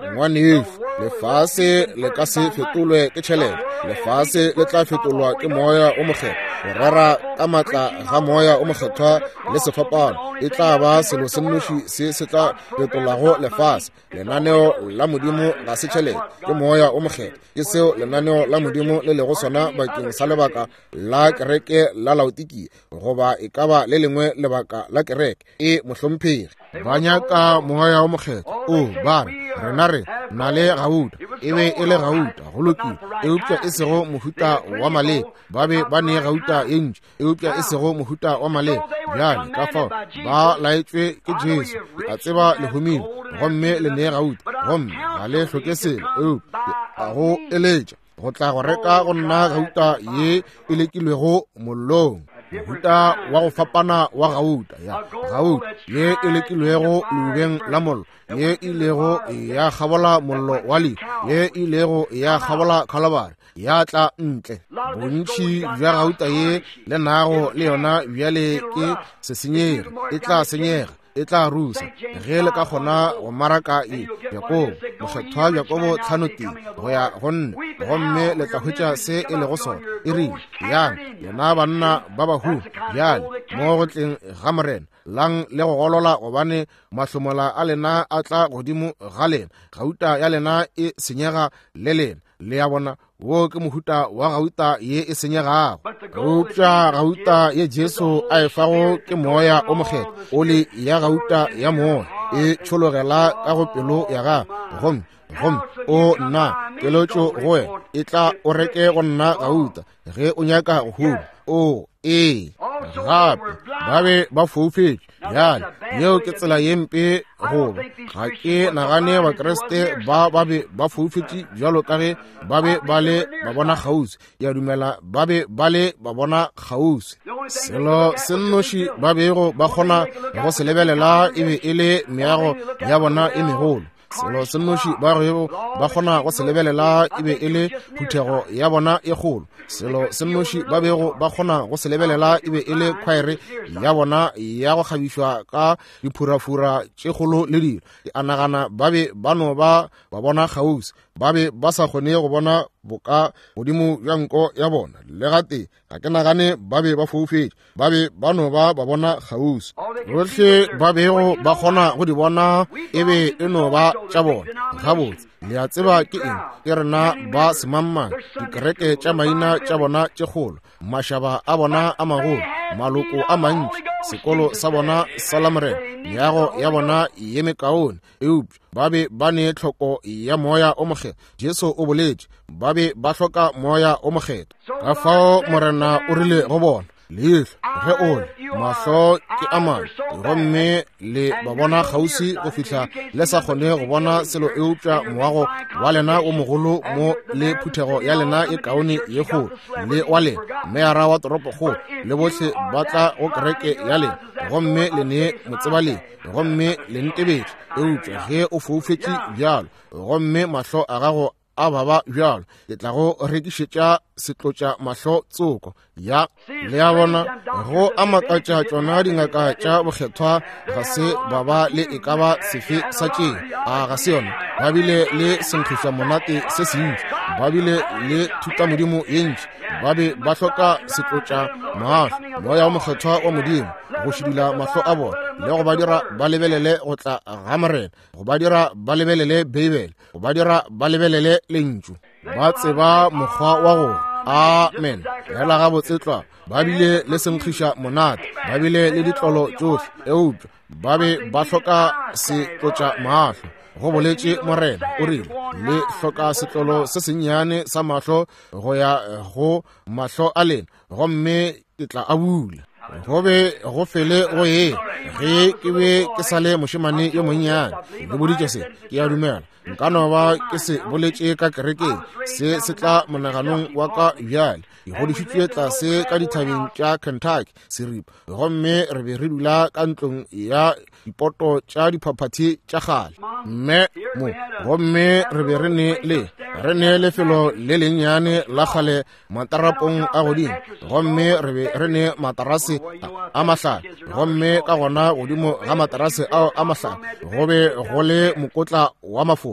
ngwanefu lefase le ka se fetolwe ke tšhelete, lefase le tla fetolwa ke moya o mokgethwa. Go rera ka matla ga moya o mokgethwa le sefapano e tla ba selo se nnoši se se tla fetolago lefase. Lenaneo la Modimo ga se tšhelete, ke moya o mokgethwa. Ke seo lenaneo la Modimo le lego sona bakeng sa lebaka la kereke la Laodikia, goba e ka ba le lengwe lebaka la kereke e mohlomphegi. Ba nyaka moya o mokgethwa. O ba re rena re na le gauta, e be e le gauta go lokile, e upša e sego mohuta wa maleba. Ba be ba ne gauta e ntši, e upša e sego mohuta wa maleba. Bjale ka fao ba laetšwe ke Jesu a tseba lehumile, gomme le ne gauta, gomme ga le hloke selo eo a go eletša go tla go reka go nna gauta ye e lekilwego mollong. Mohuta wa go fapana wa gauta ya gauta ye e lekilwego leubeng la mollo, ye ilego ya kgabola mollo wa lehu, ye ilego ya kgabola khalabare ya tla ntle. Bontši bja gauta ye le nago le yona bjale ke sesenyegi, e tla senyega, e tla rusa. Ge le ka kgona go maraka e Jakobo mokgethwa Jakobo tlhano tee go ya go nne, gomme le tla hwetša se e lego sona e rile yana lena banna ba bahu bjale mo go tleng ga morena lang le go golola, gobane mahlomola a lena a tla godimo ga lena. Gauta ya lena e senyega le lena le ya bona wo ke mohuta wa gauta ye e senyegago. Eupša gauta ye Jesu a e fago ke moya o mokgethwa o le ya gauta ya moya e tšhologela ka go pelo ya gago. Gomme gomme o nna keletšo go wena e tla o reke go nna gauta ge o nyaka go huma. O ee gape ba be ba foufetše bjale yeo ke tsela ye mpe, goba ga ke nagane bakreste ba ba be ba foufetše bjalo ka ge ba be ba le ba bona kgauswi. Ya dumela ba be ba le ba bona kgauswi. Selo se nnoši ba bego ba kgona go se lebelela e be e le meago ya bona e megolo. Selo se nnoši ba bego ba kgona go se lebelela e be e le phuthego ya bona e kgolo. Selo se nnoši ba bego ba kgona go se lebelela e be e le khwaere ya bona ya go kgabišwa ka diphurafura tše kgolo le dilo. A nagana ba be ba no ba ba bona kgauswi, ba be ba sa kgone go bona boka godimo bja nko ya bona. Le gate ga ke nagane ba be ba foufetše, ba be ba no ba ba bona kgauswi. Bohle ba bego ba kgona go di bona e be e no ba tša bona gabotse. Le a tseba ke eng e rena ba semangmang, dikereke tša maina tša bona tše kgolo, mašaba a bona a magolo, maloko a mantši, sekolo sa bona sa lamorena, meago ya bona ye mekaone. Eupša ba be ba ne tlhoko ya moya o mokgethwa. Jesu o boletše ba be ba hloka moya o mokgethwa. Ka fao morena o rile go bona leihlo ge o le mahlo ke a mane, gomme le ba bona kgauswi go fihla le sa kgone go bona selo. Eupša moago wa lena o mogolo mo le phuthego ya lena e kaone ye kgolo le wa lena meara wa toropo kgolo le bohle ba tla go kereke ya lena, gomme le ne motseba lena, gomme le ntebetše. Eupša ge o foufetše bjalo, gomme mahlo a gago a baba bjalo, le tla go rekišetša setlotša mahlo tsoko ya le ya bona. Go a makatša tšona dingaka tša bokgethwa ga se baba le e ka ba sefe sa tšeng, a ga se yona ba bile le senkgiša monate se se ntši, ba bile le thuta modimo ye ntši, ba be ba hloka setlotša mahlo moya wa mokgethwa wa modimo go šidila mahlo a bona, le go ba dira ba lebelele go tla ga morena, go ba dira ba lebelele Beibele, go ba dira ba lebelele lentšu. Ba tseba mokgwa wa go amen fela gabotsetlwa, ba bile le senkgiša monate, ba bile le ditlolo tšohle. Eupša ba be ba hloka setlotša mahlo. Go boletše morena o rile le hloka setlolo se sennyane sa mahlo go ya go mahlo a lena, gomme ke tla a bula. Go be go fele go ye ge ke be ke sa le mošemane yo monnyane le boditše se ke a dumela. Nka no ba ke se boletše ka kerekeng, se se tla monaganong wa ka bjale. E godišitšwe tlase ka dithabeng tša Kentucky seripa, gomme re be re dula ka ntlong ya dipoto tša diphaphathi tša gale. Mme mo gomme re be re ne le re ne lefelo le lennyane la gale matarapong a godimo, gomme re be re ne matarase a mahlano, gomme ka gona godimo ga matarase ao a mahlano go be go le mokotla wa mafofo.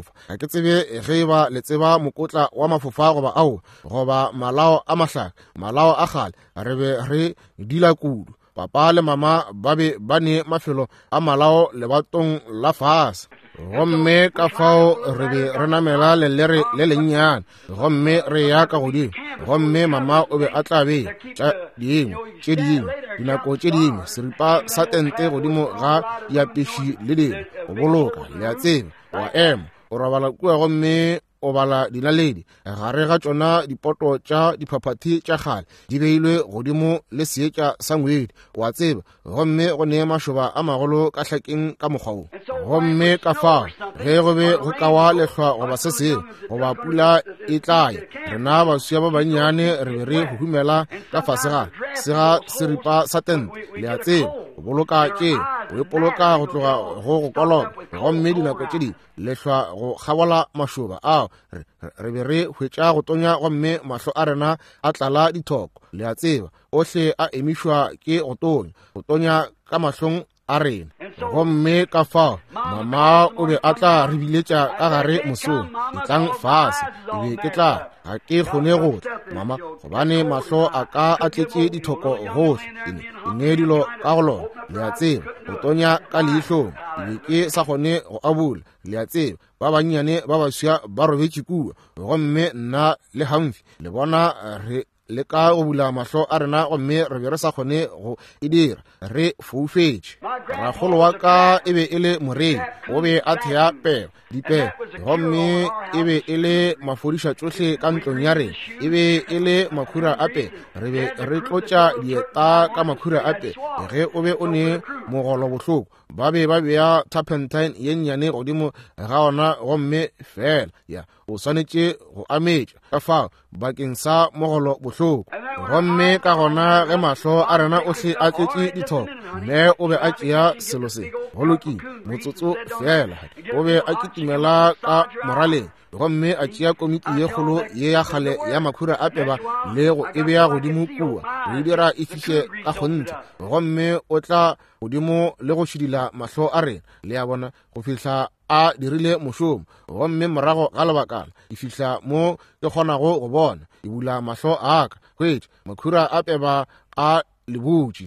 fofa ga ke tsebe ge ba le tseba mokotla wa mafofa goba ao goba malao a mahlaka malao a gale re be re dila kudu papa le mama ba be ba ne mafelo a malao lebatong la fase gomme ka fao re be re namela lelere le lennyane gomme re ya ka godimo gomme mama o be a tla be tša dingwe tše dingwe dinako tše dingwe seripa sa tente godimo ga diapeši le dingwe go boloka le a tseba wa ema o robala kua gomme o bala dinaledi gare ga tšona dipoto tša diphaphathi tša gale di beilwe godimo le seetša sa ngwedi wa tseba gomme go ne mašoba a magolo ka hlakeng ka mokgwao gomme ka fao ge go be go kawa lehlwa goba se sengwe goba pula e tlaya rena baswa ba bannyane re be re huhumela ka fase ga sega seripa sa tente le a tseba go boloka tše o ipoloka go tloga go go koloba gomme dinako tše di lehlwa go kgabola mašoba ao re be re hwetša go tonya gomme mahlo a rena a tlala dithoko le a tseba ohle a emišwa ke go tonya go tonya ka mahlong a rena gomme ka fao mama o be a tla re biletša ka gare mosong etlang fase e be ke tla ga ke kgone go mama gobane mahlo a ka a tletše dithoko gohle e ne dilo ka go lona le a tseba go tonya ka leihlong e be ke sa kgone go abola le a tseba ba bannyane ba baswa ba robetše kua gomme nna le hamfi le bona re le ka go bula mahlo a rena gomme re be re sa kgone go e dira re foufetše ragolo wa ka e be e le morei o be a thea peo dipeo gomme e be e le mafodiša tšohle ka ntlong ya rena e be e le makhura a pe re be re tlotša dieta ka makhura a pe ge o be o ne mogolo bohloko ba be ba bea turpentine ye nnyane godimo ga ona gomme fela ya o swanetše go ametša ka fao bakeng sa mogolo bohloko gomme ka gona ge mahlo a rena ohle a tletše dithoko mme o be a tšea selo se go lokile motsotso fela o be a kitimela ka moraleng gomme a tšea komiti ye kgolo ye ya kgale ya makhura a peba le go e bea godimo kua go e dira e fiše ka kgonthe gomme o tla godimo le go šidila mahlo a rena le a bona go fihla a dirile mošomo gomme morago ga lebakala e fihla mo ke kgonago go bona e bula mahlo a ka hwetše makhura a peba a lebotše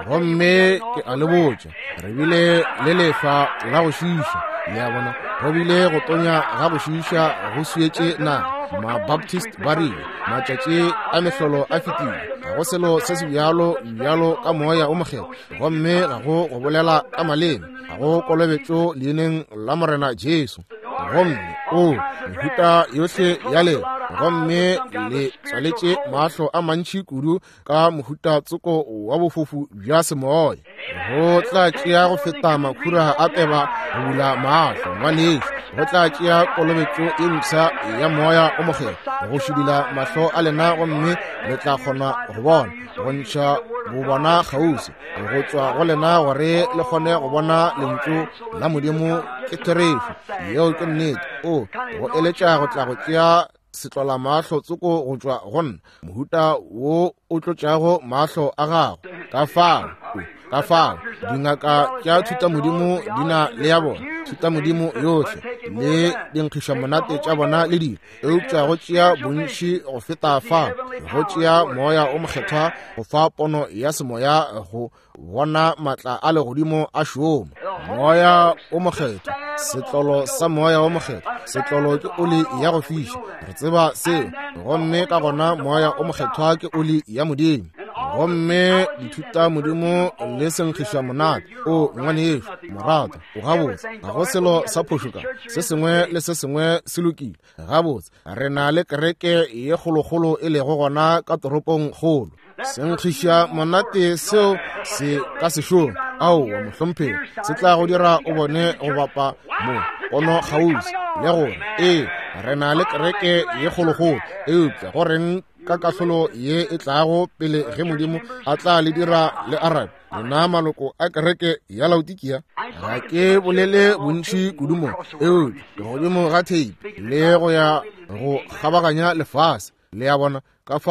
gomme ke a lebotša re bile le lefa la go šiša le a bona go bile go tonya ga go šiša go suetše na mabaptist ba rile matšatši a mehlolo a fetile ga go selo se se bjalo bjalo ka moya o mokgelo gomme ga go go bolela ka maleme ga go kolobetšo leineng la morena jesu gomme o mehuta yohle ya le gomme le tswaletše mahlo a mantši kudu ka mohuta tsoko wa bofofu bja semoya go tla tšea go feta makhura a peba go bula mahlo ngwanešo go tla tšea kolobetšo e mpša ya moya o mokgelo go šidila mahlo a lena gomme le tla kgona go bona go ntšha go bona kgausi go tšwa go lena gore le kgone go bona lentšu la modimo ke therefo yeo ke nnete o go eletša go tla go tšea setlola mahlo tsoko go tšwa go nna mohuta wo o tlotšago mahlo a gago ka fao ka fao dingaka tša thuta modimo di na le ya bona thuta modimo yohle le dinkgiša monate tša bona le dilo eupša go tšea bontši go feta fao go tšea moya o mokgethwa go fa pono ya semoya go bona matla a legodimo a šoma moya o mokgethwa setlolo sa moya o mokgethwa setlolo ke oli ya go fiša re tseba seo gomme ka gona moya o mokgethwa ke oli ya modimo gomme dithuta modimo le senkgiša monate o ngwanešo morato o gabotse ga go selo sa phošoka se sengwe le se sengwe se lokile gabotse re na le kereke ye kgolokgolo e lego gona ka toropong kgolo senkgiša monate seo se ka sešong ao wa mohlompheng se tla go dira o bone go bapa mo ono kgausi le gore ee re na le kereke ye kgolokgolo eupša go reng ka kahlolo ye e tlago pele ge modimo a tla le dira le arabe lena maloko a kereke ya laodikia ga ke bolele bontši kudumo eo ke godimo ga theipi le go ya go kgabaganya lefase le ya bona ka fao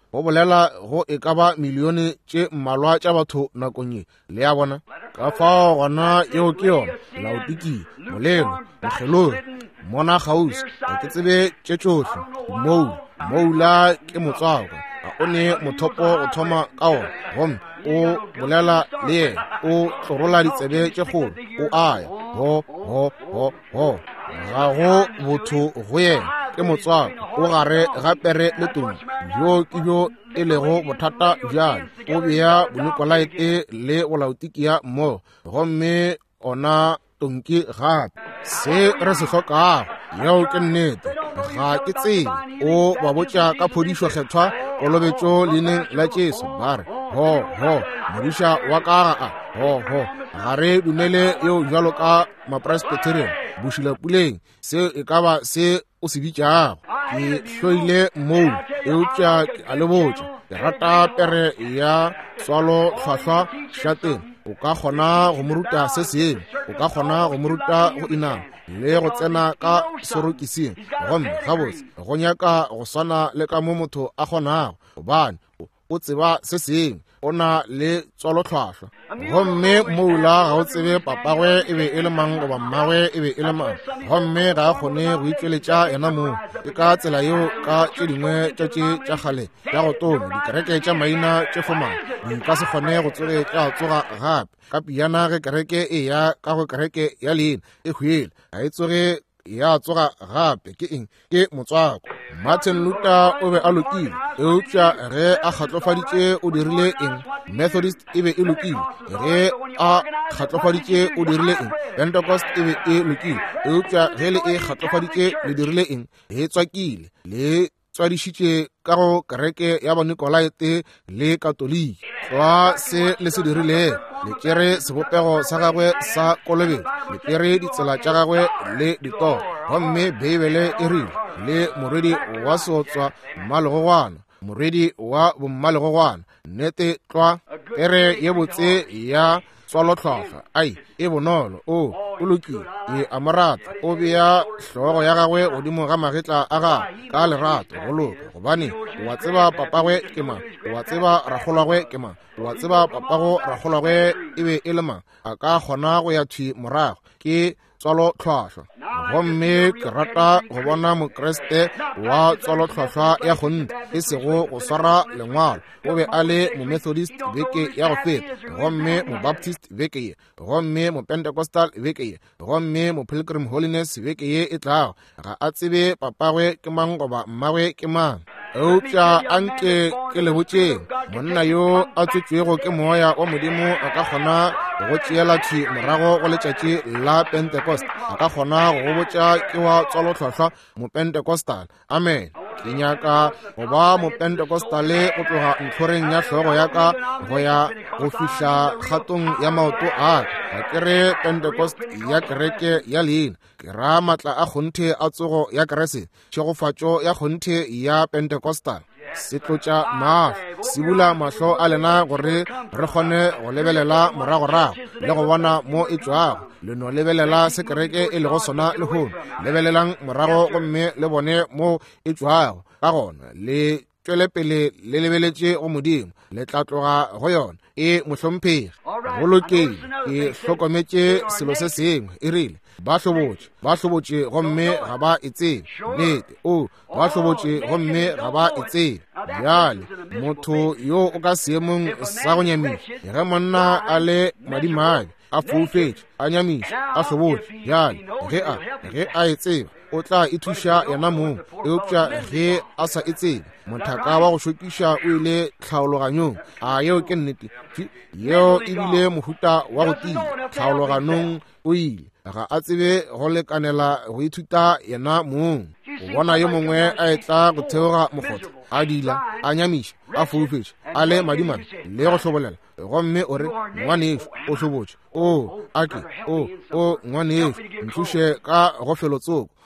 go bolela go e ka ba milione tše mmalwa tša batho nakong ye le ya bona ka fao gona yeo ke yona Laodiki molelo mokgelori mona gausi ga ke tsebe tše tšohle mou moula ke motswako ga o ne mothopo go thoma ka ona gomme o bolela le yena o tlorola ditsebe tše kgolo o aya ho ho ho ho ga go botho go yena ke motswako o gare ga pere le tumi bjo ke bjo e lego bothata bjale o bea bonikolaete le bolaotikia mmogo gomme ona tonki gape se re se hlokago yeo ke nnete ga ke tsebe o ba botša ka phodišo kgethwa kolobetšo leineng la Jesu ba re ho ho modiša wa ka a ho ho ga re dumele yeo jalo ka mapresbyterian bošila puleng seo e ka ba se o se bitšago ke hloile mou eupša a le botša ke rata pere ya tswalo hlwahlwa šateng o ka kgona go moruta se seng o ka kgona go moruta go inama le go tsena ka sorokising gomme gabotse go nyaka go swana le ka mo motho a kgonago gobane o tseba se seng o na le tswalotlhwahlwa gomme moula ga o tsebe papagwe e be e le mang goba mmagwe e be e le mang gomme ga a kgone go itšweletša yena moo ke ka tsela yeo ka tše dingwe tša tše tša kgale tša go tone dikereke tša maina tše fomang di ka se kgone go tsogetša tsoga gape ka piana ge kereke e ya ka go kereke ya leina e hwele ga e tsoge ya tsoga gape ke eng ke motswako Martin Luther o be a lokile eupša ge a kgatlofaditše o dirile eng Methodist e be e lokile ge a kgatlofaditše o dirile eng Pentecost e be e lokile eupša ge le e kgatlofaditše le dirile eng e tswakile le tswadišitše ka go kereke ya banikolaete le katoliki tswa se le se dirilego le tšere sebopego sa gagwe sa kolobetšo le tšere ditsela tša gagwe le ditoro gomme beibele e rile le morwedi wa seotswa mmalegogwana morwedi wa bommalegogwana nnete tlwa pere ye botse ya tswalotlhwahlwa ai e bonolo o o lokile e amorata o bea hlogo ya gagwe godimo ga magetla a gagwe ka lerato go loka gobane wa tseba papagwe ke mang wa tseba ragolwagwe ke mang wa tseba papago ragolwagwe e be e le mang a ka kgona go ya thwi morago ke tswalotlhwahlwa gomme ke rata go bona mokreste wa tswalotlhwahlwa ya go nta e sego go swara lengwalo o be a le momethodist beke ya go feta gomme mobaptist beke ye gomme mopentekostal beke ye gomme mopilgrim holiness beke ye e tlago ga a tsebe papagwe ke mang goba mmagwe ke mang eupša a nke ke le botšeng monna yo a tswetšwego ke moya wa modimo a ka kgona go tšeela thwi morago go letšatši la pentecost a ka kgona go botša ke wa tswalotlhwahlwa mopentekostal amen ke nyaka go ba mopentekostale go tloga ntlhoreng ya hlogo ya ka go ya go fihla kgatong ya maoto a ga ke re pentecost ya kereke ya leina ke ra matla a kgonthe a tsogo ya kerese tšhegofatšo ya kgonthe ya pentekostal se tlotša mahlo se bula mahlo a lena gore re kgone go lebelela moragorago le go bona mo e tšwago le no lebelela se kereke e lego sona le hono lebelelang morago gomme le bone mo e tšwago ka gona le tšwelepele le lebeletše go modimo le tla tloga go yona e mohlomphegi go lokile ke hlokometše selo se sengwe e rile ba hlobotše ba hlobotše gomme ga ba e tsebe nnete o ba hlobotše gomme ga ba e tsebe bjale motho yo o ka seemong sa go nyamiša ge monna a le madimabe a foufetše a nyamiša a hlobotše bjale ge a ge a e tseba o tla e thuša yena moo eupša ge a sa e tsebe mothaka wa go šokiša o ile tlhaologanyong a yeo ke nnete yeo e bile mohuta wa go tia tlhaologanong o ile ga a tsebe go lekanela go ithuta yena moong go bona yo mongwe a etla go theoga mokgotho a dila a nyamiša a foufetše a le madimane le go hlobolela gomme o re ngwaneešo o hlobotše o ake o o ngwaneešo nthuše ka go felotsoko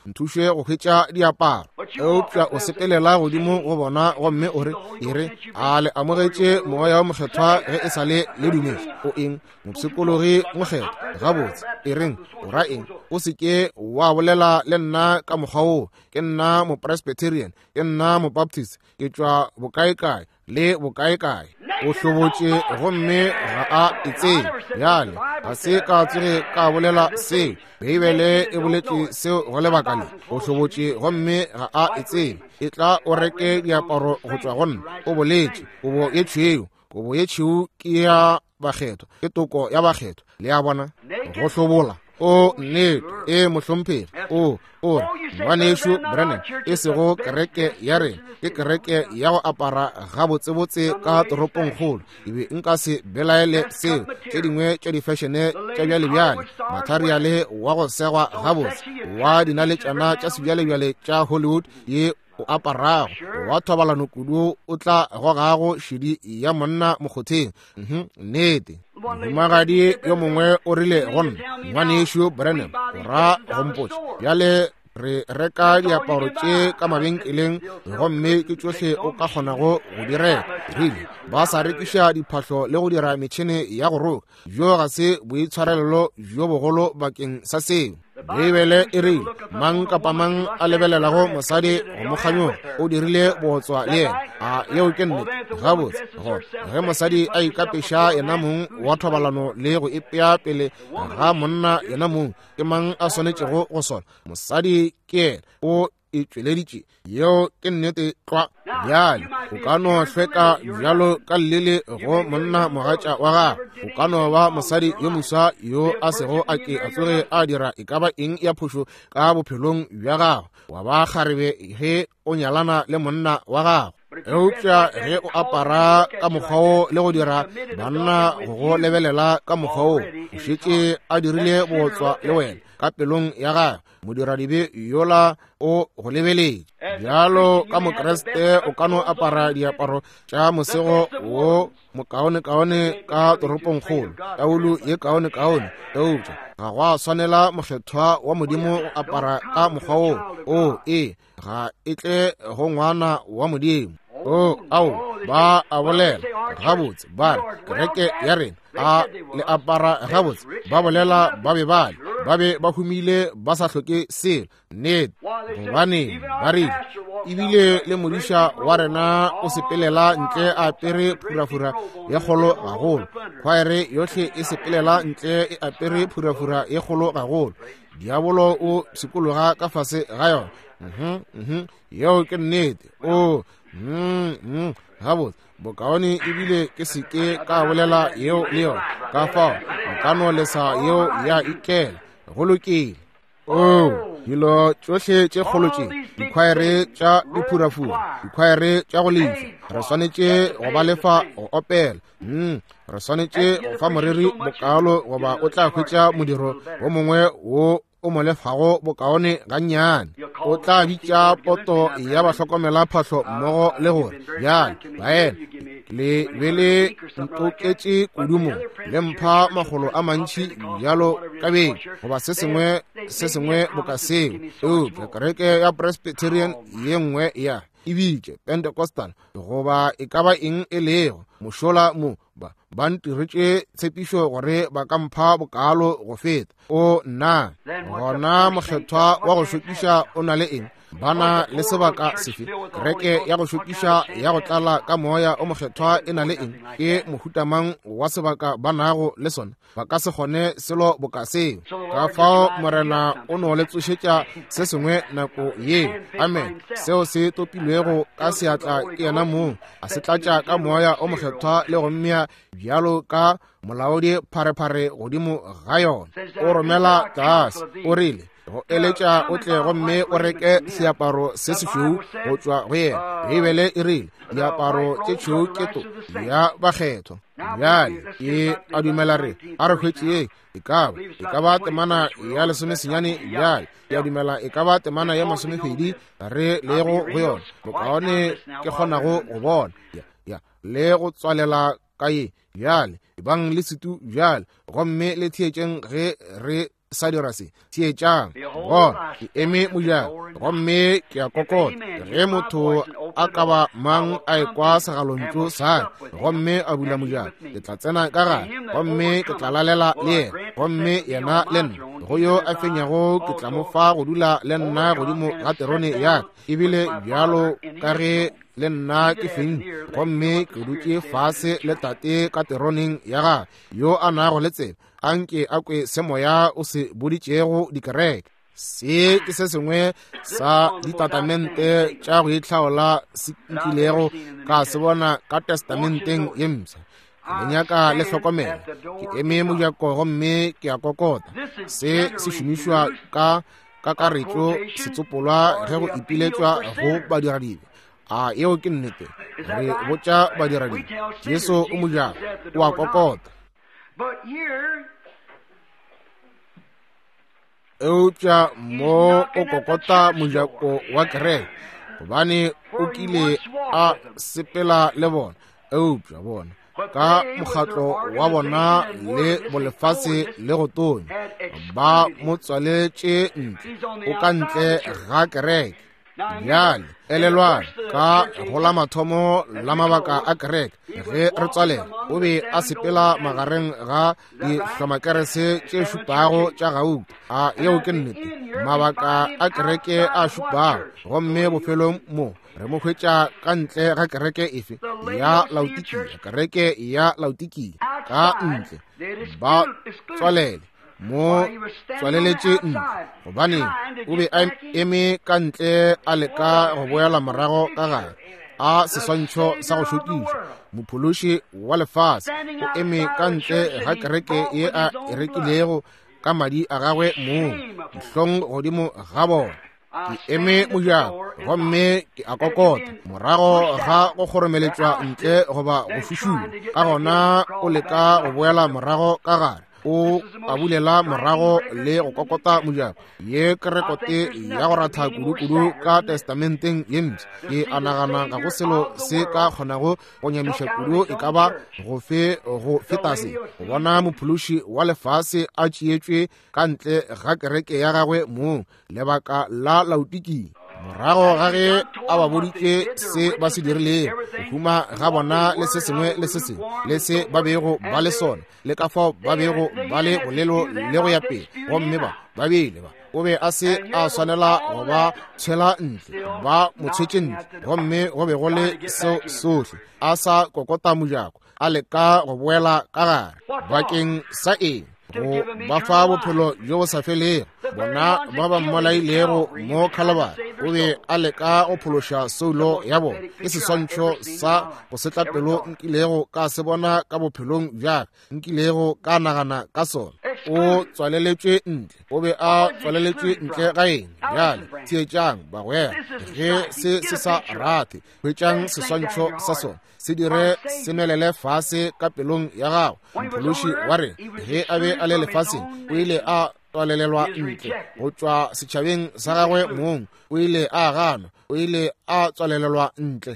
nthuše go hwetša diaparo eupša o sepelela godimo go bona gomme o re ere a le amogetše moya wa mokgethwa ge e sa le le dumedi o eng mopsikologi mokgetho gabotse e reng o ra eng o se ke wa bolela le nna ka mokgwa woo ke nna mo-presbyterian ke nna mo-baptist ke tšwa bokaekae le bokaekae o hlobotše gomme ga a etseng bjale ga se ka tsoge ka bolela seo beibele e boletše seo go lebaka le o hlobotše gomme ga a etseng e tla o reke diaparo go tšwa go nna o boletše kobo ye tšhweu kobo ye tšhweu ke ya bakgetho ke toko ya bakgetho le ya bona go hlobola o nnete e mohlomphegi o o ngwanešo Brennan e sego kereke ya rena ke kereke ya go apara gabotsebotse ka toropong kgolo ebe nka se belaele seo tše dingwe tša difešene tša bjalebjale mathariale wa go segwa gabotse wa dinaletšana tša sebjalebjale tša Hollywood ye o aparago wa thobalano kudu o tla go gago šidi ya monna mokgotheng mhm nnete mmagadi yo mongwe o rile gonna ngwanešo Brennan o ra gompotša bjale re reka diaparo tše ka mabenkeleng gomme ke tšohle o ka kgonago go di reka rile ba sa rekiša diphahlo le go dira metšhene ya go roka bjo ga se boitshwarelelo bjo bogolo bakeng sa seo beibele e rile mang kapa mang a lebelelago mosadi go mokganyo o dirile botswa le ena a yeo ke nnete gabotse go ge mosadi a ikapeša yena mong wa thobalano le go ipea pele ga monna yena mong ke mang a swanetšego go sona mosadi ke ena o e tšweleditše yeo ke nnete twa bjale o ka no hlweka bjalo ka llele go monna mogatša wa gago o ka no ba mosadi yo moswa yo a sego a ke a tsoge a dira e ka ba eng ya phošo ka bophelong bja gago wa ba kgarebe ge o nyalana le monna wa gago eupša ge o apara ka mokgwa wo le go dira banna go go lebelela ka mokgwa wo o šetše a dirile botswa le wena ka pelong ya gago modiradibe yola o go lebeletše bjalo ka mokreste o ka no apara diaparo tša mosego wo mokaone-kaone ka toropong kgolo taolo ye kaone-kaone eupša ga go a swanela mokgethwa wa modimo go apara ka mokgwa wo o e ga e tle go ngwana wa modimo o ao ba a bolela gabotse ba re kereke ya rena a le apara gabotse ba bolela ba be bale ba be ba humile ba sa hloke selo nnete gobane ba rile ebile le modiša wa rena o sepelela ntle a apere phurafura ye kgolo gagolo khwaere yohle e sepelela ntle e apere phurafura ye kgolo gagolo diabolo o sekologa ka fase ga yona mhm mhm yeo ke nnete o mm mm gabotse bokaone ebile ke seke ka bolela yeo le yona ka fao o ka no lesa yeo ya ikela go lokile o dilo tšohle tše kgolo tše dikhwaere tša diphurafura dikhwaere tša go lefa re swanetše go ba lefa go opela mm re swanetše go fa moriri bokaalo goba o tla hwetša modiro wo mongwe wo o mo lefago bokaone gannyane o tla bitša poto ya bahlokomela phahlo mmogo le gore bjale baena le be le ntoketše kudumo le mpha magolo a mantši bjalo ka beng goba se sengwe se sengwe boka seo eupša kereke ya presbyterian ye nngwe ya e bitše pentecostal goba e ka ba eng e lego mošola mo ba ba ntiretše tshepišo gore ba ka mpha bokaalo go feta o nna gona mokgethwa wa go šokiša o na le eng bana le sebaka sefe kereke ya go šokiša ya go tlala ka moya o mokgethwa e na le eng ke mohutamang wa sebaka ba nago le sona ba ka se kgone selo boka seo ka fao morena o no le tsošetša se sengwe nako ye amen seo se topilwego ka seatla ke yena moo a se tlatša ka moya o mokgethwa le go mmea bjalo ka molaodi pharephare godimo ga yona o romela tlase o rile go eletša o tle gomme o reke seaparo se sešweu go tšwa go yena beibele e rile diaparo tše tšhweu keto ya bakgetho bjale ke a dumela re a re hwetše ye e kaba e ka ba temana ya lesomesenyane bjale ke a dumela e ka ba temana ya masomepedi re le go go yona bokaone ke kgonago go bona ya le go tswalela ka ye bjale ebang le setu bjale gomme le thietšeng ge re sa dira se tsietsang bona ke eme mojako gomme ke a kokota ge motho a ka ba mang a ekwa segalontlo sa gomme a bula mojako ke tla tsena ka gare gomme ke tla lalela le ena gomme yena le nna go yo a fenyago ke tla mo fa go dula le nna godimo ga terone yaka ebile bjalo ka ge le nna ke feng gomme ke dutse fase le tate ka teroneng ya ga yo a nago le tsebe anke a kwe semoya o se boditšego dikereke se ke se sengwe sa ditatamente tša go itlhaola se nkilego ka se bona ka testamenteng ye msa ke nyaka le hlokomela ke eme mojako gomme ke a kokota se se šomišwa ka kakaretšo setsopolwa ge go ipiletswa go badiradibe a yeo ke nnete re botša badiradibe jesu o mojako o a kokota eupša mo o kokota mojako wa kereke gobane o kile a sepela le bona eupša bona ka mokgatlo wa bona le bolefase le go tonya ba mo tswaletše ntle o ka ntle ga kereke bjale elelwane ka go la mathomo la mabaka a kereke ge re tswalela o be a sepela magareng ga dihlomakerese tše šupago tša gauta a yeo ke nnete mabaka a kereke a šupago gomme bofelong mo re mo hwetša ka ntle ga kereke efe ya laodikia kereke ya laodikia ka ntle ba tswalele mo tswaleletše ntle gobane o be a eme ka ntle a leka go boela morago ka gare a seswantšho sa go šokiša mophološi wa lefase o eme ka ntle ga kereke ye a e rekilego ka madi a gagwe moo dihlong godimo ga bona ke eme mojako gomme ke a kokota morago ga go kgoromeletšwa ntle goba go šušula ka gona o leka go boela morago ka gare o a bulela morago le go kokota mojako ye kerekote ya go ratha kudu-kudu ka testamenteng ye ntši ke a nagana ga go selo se ka kgonago go nyamiša kudu e ka ba go fe go feta se go bona mophološi wa lefase a tšeetšwe ka ntle ga kereke ya gagwe moo lebaka la laodikia morago ga ge a ba boditše se ba se dirilego go huma ga bona le se sengwe le se sengwe le se ba bego ba le sona le ka fao ba bego ba le bolelo le go ya pele gomme ba ba bele ba o be a se a swanela go ba tshela ntle ba mo tshwetše ntle gomme go be go le seo sohle a sa kokota mojako a leka go boela ka gare bakeng sa eng go ba fa bophelo jo bo sa felego bona ba ba mmolailego mo Calvary o be a leka go phološa soulo ya bona ke seswantšho sa go setlapelo nkilego ka se bona ka bophelong bjaka nkilego ka nagana ka sona o tswaleletšwe ntle o be a tswaleletšwe ntle ga eng bjale tsietšang bagwera ge se se sa rate hwetšang seswantšho sa sona se dire se melele fase ka pelong ya gago mophološi wa re ge a be a le lefaseng o ile a tswalelelwa ntle go tšwa setšhabeng sa gagwe mong o ile a gana o ile a tswalelelwa ntle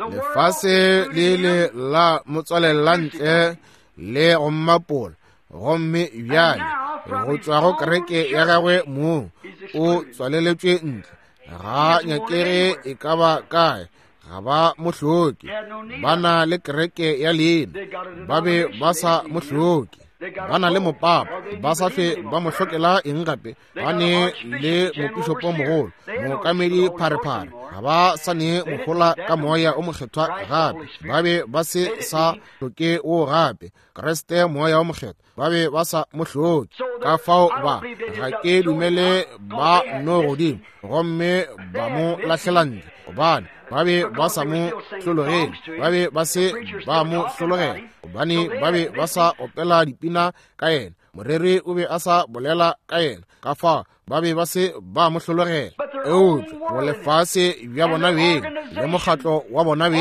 lefase le ile la motswalelela ntle le go mmapola gomme bjale go tšwa go kereke ya gagwe mong o tswaleletšwe ntle ga nyakege e ka ba kae ga ba mohloki ba na le kereke ya leina ba be ba sa mohloki ba na le mopapa ba sa fe ba mo hlokela eng gape ba ne le mopišopo mogolo mookamedi pharephare ga ba sa ne mogola ka moya o mokgethwa gape ba be ba se sa hloke o gape kreste moya o mokgethwa ba be ba sa mohloki ka fao ba ga ke dumele ba no godimo gomme ba mo lahlelantle gobane ba be ba sa mo hlologele ba be ba se ba mo hlologela gobane ba be ba sa opela dipina ka yena moreri o be a sa bolela ka yena ka fa ba be ba se ba mo hlologela eupša go lefase bja bona beng le mokgatlo wa bona beng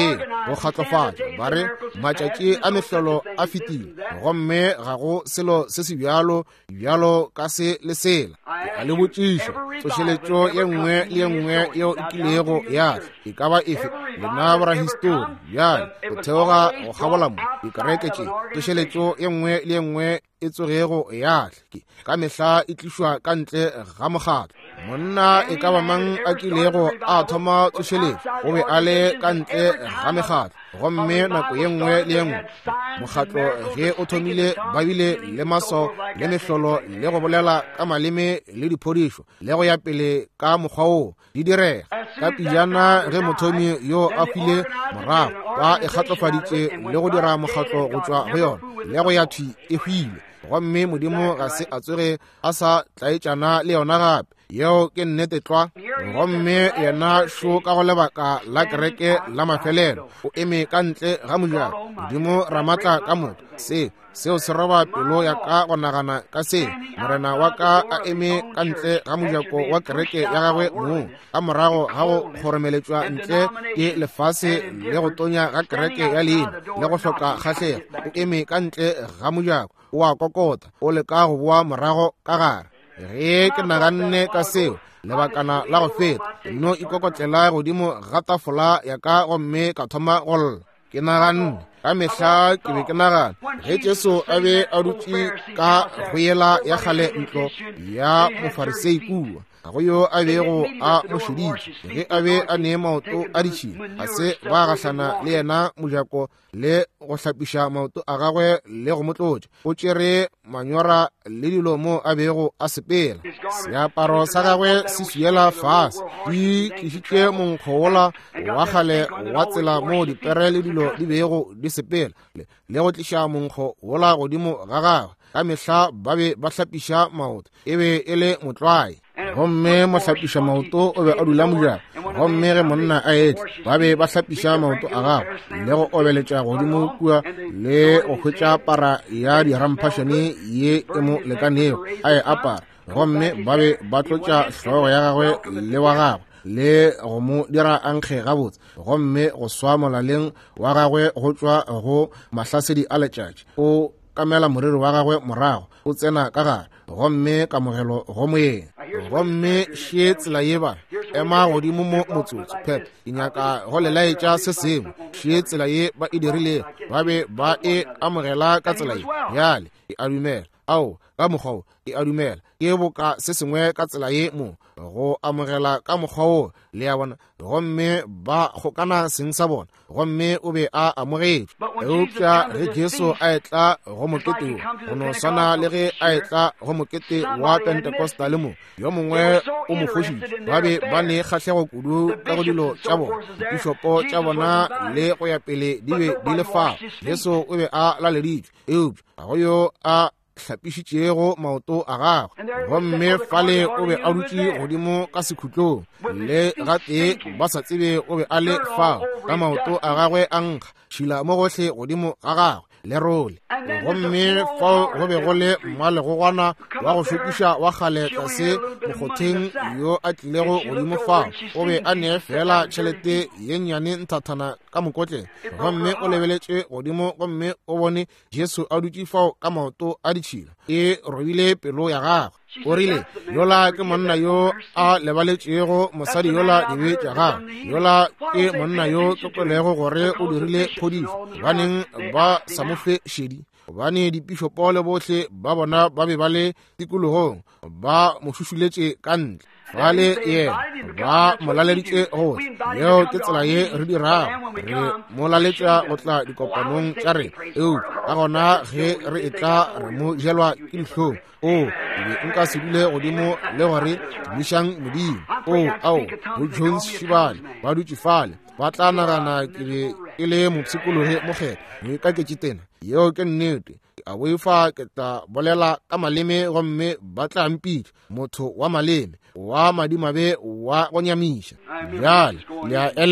go kgatlofatša ba re matšatši a mehlolo a fetile gomme ga go selo se se bjalo bjalo ka se le sela a le botšiša tsošeletšo ye nngwe le ye nngwe yeo e kilego ya e ka ba efe lena bora histori bjale go theoga go kgabola mo dikereke tše tsošeletšo ye nngwe le ye nngwe e tsogego yahle ka mehla e tlišwa ka ntle ga mokgatlo monna e ka ba mang a kilego a thoma tsošeletšo o be a le ka ntle ga mekgatlo gomme nako ye nngwe le ye nngwe mokgatlo ge o thomile ba bile le maso le mehlolo le go bolela ka maleme le diphodišo le go ya pele ka mokgwa o di direga ka pijana ge mothomi yo a hwile morago ba e kgatlofaditše le go dira mokgatlo go tšwa go yona le go ya thwi e hwile gomme modimo ga se a tsoge a sa tlaetšana le yona gape yeo ke nnete tlwa gomme yena šo ka go lebaka la kereke la mafelelo o eme ka ntle ga mojako modimo ramatla ka motho se seo se roba pelo ya ka go nagana ka se morena wa ka a eme ka ntle ga mojako wa kereke ya gagwe moo ka morago ga go kgoromeletšwa ntle ke lefase le go tonya ga kereke ya leina le go hloka kgahlego o eme ka ntle ga mojako o a kokota o le ka go boa morago ka gare ge ke naganne ka seo lebakana la go feta no ikokotlela godimo ga tafola ya ka gomme ka thoma golla ke naganne ka mehla ke be ke nagana ge Jesu a be a dutše ka go yela ya kgale ntlo ya mofarisei kua ga go yo a bego a mošeditše ge a be a nee maoto a ditšhina ga se ba gahlana le yena mojako le go hlapiša maoto a gagwe le go motlotša o tšere manyora le dilo mo a bego a sepela seaparo sa gagwe se suela fase di tlišitše monkgo wola wa kgale wa tsela mo dipere le dilo di bego di sepela le go tliša monkgo wola godimo ga gagwe ka mehla ba be ba hlapiša maoto e be e le motlwae gomme mohlapiša maoto o be a dula mojako gomme ge monna a etle ba be ba hlapiša maoto a gago le go obeletša godimo kua le go hwetša para ya diramphašene ye e mo lekanego a e apara gomme ba be ba tlotša hlogo ya gagwe le wa gagwe le go mo dira ankge gabotse gomme go swa molaleng wa gagwe go tšwa go mahlasedi a letšatši o kamela moriri wa gagwe morago o tsena ka gare gomme kamogelo go moyeng gomme šie tsela ye ba ema godimo mo motsotso pep e nyaka go lelaetša se sengwe šie tsela ye ba e dirile ba be ba e amogela ka tsela ye yale e a dumela ao ka mokgwa e a dumela ke boka se sengwe ka tsela ye mo go amogela ka mokgwa o le ya bona gomme ba gokana seng sa bona gomme o be a amogetše eupša ge Jesu a etla go mokete go no swana le ge a etla go mokete wa Pentecostale mo yo mongwe o mo fošitše ba be ba ne kgahlego kudu ka go dilo tša bona dišopo tša bona le go ya pele di be di le fao Jesu o be a laleditše eupša ga go yo a hlapišitšego maoto a gagwe gomme fale o be a dutše godimo ka sekhutlong le gate ba sa tsebe o be a le fao ka maoto a gagwe a nkga šila mo gohle godimo ga gagwe le role gomme fao go be go le mmalegogwana wa go šokiša wa kgale tlase mokgotheng yo a tlilego godimo fao o be a nee fela tšhelete ye nnyane nthathana ka mokotleng gomme o lebeletše godimo gomme o bone Jesu a dutše fao ka maoto a ditšhila e robile pelo ya gagwe o rile yola ke monna yo a lebaletšego mosadi yola dibe tša gagwe yola ke monna yo tlotlelego gore o dirile phodišo baneng ba sa mo fe šedi gobane dipišopo le bohle ba bona ba be ba le tikologong ba mo šušuletše ka ntle fale yena ba molaleditše gohle yeo ke tsela ye re dirago re molaletša go tla dikopanong tša rena eo ka gona ge re etla re mo jelwa ke dihlong o ebe nka se dule godimo le gore mišang modimo o ao bo Jones Shibane ba dutše fale ba tla nagana ke be e le mopshikologe mokgetho mme ka ketše tena yeo ke nnete a boifa ke tla bolela ka maleme gomme ba tla mpitša motho wa maleme wa madimabe wa go nyamiša bjale le a elelwa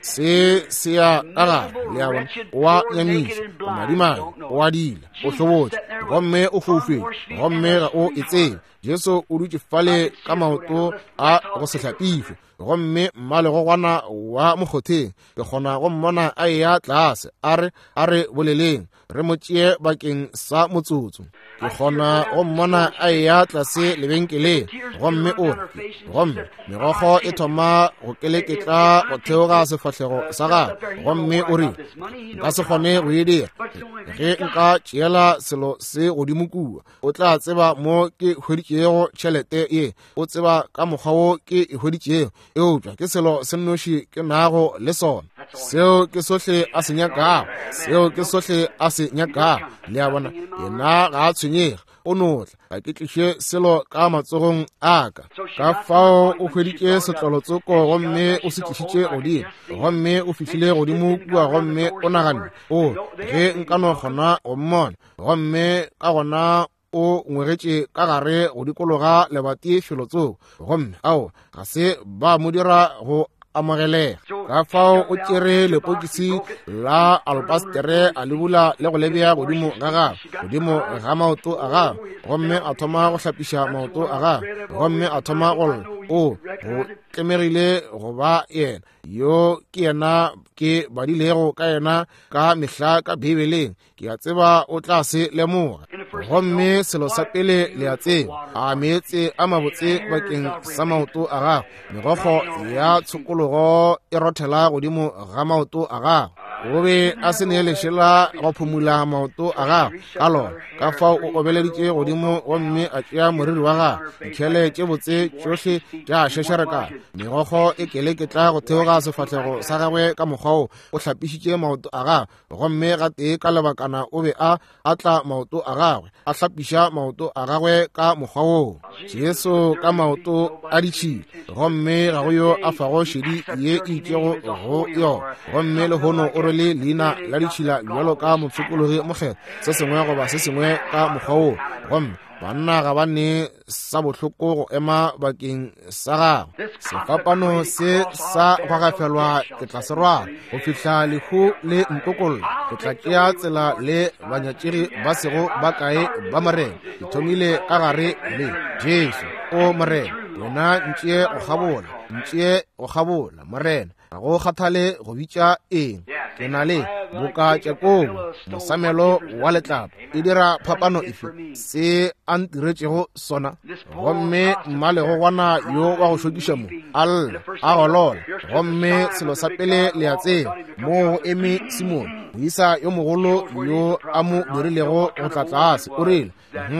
se se ya aga le a bona wa nyamisha madimang wa dile o hlobotse gomme o fofe gomme ga o etse Jesu o dutse fale ka maoto a go se hlapife gomme mmale go gwana wa mogotheng ke gona go mmona a ya tlase are are boleleng re mo tšee bakeng sa motsotso ke gona go mmona a ya tlase lebenkeleng gomme o re gomme merogo e thoma go keleketla go theoga sefahlego sa gagwe gomme o re nka se kgone go e dira ge nka tšeela selo se godimo kua o tla tseba mo ke hweditšego tšhelete ye o tseba ka mokgwa wo ke e hweditšego eupša ke selo se nnoši ke nago le sona seo ke sohle a se nyakago seo ke sohle a se nyakago le a bona yena ga a tshwenyege o notla ga ke tliše selo ka matsogong a ka ka fao o hweditše setlolotsoko gomme o se tlišitše godimo gomme o fihlile godimo kua gomme o naganne o ge nka no kgona go mmona gomme ka gona o ngwegetše ka gare go dikologa lebati felotsoko gomme ao ga se ba mo dira go amogelega ka fao o tšere lepokisi la alpastere a lebula le go lebea godimo ga gagwe godimo ga maoto a gagwe gomme a thoma go hlapiša maoto a gagwe gomme a thoma go lla o go tlemegile go ba yena yo ke yena ke badilego ka yena ka mehla ka bibeleng ke a tseba o tla se lemoga gomme selo sa pele le a tseba a meetse a mabotse bakeng sa maoto a gagwe megogo ya tshokologo e rothela godimo ga maoto a gagwe o be a se ne lešela go phumula maoto a gagwe ka lona ka fao o obeleditše godimo gomme a tšea moriri wa gagwe dikgele tše botse tšohle tša šešereka megogo e keleketla go theoga sefahlego sa gagwe ka mokgwa o o hlapišitše maoto a gagwe gomme ga tee ka lebakana o be a atla maoto a gagwe a hlapiša maoto a gagwe ka mokgwa woo Jesu ka maoto a ditšhile gomme ga go yo a fago šedi ye e itšego go yo gomme lehono o rwele leina la ditšhila bjalo ka motšhokologi mokgetho se sengwe goba se sengwe ka mokgwa woo gomme banna ga ba ne sa bohloko go ema bakeng sa gagwe sefapano se sa gwagafelwa ke tla se rwala go fihla lehu le ntokolla ke tla tšea tsela le banyatšegi ba sego ba kae ba morena ke thomile ka gare le Jesu o morena wena ntšee go gabola ntšee go gabola morena ga go kgathale go bitša eng ke na le boka tšekobo mosamelo wa letlapa e dira phapano efe se a ntiretšego sona gomme mmale go gwana yo wa go šokiša mo a lla a golola gomme selo sa pele le a tseba mo go eme Simon moisa yo mogolo yo a mo dirilego go tla tlase o rile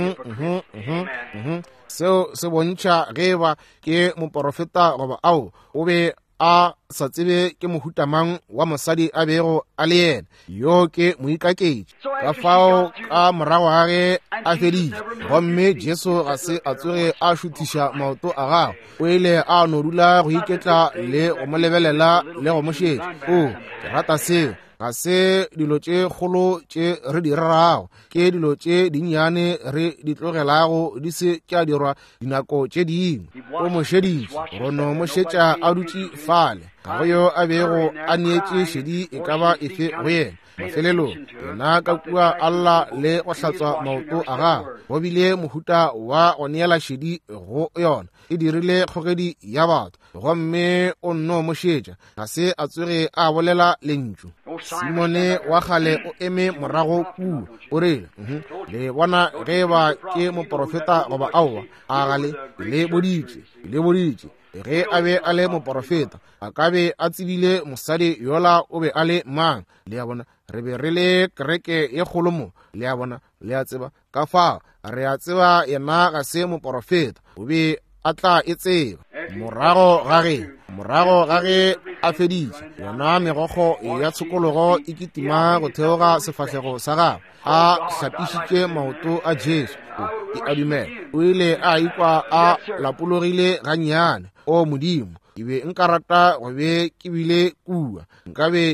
seo se bontšha ge ba ke moporofeta goba ao o be a sa tsebe ke mohutamang wa mosadi a bego a le yena yo ke moikaketše ka fao ka morago ga ge a fedile gomme Jesu ga se a tsoge a šuthiša maoto a gagwe o ile a no dula go iketla le go mo lebelela le go mo šetša o ke rata seo ga se dilo tše kgolo tše re di rarago ke dilo tše dinnyane re di tlogelago di se tša dirwa dinako tše dingwe o mošeditše go no mošetša a dutše fale ga go yo a bego a neetše šedi e ka ba efe go yena mafelelong yena ka kua a lla le go hlatswa maoto a gagwe go bile mohuta wa go neela šedi go yona e dirile kgogedi ya batho gomme o nno mošetša ga se a tsoge a bolela lentšu Simone wa kgale o eme morago kua o rile le bona ge ba ke moporofeta goba aowa a gale le boditše le boditše ge a be a le moporofeta a ka be a tsebile mosadi yola o be a le mang le a bona re be re le kereke ye kgolo mo le a bona le a tseba ka fao re a tseba yena ga se moporofeta o be a tla e tseba morago ga ge morago ga ge a feditše yona megogo ya tshokologo e kitima go theoga sefahlego sa gagwe a hlapišitše maoto a Jesu ke a dumela o ile a ikwa a lapologile gannyane o modimo ke be nka rata go be ke bile kua nka be ke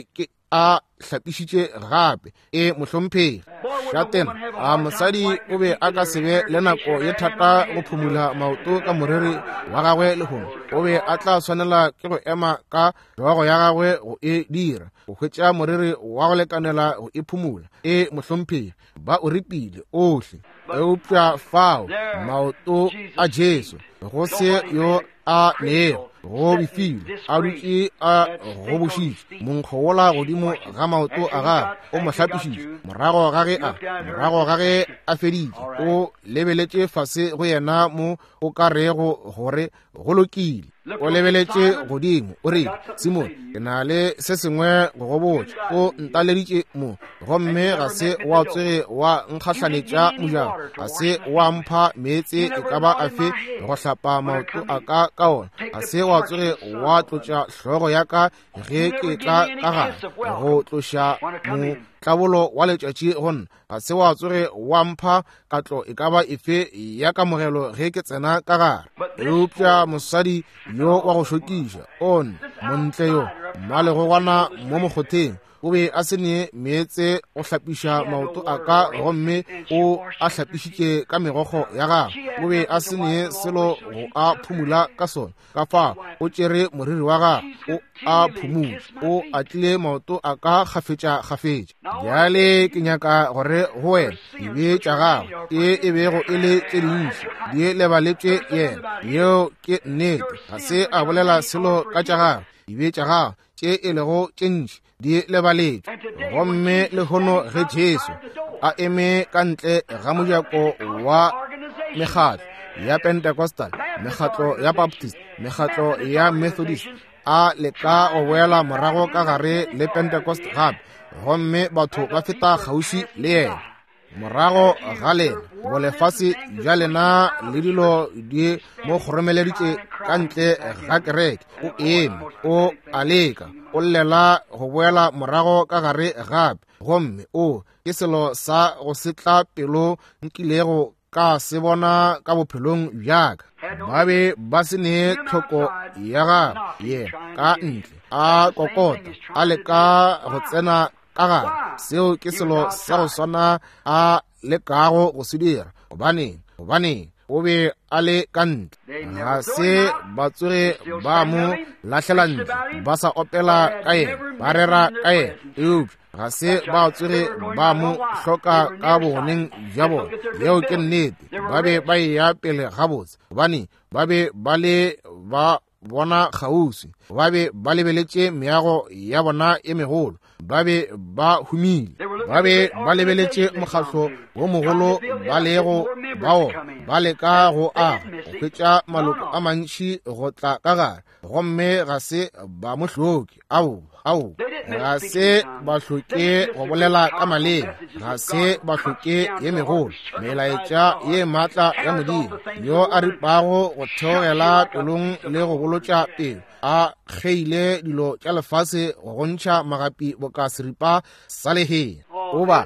a hlapišitše gape e mohlomphegi. Shaten a mosadi o be a ka sebe le nako ye thata go phumula maoto ka moriri wa gagwe lehono. O be a tla swanela ke go ema ka loago ya gagwe go e dira, go hwetša moriri wa go lekanela go e phumula e mohlomphegi. Ba o ripile ohle eupša fao maoto a Jesu go se yo a neo go bifile a dutše a go bošitše monkgo wola godimo ga maoto a ga o mo hlapišitše. Morago ga ge a morago ga ge a feditše o lebeletše fase go yena mo o ka rego gore go lokile. O lebeletše godimo o re, Simon, ke na le se sengwe go go botša. O ntaleditše mo gomme ga se wa tswege wa nkgahlanetša mojako, ga se wa mpha meetse e ka ba a fe go hlapa maoto a ka ka ona, ga se wa tswege wa tlotša hlogo ya ka ge ke tla ka gare go tloša mo tlabolo wa letšatši gonna, ga se wa tswege wa mpha katlo e ka ba efe ya kamogelo ge ke tsena ka gare. Eupša mosadi yo wa go šokiša on montle yo mmalegogwana mo mokgotheng o be a se ne meetse o hlapiša maoto a ka gomme o a hlapišitše ka megogo ya gagwe. O be a se ne selo go a phumula ka sona, ka fa o tšere moriri wa gagwe o a phumula, o atlile maoto a ka gafetša gafetša. Bjale ke nyaka gore go wena dibe tša gagwe e e bego e le tše dintši di lebaletše yena, yeo ke nnete, ga se a bolela selo ka tša gagwe. Dibe tša gagwe tše e lego tše ntši di lebaletše. Gomme lehono ge Jesu a eme ka ntle ga mojako wa mekgatlo ya Pentecostal, mekgatlo ya Baptist, mekgatlo ya Methodist, a leka go boela morago ka gare le Pentecost gape, gomme batho ba feta kgauswi le yena. Morago ga lena bolefase bja lena le dilo di mo kgoromeleditše ka ntle ga kereke, o eme o a leka o llela go boela morago ka gare gape, gomme o ke selo sa go setla pelo nkilego ka se bona ka bophelong bjaka. Ba be ba se ne tlhoko ya gagwe ye ka ntle, a kokota a leka go tsena ka gare. Seo ke selo sa go swana a lekago go se dira, gobaneng gobaneng o be a le ka ntle. Ga se ba tsoge ba mo lahlela ntle, ba sa opela ka yena, ba rera ka yena. Eupša ga se ba tsoge ba mo hloka ka boneng bja bona, yeo ke nnete. Ba be ba ya pele gabotse, gobane ba be ba le ba bona kgauswi, ba be ba lebeletše meago ya bona e megolo, ba be ba humile, ba be ba lebeletše mokgatlo wo mogolo ba lego bao ba leka go aga go hwetša maloko a mantši go tla ka gare, gomme ga se ba mo hloke. Ao ao ga se ba hloke go bolela ka maleme, ga se ba hloke ye megolo, melaetša ye maatla ya Modimo yo a ripago go theogela pelong le go bolotša pelo, a kgeile dilo tša lefase go gontšha magapi bo ka seripa sa leheng. Oba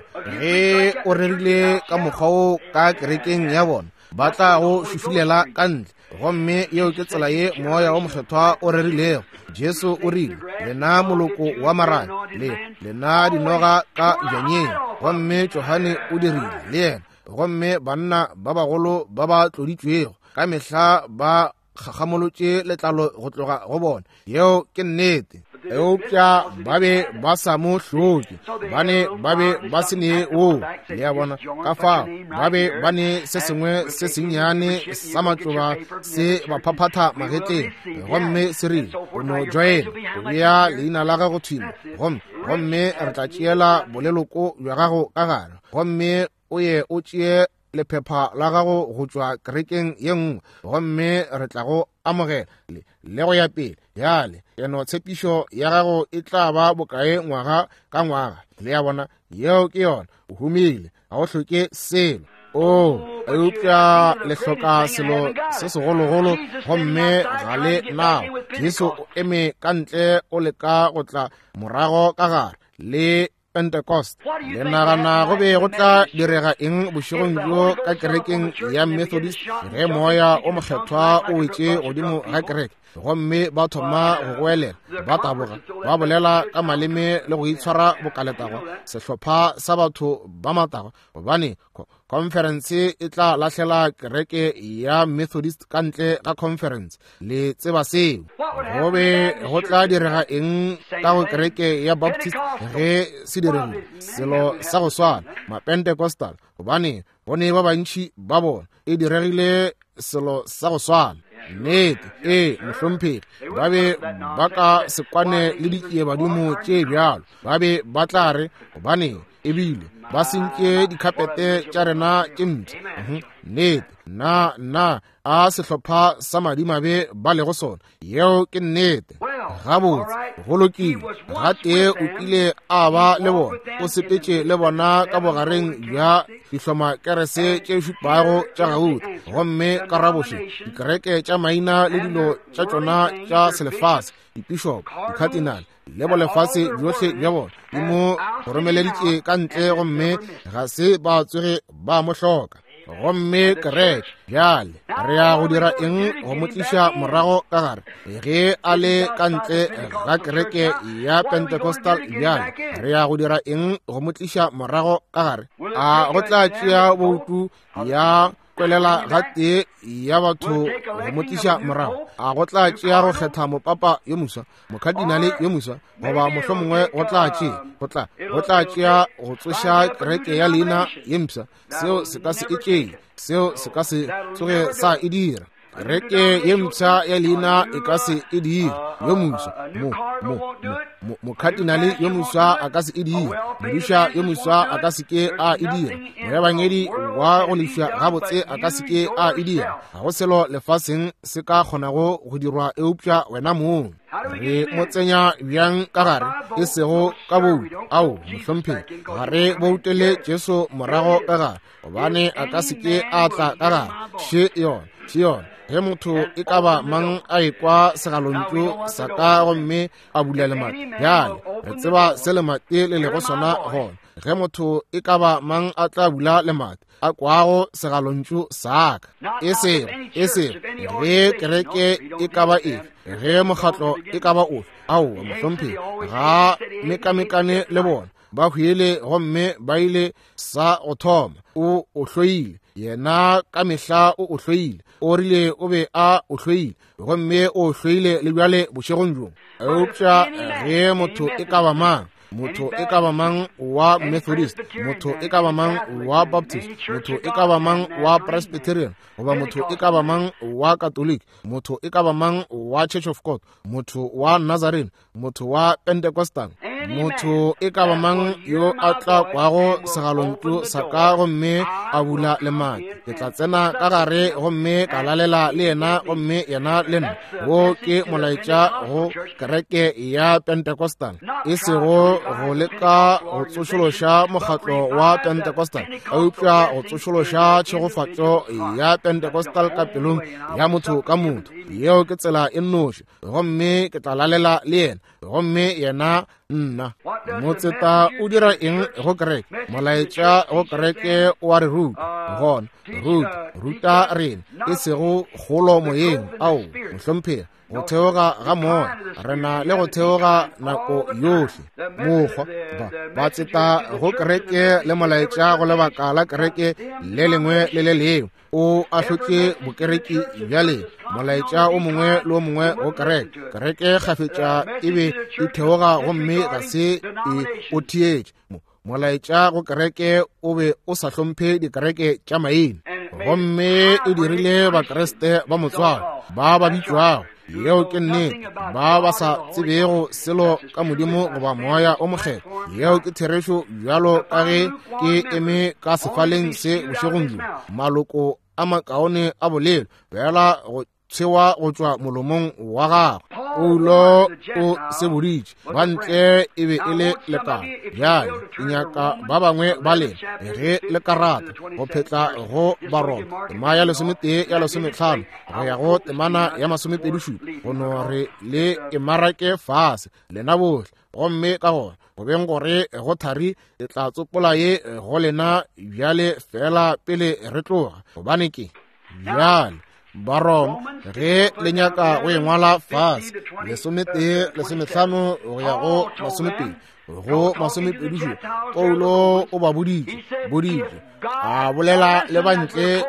ge o rerile ka mokgwa o ka kerekeng ya bona, ba tla go šušulela ka ntle, gomme yeo ke tsela ye moya o mokgethwa o rerilego. Jesu o rile, lena moloko wa marane le lena dinoga ka bjanyeng, gomme Johane o dirile le yena, gomme banna ba bagolo ba ba tloditšwego ka mehla ba kgakgamolotše letlalo go tloga go bona. Yeo ke nnete. Eupša ba be ba sa mo hloke, bane ba be ba se ne o le ya bona ka fao, ba be ba ne se sengwe se sennyane sa matloba se ba phaphatha magetleng, gomme se rile o no join o bea leina la gago thwimo, gomme re tla tšeela boleloko bja gago ka gare, gomme o ye o tšee lephepha la gago go tšwa kerekeng ye nngwe, gomme re tla go amogela le go ya pele. Yale eno tshepišo ya gago e tla ba bokae ngwaga ka ngwaga, le ya bona yeo ke yona o humile, ga go hloke selo. O eupša le hloka selo se segologolo, gomme ga le nao. Jesu o eme ka ntle o leka go tla morago ka gare le Pentecost. Le nagana go be go tla direga eng bošegong bjo ka kerekeng ya Methodist ge moya o mokgethwa o wetše godimo ga kereke? gomme ba thoma go goelela ba taboga ba bolela ka maleme le go itshwara bokaletago sehlopha sa batho ba matago gobane conference e tla lahlela kereke ya Methodist ka ntle ga conference le tseba seo gobe go tla direga eng ka go kereke ya Baptist ge se diregile selo sa go swana ma Pentecostal gobane bone ba bantši ba bona e diregile selo sa go swana nnete e mohlomphedi ba be ba ka sekwane le dikiebadimo tše bjalo ba be ba tla re gobane ebile ba sentše dikapete tša rena tše mpšha nnete na na a sehlopha sa madimabe ba lego sona yeo ke nnete gabotse go lokile ga tee o kile a ba le bona o sepetše le bona ka bogareng bja dihloma kerese tše šupago tša gauta gomme ka raboše dikereke tša maina le dilo tša tšona tša selefase dibishop dikhatinale le bolefase bjohle bja bona di mo romeleditše ka ntle gomme ga se ba tswege ba mo hloka gomme kereke bjale re ya go dira eng go motliša morago ka gare ge a le ka ntle ga kereke ya Pentecostal bjale re ya go dira eng go motliša morago ka gare a go tla tšea boutu ya kwelela ga tee ya batho go motliša morago a go tla tšea go kgetha mopapa yo moswa mokadinale yo moswa goba mohlho mongwe go tla tšea go tla go tla tšea go tsoša kereke ya leina ye mpša seo se ka se e tšee seo se ka se tsoge sa e dira kereke ye mpša ya leina e ka se e dira yo moswa mokadinale yo moswa a ka se e dira modiša yo moswa a ka se ke a e dira moebangedi wa go lefša gabotse a ka se ke a e dira ga go selo lefaseng se ka kgonago go dirwa eupša wena mong re mo tsenya bjang ka gare e sego ka boutu ao mohlomphedi ga re boutele Jesu morago ka gare gobane a ka se ke a tla ka gare še yona še yona ge motho e ka ba mang a ekwa segalontšu sa ka gomme a bula lemati bjale re tseba se lemati le lego sona gona ge motho e ka ba mang a tla bula lemati a kwago segalontšu saka e sego e sego ge kereke e ka ba efe ge mokgatlo e ka ba ofe ao mohlomphedi ga mekamekane le bona ba hwile gomme ba ile sa go thoma o o hloile yena ka mehla o o hloile o rile o be a o hloile gomme o hloile le bjale bošegong bjong eupša ge motho e ka ba mang motho e ka ba mang wa Methodist motho e ka ba mang wa Baptist motho e ka ba mang wa Presbyterian goba motho e ka ba mang wa Catholic motho e ka ba mang wa Church of God motho wa Nazarene motho wa Pentecostal motho e ka ba mang yo a tla kwago segalontšu sa ka gomme a bula lemati ke tla tsena ka gare gomme ka lalela le yena gomme yena le nna wo ke molaetša go kereke ya Pentecostal e sego go leka go tsošološa mokgatlo wa Pentecostal eupša go tsošološa tšhegofatšo ya Pentecostal ka pelong ya motho ka motho yeo ke tsela e nnoši gomme ke tla lalela le yena gomme yena nna motseta o dira eng go kereke molaetša go kereke wa re ruta gona ruta ruta rena e sego kgolo moyeng ao mohlomphedi go theoga ga moya re na le go theoga nako yohle mokgwa ba ba tseta go kereke le molaetša go lebaka la kereke le lengwe le le lengwe o a hlotše bokereki bjale molaetša o mongwe le o mongwe go kereke kereke kgafetša e be e theoga gomme ga se e o thietše molaetša go kereke o be o sa hlomphe dikereke tša maina gomme e dirile bakreste ba motswalo ba ba bitšwago yeo ke nnete ba ba sa tsebego selo ka modimo goba moya o mokgetho yeo ke therešo bjalo ka ge ke eme ka sefaleng se bošegong bjo maloko a makaone a bolelo bjala go tšhewa go tšwa molomong wa gagwe oulo o se boditše ba ntle e be e le lekano bjale e nyaka ba bangwe ba lena ge le karata go phetla go baroma tema ya lesometee ya lesomehlano go ya go temana ya masomepedišupa go no re le emarake fase lena bohle gomme ka gona go beng gore go thari e tla tsopola ye go lena bjale fela pele re tloga gobane ke bjale ba Roma ge le nyaka go engwala fase lesometee lesomehlano go ya go masomepedi go masomepedi Paulo o ba boditse boditse a bolela le bantle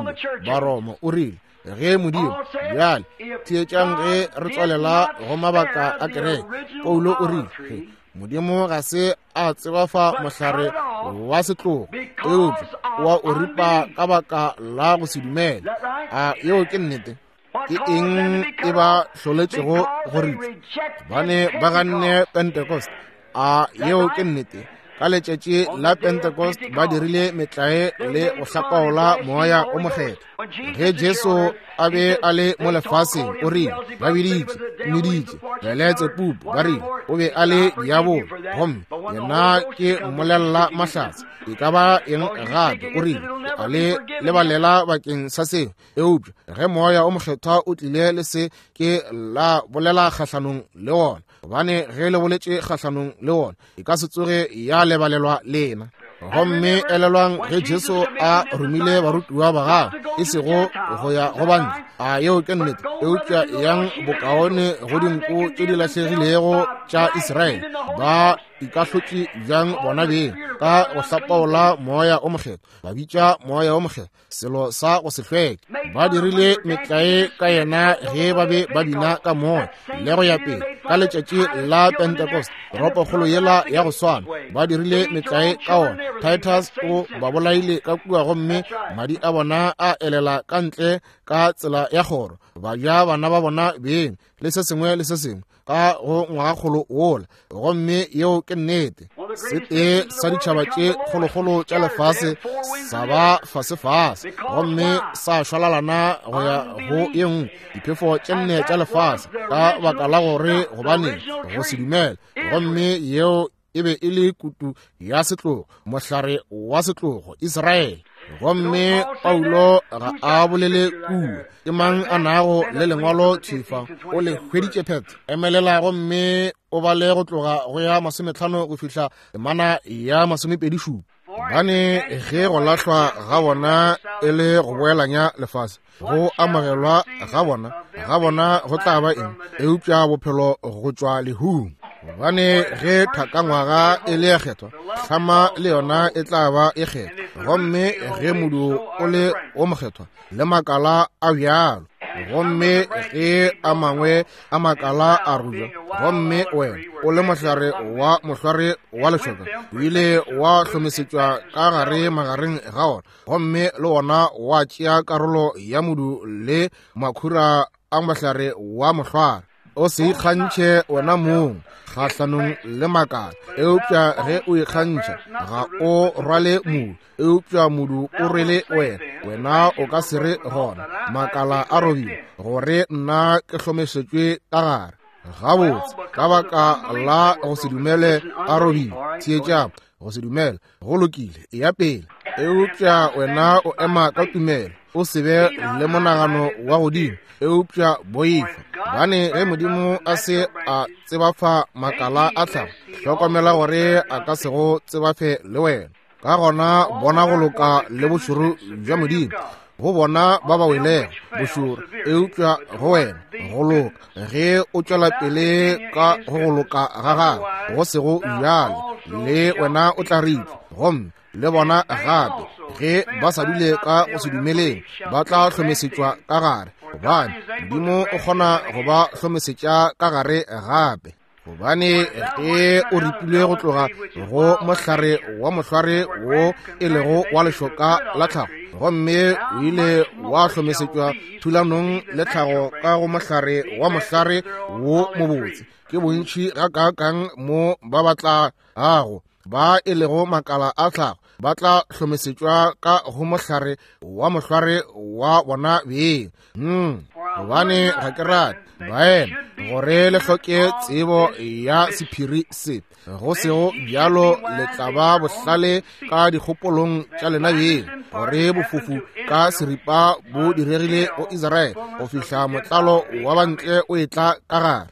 ba Roma o rile ge modimo bjale theetšang ge re tswalela go mabaka a kereke Paulo o rile modimo ga se a tsebafa mohlare wa setlogo eupša wa o ripa ka baka la go se dumela a yeo ke nnete ke eng e ba hloletšego go ritša bane ba ganne Pentecost a yeo ke nnete ka letšatši la Pentecost ba dirile metlae le go hlapaola moya o mokgetho ge Jesu a be a le mo lefaseng o rile ba biditše meditše beletse pupu ba rile o be a le diabolo gomme yena ke mmolelela mahlatse e ka ba eng gape o rile a le lebalela bakeng sa seo eupša ge moya o mokgethwa o tlile le se ke la bolela kgahlanong le wona gobane ge le boletše kgahlanong le wona e ka se tsoge ya lebalelwa lena gomme elelwang ge Jesu a romile barutiwa ba gagwe e sego go ya go bantle a yeo ke nnete eupša yang bokaone go dinko tše di lahlegilego tša Israele ba ikahlotše bjang bona beng ka go hlapaola moya o mokgetho ba bitša moya o mokgetho selo sa go se hlweke ba dirile metlae ka yena ge ba be ba bina ka moya le go ya pele ka letšatši la Pentecost toropokgolo yela ya go swana ba dirile metlae ka ona Titus o ba bolaile ka kua gomme madi a bona a elela ka ntle ka tsela ya kgoro ba ja bana ba bona beng le se sengwe le se sengwe ka go ngwagakgolo wola gomme yeo ke nnete se tee sa ditšhaba tše kgolokgolo tša lefase sa ba fasefase gomme sa šwalalana go ya go ye nngwe diphefo tše nne tša lefase ka baka la gore gobane go se dumele gomme yeo e be e le kutu ya setlogo mohlare wa setlogo Israele gomme Paulo ga a bolele kuo ke mang a nago le lengwalo tšhifa o le hweditše phetho emelela gomme o ba le go tloga go ya masomehlano go fihla temana ya masomepedi šupa bane ge go lahlwa ga bona e le go boelanya lefase go amogelwa ga bona ga bona go tla ba eng eupša bophelo go tšwa lehung bane ge thakangwaga e le ya kgethwa hlama le yona e tla ba e kgethwa gomme ge modu o le o mokgethwa le makala a bjalo gomme ge a mangwe a makala a rujwa gomme wena o le mohlare wa mohlare wa lešoka o ile wa hlomesetšwa ka gare magareng ga ona gomme le wona wa tšea karolo ya modu le makhura a mohlare wa mohlware o se ikgantšhe wena mong kgahlanong le makala eupša ge o ikgantšha ga o rwale modu eupša modu o rwele wena wena o ka se re gona makala a robile gore nna ke hlomešetšwe ka gare gabotse ka baka la go se dumele a robile theetša go se dumele go lokile e ya pele eupša wena o ema ka tumelo o se be le monagano wa godimo eupša boifa bane ge modimo a se a tsebafa makala a tlhago hlokomela gore a ka se go tsebafe le wena ka gona bona go loka le bošoro bja modimo go bona ba ba welego bošoro eupša go wena go loka ge o tšwela pele ka go go loka ga gagwe go sego bjalo le wena o tla ritwa gomme le bona gape ge ba sa dule ka go se dumeleng ba tla hlomesetšwa ka gare gobane modimo o kgona go ba hlomesetša ka gare gape gobane ge o ripilwe go tloga go mohlare wa mohlware wo e lego wa lešoka la tlhago gomme o ile wa hlomesetšwa thulanong le tlhago ka go mohlare wa mohlare wo mobotse ke bontši ga kakang mo ba batla gago ba e lego makala a tlhago ba tla hlomesetšwa ka go mohlare wa mohlware wa bona beng mm. gobane ga ke rate baena gore le hloke tsebo ya sephiri se go sego bjalo le tla ba bohlale ka dikgopolong tša lena beng gore bofofu ka seripa bo diregile go Israele go fihla motlalo wa bantle o e tla ka gare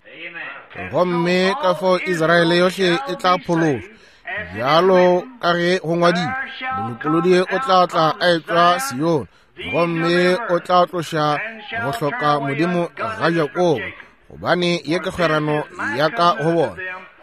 gomme ka fo Israele yohle e tla phološwa bjalo ka ge go ngwadilwe molopolodi o tla tla a etšwa Sion gomme o tla tloša go hloka modimo ga Jakobo, gobane ye ke kgwerano ya ka go bona,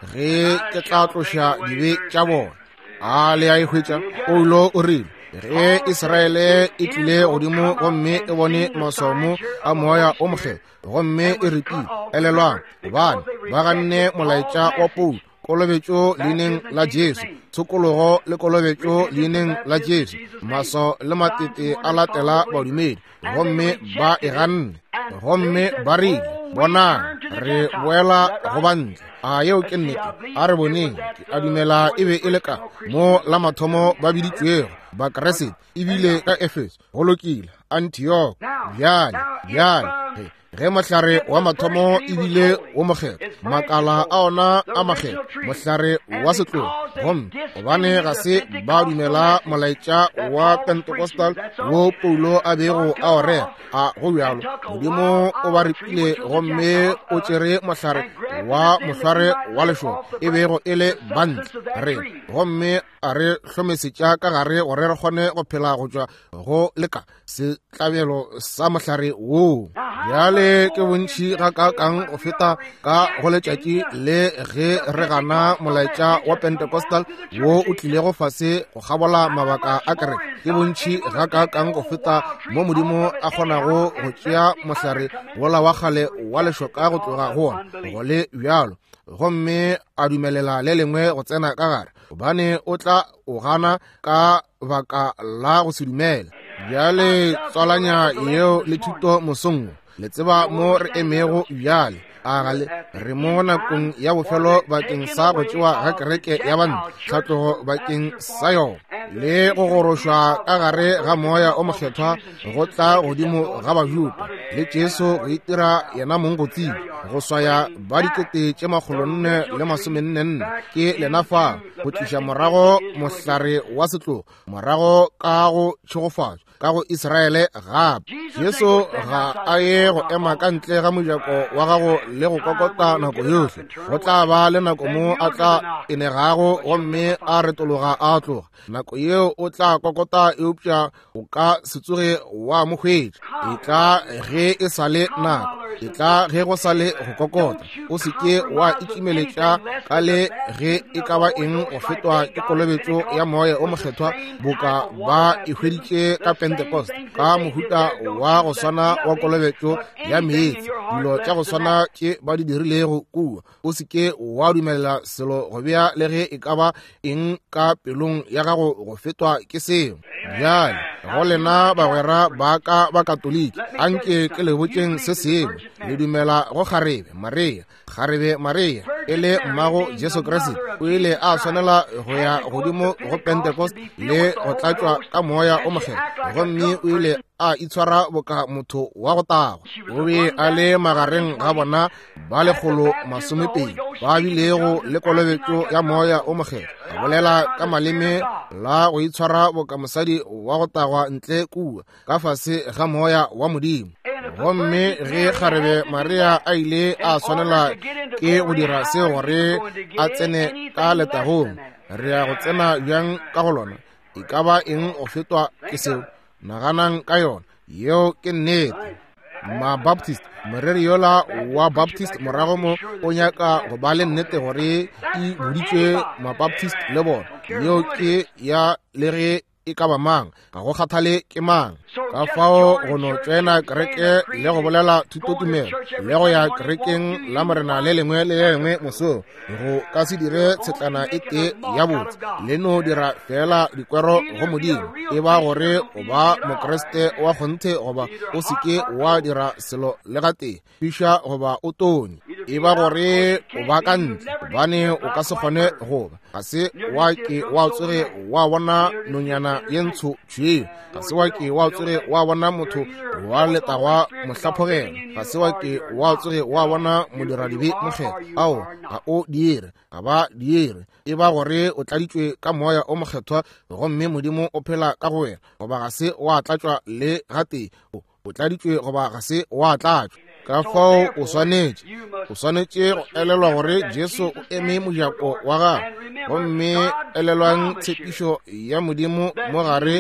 ge ke tla tloša dibe tša bona. A le a ihwetša Paulo o rile, ge Israele e tlile godimo gomme e bone masomo a moya o mokgelo, gomme e repile elelwang, gobane ba ganne molaetša wa Paulo, kolobetšo leineng la Jesu, tshokologo le kolobetšo leineng la Jesu, maso le matete a latela badumedi, gomme ba e ganne, gomme ba rile, bonang, re boela go bantle. A yeo ke nnete, a re boneng, a dumela e be e le ka mo la mathomo ba biditšwego ba Keresete, ebile ka Efeso, go lokile, Antioch, bjale, bjale, ge mohlare wa mathomo ebile wo mokgetho, makala a ona a makgetho, mohlare wa setlogo, gomme gobane ga se ba dumela molaetša wa Pentecostal wo Paulo a bego a o rera, a go bjalo modimo o ba repile gomme o tšere mohlare wa mohlare wa lešo e bego e le bantle re, gomme a re hlomesetša ka gare gore re kgone go phela go tšwa go leka setlabelo sa mohlare woo. Bjale ke bontši ga ka kang go feta ka go letšatši le ge re gana molaetša wa Pentecostal wo o tlile go fase go gabola mabaka a kereke, ke bontši ga ka kang go feta mo modimo a kgonago go tšea mohlare wola wa kgale wa lešoka go tloga go ona go le bjalo, gomme a dumelela le lengwe go tsena ka gare, gobane o tla o gana ka baka la go se dumela. Bjale tswalanya yeo le thuto mosong, le tseba mo re emego bjale, a gale re mo nakong ya bofelo bakeng sa go tšewa ga kereke ya banna, tlhatlogo bakeng sa yona, le go gorošwa ka gare ga moya o mokgethwa go tla godimo ga bajuda, le Jesu go itira yena mongotsing, go swaya ba dikete tše magolo nne le masomenne ke lena fa go tliša morago mohlare wa setlogo, morago ka go tšhogofatšwa ka go Israele gape. Jesu ga a ye go ema ka ntle ga mojako wa gago le go kokota nako yohle, go tla ba le nako mo a tla enegago gomme a retologa a tloga, nako yeo o tla kokota eupša o ka se tsoge wa mokgwetša, e tla ge e sa le nako, e tla ge go sa le go kokota, o se ke wa ikimeletša ka le ge e ka ba eng go fetwa ke kolobetšo ya moya o mokgethwa boka ba e hweditše ka Pentecost, ka mohuta wa go swana wa kolobetšo ya meetse, dilo tša go swana tše ba di dirilego kua, o se ke wa dumelela selo go bea le ge e ka ba eng ka pelong ya gago go fetwa ke seo. Bjale go lena bagwera ba ka ba katoliki, anke ke le botšeng se sengwe, le dumela go kgarebe Maria, kgarebe Maria e le mmago Jesu Kriste, o ile a swanela go ya godimo go Pentecost le go tlatšwa ka moya o mokgethwa, gomme o ile a itshwara boka motho wa go tagwa, o be a le magareng ga bona ba lekgolo masomepedi ba bilego le kolobetšo ya moya o mokgethwa, a bolela ka maleme la go itshwara boka mosadi wa go tagwa ntle kua ka fase ga moya wa modimo. Gomme ge kgarebe Maria a ile a swanela ke go dira se gore a tsene ka letagong, re a go tsena bjang ka go lona, e ka ba eng go fetwa ke seo naganang ka yona, yeo ke nnete. Ma-Baptist, moreri yola wa Baptist morago mo o nyaka go ba le nnete gore e boditšwe Ma-Baptist le bona, yeo ke ya le ge e ka ba mang, ka go kgathale ke mang, ka fao go no tsena kereke le go bolela thutotumelo le go ya kerekeng la morena le lengwe le le lengwe moso, go ka se dire tshetlana e te ya botse, le no dira fela dikwero go modimo, e ba gore o ba mokreste wa kgonthe goba o seke wa dira selo le gate fiša goba o tone, e ba gore o ba ka ntle, gobane o ka se kgone goba, ga se wa ke wa tsoge wa bona nonyana ye ntsho tšhweo, ga se wa ke wa tsoge wa bona motho wa letagwa mohlapogelo, ga se wa ke wa tsoge wa bona modiradibe mokgetho, ao ga o diere ga ba diere, e ba gore o tladitšwe ka moya o mokgethwa, gomme modimo o phela ka go wena, goba ga se wa tlatšwa le gate, o tladitšwe goba ga se wa tlatšwa. Ka fao o swanetše o swanetše go elelwa gore Jesu o eme mojako wa gago, gomme elelwang tshepišo ya modimo mo gare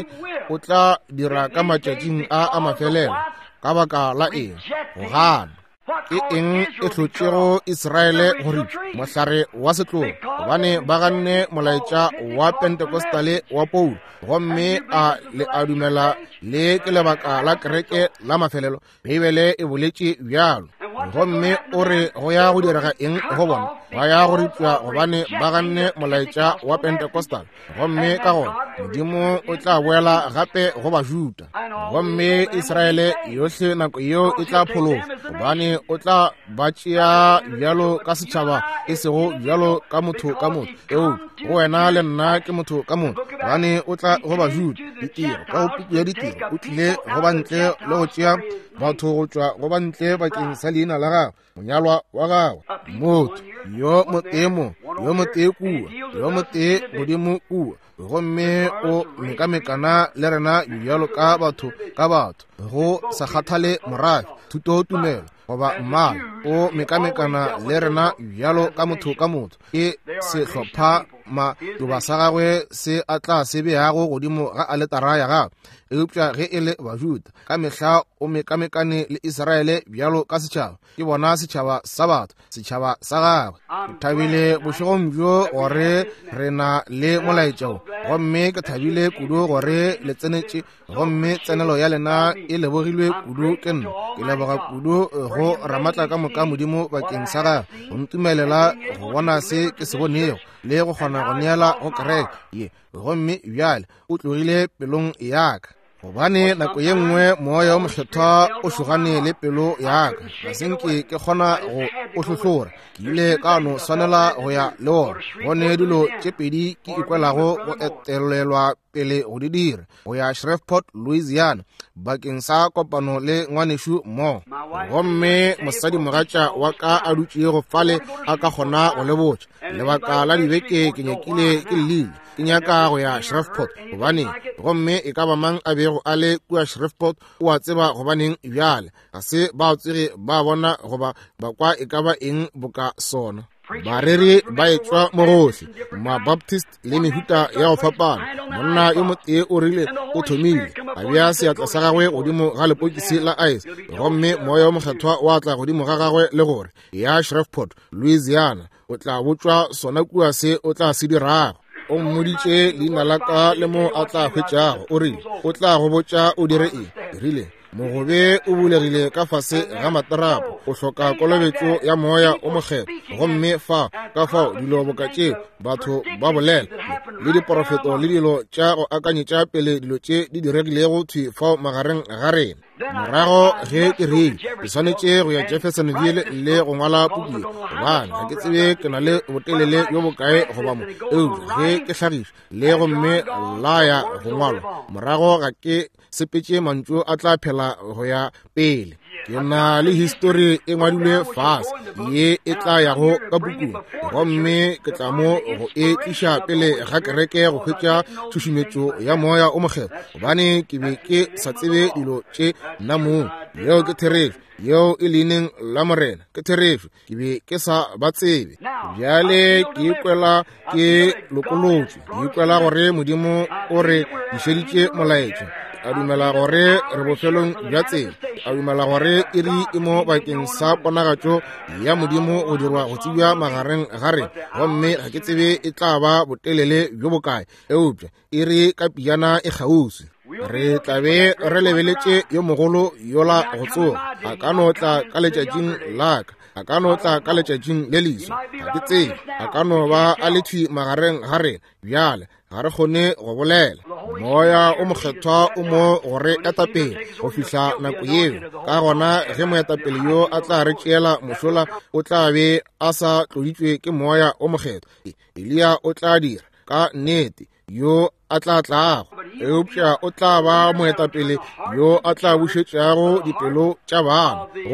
o tla dira ka matšatšing a a mafelelo ka baka la eng? Go gana. Ke eng e tlhotšego Israele gore mohlare wa setlogo gobane ba ganne molaetša wa Pentekostale wa Paulo, gomme a le a dumela le ke lebaka la kereke la mafelelo. Bibele e boletše bjalo, gomme o re go ya go direga eng go bona? Ba ya go rutwa gobane ba ganne molaetša wa Pentekostale, gomme ka gona Modimo o tla boela gape go Bajuda, gomme Israele yohle nako yeo e tla phologa gobane o tla ba tšea bjalo ka setšhaba e sego bjalo ka motho ka motho. Eo go wena le nna ke motho ka motho, gobane o tla go Bajuda ditiro ka go puku ya ditiro. O tlile go ba ntle le go tšea batho go tšwa go ba ntle bakeng sa leina la gago, monyalwa wa gago, motho yo motemo, yo motee kua, yo motee Modimo kua, gomme o mekamekana le rena bjalo ka batho ka batho, go sa kgathale morafe, thuto, tumelo goba mmala. O mekamekana le rena bjalo ka motho ka motho. Ke sehlopha madoba sa gagwe se a tla se beago godimo ga aletara ya gagwe. Eupša ge e le Bajuda ka mehla o mekamekane le Israele bjalo ka setšhaba. Ke bona setšhaba sa batho, setšhaba sa gagwe. Ke thabile bošegong bjo gore re na le molaetšao, gomme ke thabile kudu gore le tsenetše, gomme tsenelo ya lena e lebogilwe kudu ke nna. Ke leboga kudu go ramatla ka moka Modimo bakeng sa gagwe, go ntumelela go bona se ke se bonego le go kgona go neela go kereke ye, gomme bjale o tlogile pelong yaka. Gobane nako ye nngwe moya o mokgethwa o šogane le pelo yaka, ga senke ke kgona go o hlohlora. Ke ile ka no swanela go ya le ona. Gone dilo tše pedi ke ikwelago go etelelwa pele go di dira, go ya Shreveport, Louisiana bakeng sa kopano le ngwanešu mo. Gomme mosadi mogatša wa ka a dutše go fale a ka kgona go le botša. Lebaka la dibeke ke nyakile ke lile ke nyaka go ya Shreveport gobane gomme e ka ba mang a bego a le kua Shreveport o a tseba gobaneng bjale ga se ba tsere ba bona goba ba kwa e ka ba eng boka sona. Bareri ba etswa mo gohle, ma-Baptist le mehuta ya go fapana. Monna yo motee o rile o thomile a bea seatla sa gagwe godimo ga lepokisi la ice, gomme moya o mokgethwa wa tla godimo ga gagwe le gore ya Shreveport, Louisiana o tla botswa sona kua se o tla se dirago. O mmoditše leina la ka le mo a tla hwetšago, o rile o tla go botša o dire eng. Rile mogobe o bulegile ka fase ga matarapo, o hloka kolobetšo ya moya o mokgetho, gomme fa ka fao dilo bokatše batho ba bolela le diprofeto le dilo tša go akanyetša pele dilo tše di diregilego thwi fao magareng ga rena. Morago ge ke rile ke swanetše go ya Jeffersonville le go ngwala puku, gobane ga ke tsebe ke na le botelele yo bokae goba mo eo ge ke hlagiša le gomme la ya go ngwalwa. Morago ga ke sepetše mantšu a tla phela go ya pele. Ke na le histori e ngwadilwe fase ye e tla yago ka bukung, gomme ke tla mo go e tliša pele ga kereke go hwetša tšhošometšo ya moya o mokgetho, gobane ke be ke sa tsebe dilo tše nna mong. Yeo ke therefe yeo e leineng la morena ke therefe, ke be ke sa ba tsebe. Bjale ke ikwela ke lokolotšwe, ke ikwela gore Modimo o re dišeditše molaetša, a dumela gore re bofelong bja tsela, a dumela gore e re e mo bakeng sa ponagatšo ya Modimo go dirwa go tsebja magareng ga rena, gomme ga ke tsebe e tla ba botelele bjo bokae. Eupša e re ka piana e kgauswi, re tlabe re lebeletše yo mogolo yola go tsoga, a ka no tla ka letšatšing la ka, a ka no tla ka letšatšing le leswa, ga ke tsebe a ka no ba a lethwi magareng ga rena. Bjale ga re kgone go bolela, moya o mokgethwa o mo gore etapele go fihla nako yeo. Ka gona ge moetapele yo a tla re tšeela mošola o tla be a sa tloditšwe ke moya o mokgethwa. Elia o tla dira ka nnete yo a tla tlago, eupša o tla ba moetapele yo a tla bušetšago dipelo tša bana, goba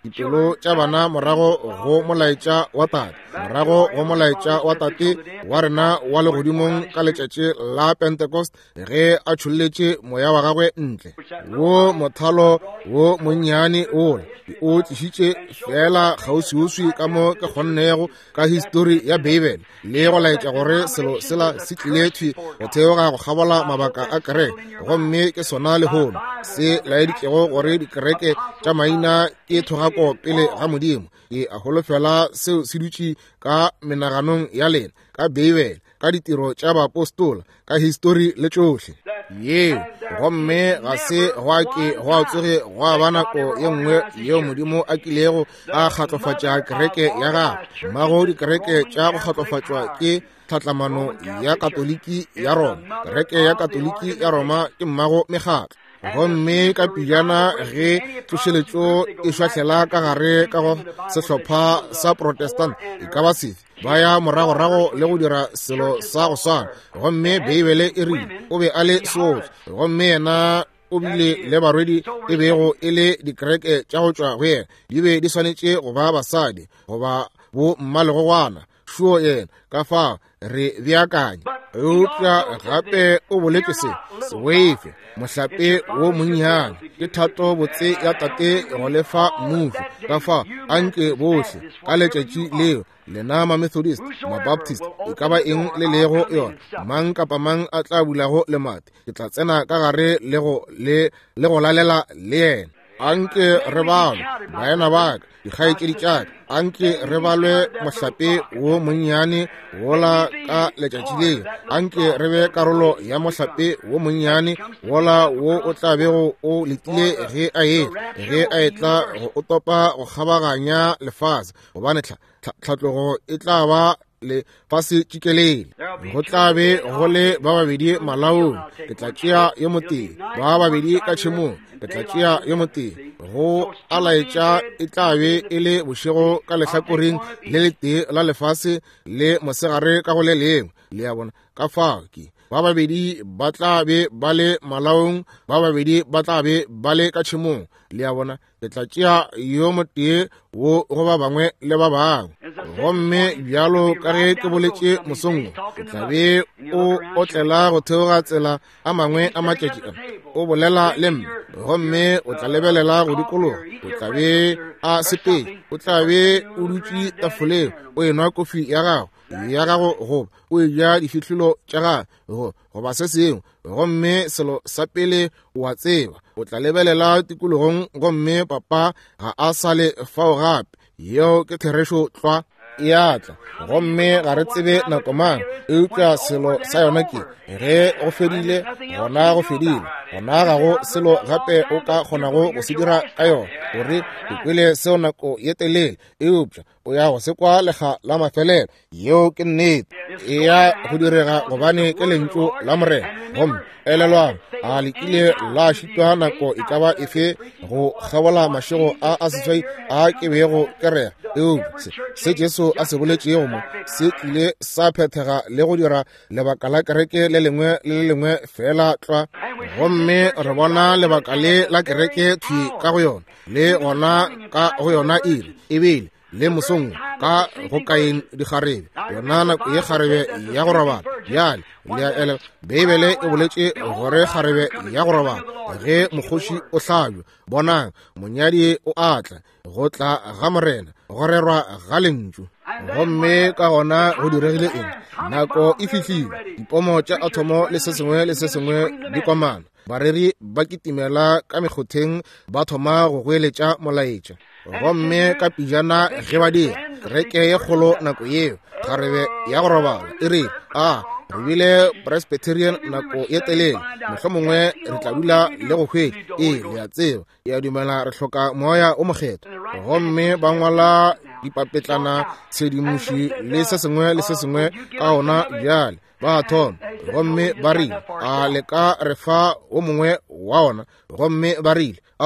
dipelo tša bana morago go molaetša wa tate, morago go molaetša wa tate wa rena wa legodimong ka letšatši la Pentecost ge a tšholletše moya wa gagwe ntle, wo mothalo wo monnyane ole o tlišitše fela kgauswiuswi ka mo ke kgonnego ka histori ya Bibele le go laetša gore selo sela se tliletšwe go theoga go kgabola mabaka a kereke, gomme ke sona lehono se laeditšego gore dikereke tša maina ke thogako pele ga Modimo. Ke a holofela seo se dutše ka menaganong ya lena, ka Bibele, ka ditiro tša baapostola, ka histori le tšohle yeo. Gomme ga se goa ke goa tsoge goa ba nako ye nngwe yeo Modimo a kilego a kgatlofatša kereke ya gagwe. Mmago dikereke tša go kgatlofatšwa ke tlhatlamano ya katoliki ya Roma. Kereke ya katoliki ya Roma ke mmago mekgatlo. Gomme ka pijana ge tšošeletšo e šwahlela ka gare ka go sehlopha sa Protestant e ka ba sefe, ba ya moragorago le go dira selo sa go swana. Gomme Bibele e rile o be a le seotlwa, gomme yena o bile le barwedi e bego e le dikereke tša go tšwa go yena di be di swanetše go ba basadi goba bo mmalegogwana. Šuo yena ka fao re beakanye eupša gape o boletše se sewefe mohlape wo monnyane ke thato botse ya tate go lefa mmušo ka fao a nke bohle ka letšatši leo. Lena ma-Methodist, ma-Baptist e ka ba eng le lego yona, mang kapa mang a tla bulago lemate ke tla tsena ka gare le go le go lalela le yena. Anke re balwe baena baka dikgaetšedi tšaka, anke re balwe mohlape wo monnyane wola ka letšatši leo, anke re be karolo ya mohlape wo monnyane wola wo o tla bego o letile ge a etla ge a etla o topa go kgabaganya lefase, gobane tlhatlogo e tla ba le fase tšikelele. Go tla be go le ba babedi malaong, ke tla tšea yo motee, ba babedi ka tšhemong, ke tla tšea yo motee. Go a laetša e tla be e le bošego ka lehlakoreng le le tee la lefase le mosegare ka go le lengwe. Le ya bona ka fao ke ba babedi ba tla be ba le malaong, ba babedi ba tla be ba le ka tšhemong. Le ya bona ke tla tšea yo motee wo go ba bangwe le ba bangwe. Gomme bjalo ka ge ke boletše mosong ke tla be o otlela go theoga tsela a mangwe a matšatši a o bolela le mme, gomme o tla lebelela go dikologa, o tla be a sepedi, o tla be o dutše tafoleng o enwa kofi ya gago ya gago goba o e ja difihlolo tša gago goba se sengwe. Gomme selo sa pele wa tseba o tla lebelela tikologong, gomme papa ga a sale fao gape, yeo ke therešo tlwa e atla. Gomme ga re tsebe nako mang eupša selo sa yona ke ge go fedile gona go fedile, gona ga go selo gape o ka kgonago go se dira ka yona gore dikwele seo nako ye telele eupša o ya go se kwa lega la mafelelo. Yeo ke nnete e ya go direga gobane ke lentšu la morena. Gomme elelwang a lekile la šitwa nako e ka ba efe go kgabola mašego a a seswai a ke bego kerega eupša se Jesu a se boletšego mo se tlile sa phethega le go dira lebaka la kereke le lengwe le le lengwe fela tlwa. Gomme re bona lebaka le la kereke thwi ka go yona le gona ka go yona iri ebile le mosong ka go kaeng dikgarebe yona nako ye kgarebe ya go robala. Bjale le Bibele e boletše gore kgarebe ya go robala ge mokgoši o hlabjwa, bonang monyadi o atla go tla ga morena go rerwa ga lentšu. Gomme ka gona go diregile eng, nako e fihlile, dipomo tša athomo le se sengwe le se sengwe di kwamana. Bareri ba kitimela ka mekgotheng ba thoma go goeletša molaetša. Gomme ka pijana ge ba dira kereke ye kgolo nako yeo kgarebe ya go robala e re a re bile Presbyterian nako ye telele, mohlomongwe re tla dula le go hwetša e le a tseba ya dumela re hloka moya o mokgetho. Gomme ba ngwala dipapetlana tshedimoši le se sengwe le se sengwe ka ona bjale ba thoma. Gomme ba rile a le ka re fa o mongwe wa ona, gomme ba rile aowa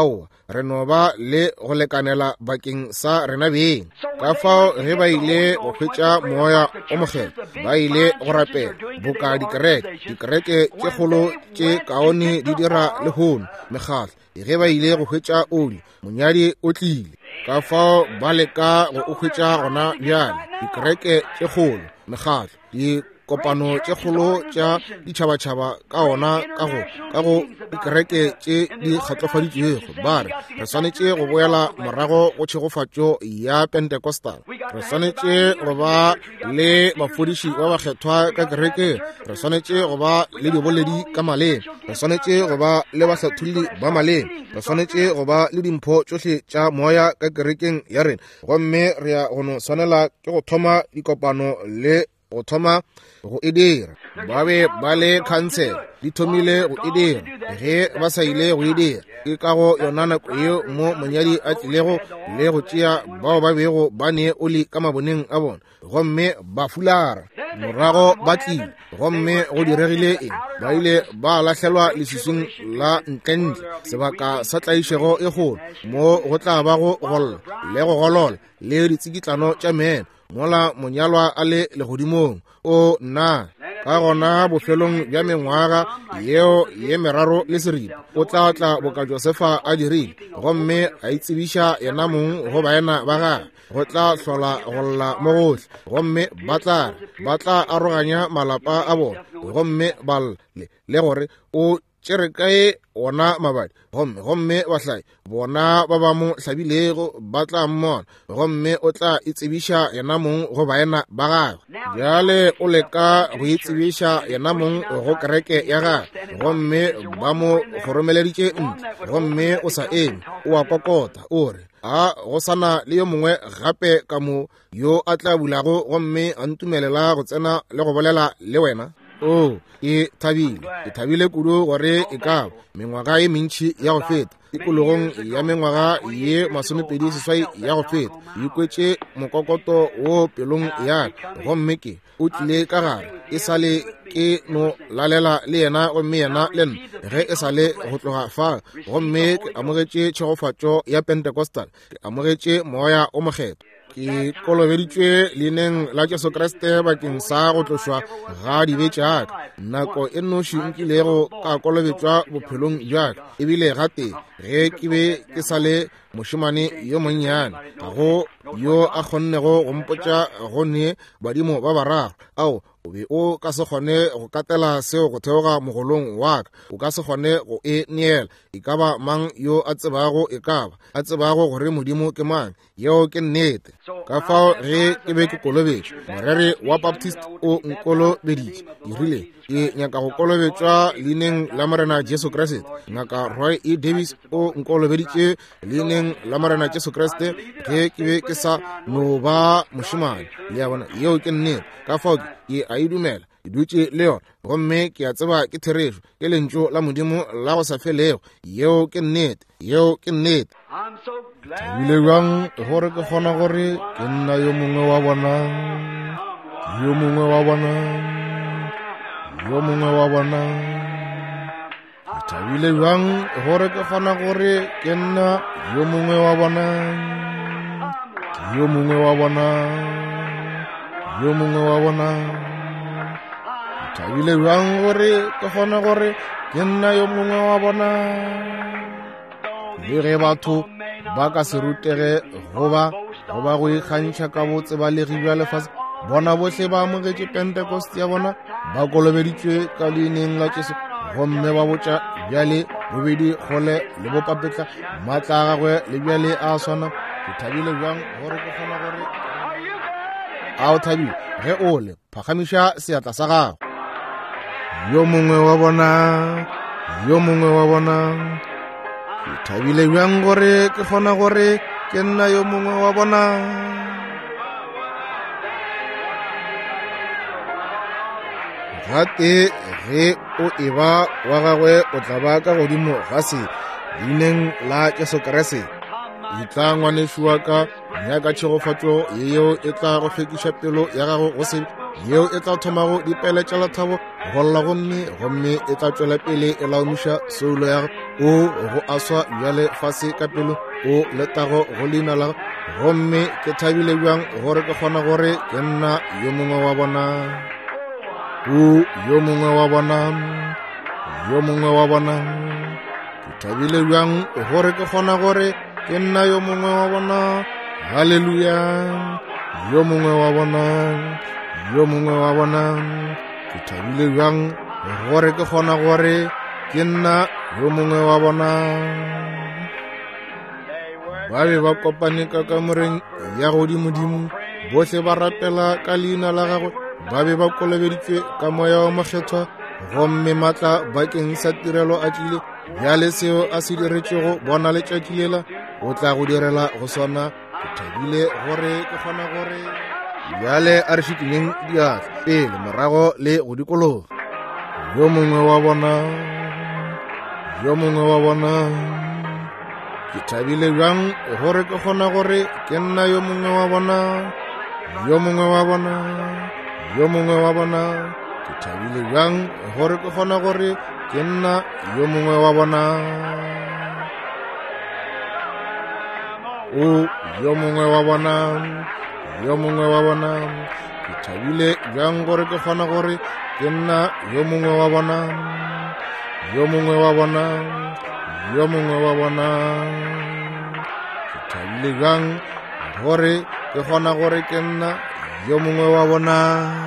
re no ba le go lekanela bakeng sa rena beng. Ka fao ge ba ile go hwetša moya o mogelo, ba ile go rapela boka dikereke dikereke tše kgolo tše kaone di dira lehono mekgahlo. Ge ba ile go hwetša oli monyadi o tlile, ka fao ba leka go o hwetša gona bjale dikereke tše kgolo mekgahlo di kopano tše kgolo tša ditšhabatšhaba ka ona ka go ka go dikereke tše di kgatlofaditšwego. Ba re re swanetše go boela morago go tšhegofatšo ya Pentecostal. Re swanetše go ba le bafodiši ba bakgethwa ka kereke, re swanetše go ba le diboledi ka maleng, re swanetše go ba le bahlatholli ba maleng, re swanetše go ba le dimpho tšohle tša moya ka kerekeng ya rena. Gomme re ya go no swanela ke go thoma dikopano le go thoma go e dira. Ba be ba le council di thomile go e dira, ge ba sa ile go e dira ke ka go yona nako eo mo monyadi a tlilego le go tšea bao ba bego ba ne oli ka maboneng a bona, gomme ba fulara morago ba tlile. Gomme go diregile eng? Ba ile ba lahlelwa leswisung la ntlentle sebaka sa tlaišego e kgolo mo go tla ba go golla le go golola le ditsikitlano tša meno mola monyalwa a le legodimong o na. Ka gona bofelong bja mengwaga yeo ye meraro le seripa o tla tla boka Josefa a dirile, gomme a itsebiša yena mong go baena ba gage. Go tla hlola golla mo gohle, gomme ba tla ba tla aroganya malapa a bona, gomme ba le gore o tšere kae ona mabadi. Gomme gomme bahlai bona ba ba mo hlabilego ba tla mmona, gomme o tla itsebiša yena mong go baena ba gagwe. Bjale o leka go itsebiša yena mong go kereke ya gagwe, gomme ba mo goromeleditše ntle, gomme o sa eme o a kokota o re a go sana le yo mongwe gape ka mo yo a tla bulago gomme a ntumelela go tsena le go bolela le wena. O e thabile e thabile kudu gore e ka mengwaga ye mentši ya go feta tikologong ya mengwaga ye masomepedi seswai ya go feta e kwetše mokokoto wo pelong ya gomme ke o tlile ka gare e sale ke no lalela le yena gomme yena le nna ge e sale go tloga fa gomme ke amogetše tšhegofatšo ya Pentecostal, ke amogetše moya o mokgetho. Ke kolobeditšwe leineng la Jesu Kriste bakeng sa go tlošwa ga dibe tšaka. Nako e noši nkilego ka kolobetšwa bophelong bjaka, ebile gate ge ke be ke sale mošemane yo monnyane ga go yo a kgonnego go mpotša gone badimo ba bararo ao o be o ka se kgone go katela seo go theoga mogolong wa ka, o ka se kgone go e neela. E ka ba mang yo a tsebago e ka ba a tsebago gore modimo ke mang, yeo ke nnete. Ka fao ge ke be ke kolobetšwe morere wa Baptist o nkolobeditše dirile ke nyaka go kolobetšwa leineng la morena Jesu Kriste. Ngaka Roy E. Davis o nkolobeditše leineng la morena Jesu Kriste ge ke be ke sa no ba mošemane le ya bona, yeo ke nnete. Ka fao ke a e dumela ke dutše le yona, gomme ke a tseba ke therešo ke lentšu la modimo la go sa felego, yeo ke nnete, yeo ke nnete. Thabile bjang gore ke kgona gore ke nna yo mongwe wa bona, yo mongwe wa bona, yo mongwe wa bona. Thabile bjang gore ke kgona gore ke nna yo mongwe wa bona, yo mongwe wa bona, yo mongwe wa bona. Thabile bjang gore ke kgona gore ke nna yo mongwe wa bona. Le ge batho ba ka se rutege goba goba go ikgantšha ka botse ba legi bja lefase, bona bohle ba amogetše Pentecost ya bona ba kolobeditšwe ka leineng la Jesu, gomme ba botša bjale bobedi kgole le bopapetla maatla a gagwe le bjale a swana. Ke thabile bjang gore ke kgona gore a o thabile ge o le phagamiša seatla sa gago. Yo mongwe wa bona, yo mongwe wa bona. Ke thabile bjang gore ke kgona gore ke nna yo mongwe wa bona. Gate ge o eba wa gagwe o tla ba ka godimo ga se leineng la Jesu Kriste. E tla ngwanešo wa ka nyaka tšhegofatšo yeo e tla go hlwekiša pelo ya gago go se yeo e tla thomago dipele tša lethabo go lla gomme gomme e tla tšwela pele e laomiša soulo ya o go aswa bjale fase ka pelo o letago go leina la gomme ke thabile bjang gore ke kgona gore ke nna yo mongwe wa bona o yo mongwe wa bona yo mongwe wa bona ke thabile bjang gore ke kgona gore ke nna yo mongwe wa bona haleluya yo mongwe wa bona yo mongwe wa bona ke thabile bjang gore ke kgona gore ke nna yo mongwe wa bona ba be ba kopane ka kamoreng ya godimodimo bohle ba rapela ka leina la gagwe ba be ba kolobeditswe ka moya wa makgethwa gomme maatla bakeng sa tirelo a tlile bjale seo a se diretšego bona letšatši lela o tla go direla go sona ke thabile gore ke kgona gore bjale a re šikileng diatla pele morago le go dikologa yo mongwe wa bona yo mongwe wa bona ke thabile bjang gore ke kgona gore ke nna yo mongwe wa bona yo mongwe wa bona yo mongwe wa bona ke thabile bjang gore ke kgona gore ke nna yo mongwe wa bona o yo mongwe wa bona yo mongwe wa bona ke thabile bjang gore ke kgona gore ke nna yo mongwe wa bona yo mongwe wa bona yo mongwe wa bona ke thabile bjang gore ke kgona gore ke nna yo mongwe wa bona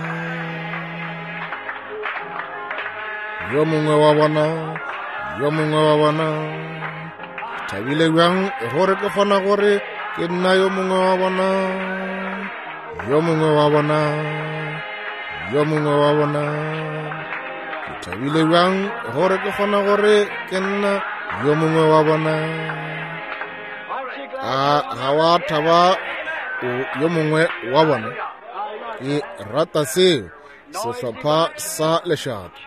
yo mongwe wa bona yo mongwe wa bona ke thabile bjang gore ke kgona gore ke nna yo mongwe wa bona yo mongwe wa bona yo mongwe wa bona ke thabile bjang gore ke kgona gore ke nna yo mongwe wa bona a ga wa thaba yo mongwe wa bona ke rata seo sehlopha sa lešata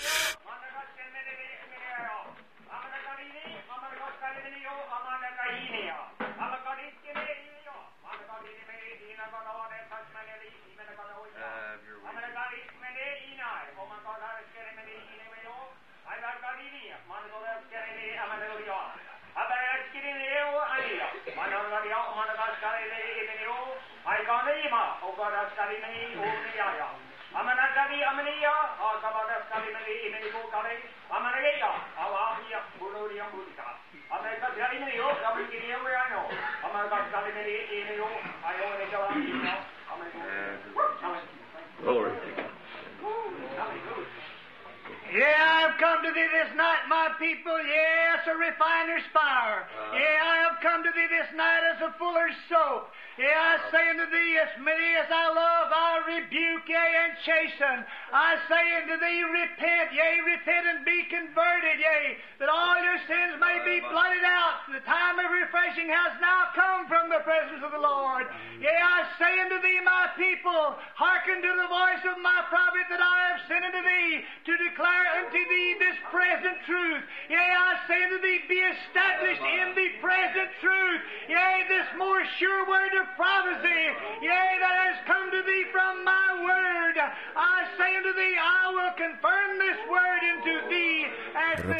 Yeah, I've come to thee this night, my people, yes, a refiner's fire. Yeah, I have come to thee this night as a fuller's soap. Yeah, I say unto thee, as many as I love, I rebuke, yea, and chasten. I say unto thee, repent, yea, repent and be converted, yea, that all your sins may be blotted out. The time of refreshing has now come from the presence of the Lord. Yea, I say unto thee, my people, hearken to the voice of my prophet that I have sent unto thee, to declare unto thee this present truth. Yea, I say unto thee, be established in the present truth. Yea, this more sure word of prophecy, yea, that has come to thee from my word. I say unto thee, I will confirm this word into thee as the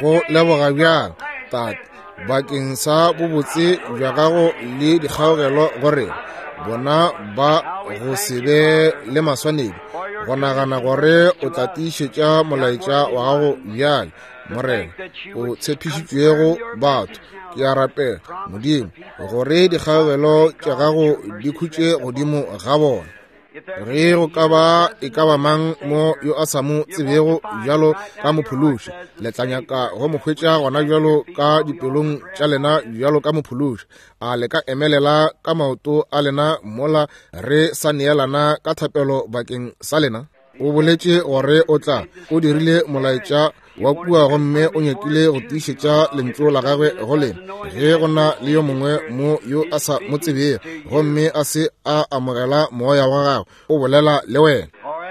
day bakeng sa bobotse jwa gago le dikgaogelo gore bona ba go sebe le maswanedi go nagana gore o tla tiišetša molaetša wa gago bjale morena o tshepišitšwego batho ke a rapela modimo gore dikgaogelo tša gago di khutše godimo ga bona ge go ka ba e ka ba mang mo yo a sa mo tsebego bjalo ka mophološi le tla nyaka go mo hwetša gona bjalo ka dipelong tša lena bjalo ka mophološi a le ka emelela ka maoto a lena mola re sa neelana ka thapelo bakeng sa lena o boletše gore o tla o dirile molaetša wa kua gomme o nyakile go tiišetša lentso la gagwe go lena ge go na le yo mongwe mo yo a sa mo tsebega gomme a se a amogela moya wa gagwe o bolela le wena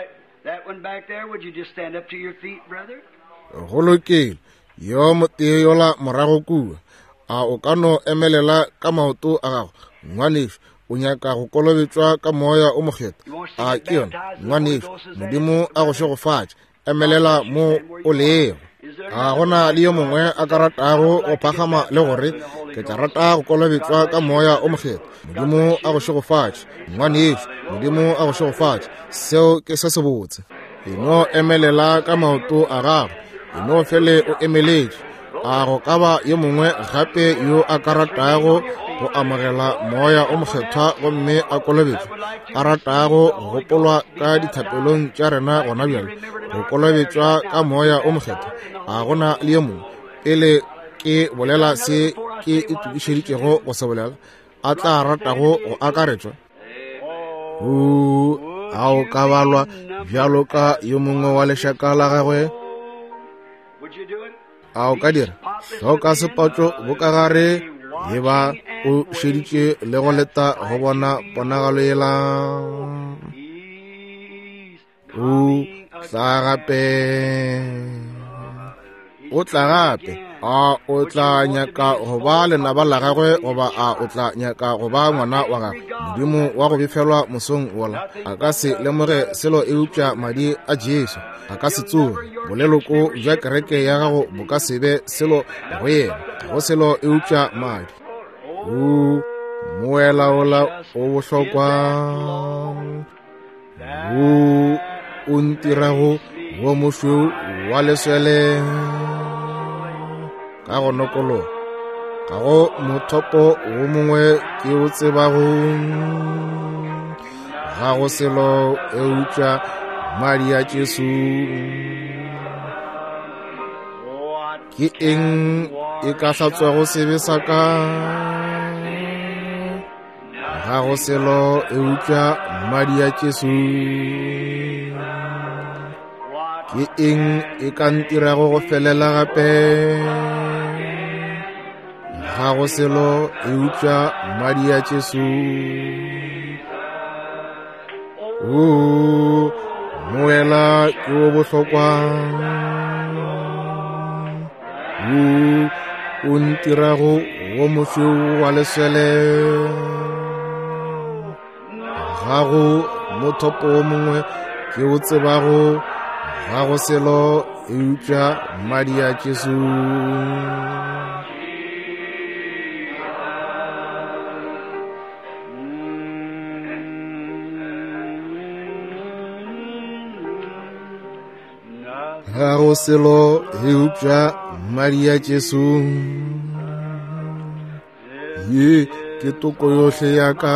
go lokile yo motee yola morago kua a o ka no emelela ka maoto a gago ngwanešo o nyaka go kolobetswa ka moya o mokgetho a ke yone ngwaneso modimo a go shegofatša emelela mo o lego a gona le yo mongwe a ka ratago go phagama le gore ke tla rata go kolobetswa ka moya o mokgetho modimo a go shegofatša ngwaneso modimo a go shegofatša seo ke se se botse eno emelela ka maoto a gago eno fele o emeletše a go ka ba yo mongwe gape yo a ka ratago go amogela moya o mokgethwa gomme a kolobetswa a ratago go gopolwa ka dithapelong tša rena gona bjale go kolobetswa ka moya o mokgethwa a gona le yo mongwe pele ke bolela se ke itukišeditšego go se bolela a tla ratago go akaretswa a o ka balwa bjalo ka yo mongwe wa lešaka la gagwe a o ka dira hloka sepatšo bo ka gare ye ba o šeditše le go leta go bona ponagalo yela o tla gape o tla gape a o tla nyaka go ba lenaba la gagwe goba a o tla nyaka go ba ngwana wa gagwe modimo wa go befelwa mosong wola a ka se lemoge selo e upša madi a jesu a ka se tsoge boleloko bja kereke ya gago bo ka se be selo go yena go selo e upša madi o moelaola o bohlokwa o o ntirago wo mošweu wa leswele ka go nokologa ga go mothopo wo mongwe ke o tsebago ga go selo e upša madi a jesu ke eng e ka hlatswago sebe sa ka ga go selo e upša madi a jesu ke eng e ka ntirago go felela gape ga go selo e upša madi a jesu o moela ke o bohlokwa o o ntirago go mošweu wa leswele ga go mothopo wo mongwe ke o tsebago ga go selo e upša madi a jesu ga go selo e upša madi a jesu ye ke toko yohle ya ka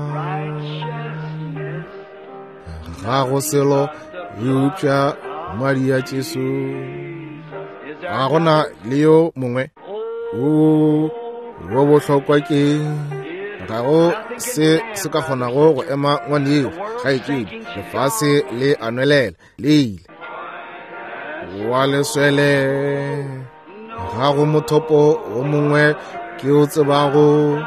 ga go selo e upša madi a jesu ga gona le yo mongwe o wo bohlokwa ke ga go se se ka kgonago go ema ngwaneo ga ikedi lefase le anwelela leile wa leswele ga go mothopo wo mongwe ke o tsebago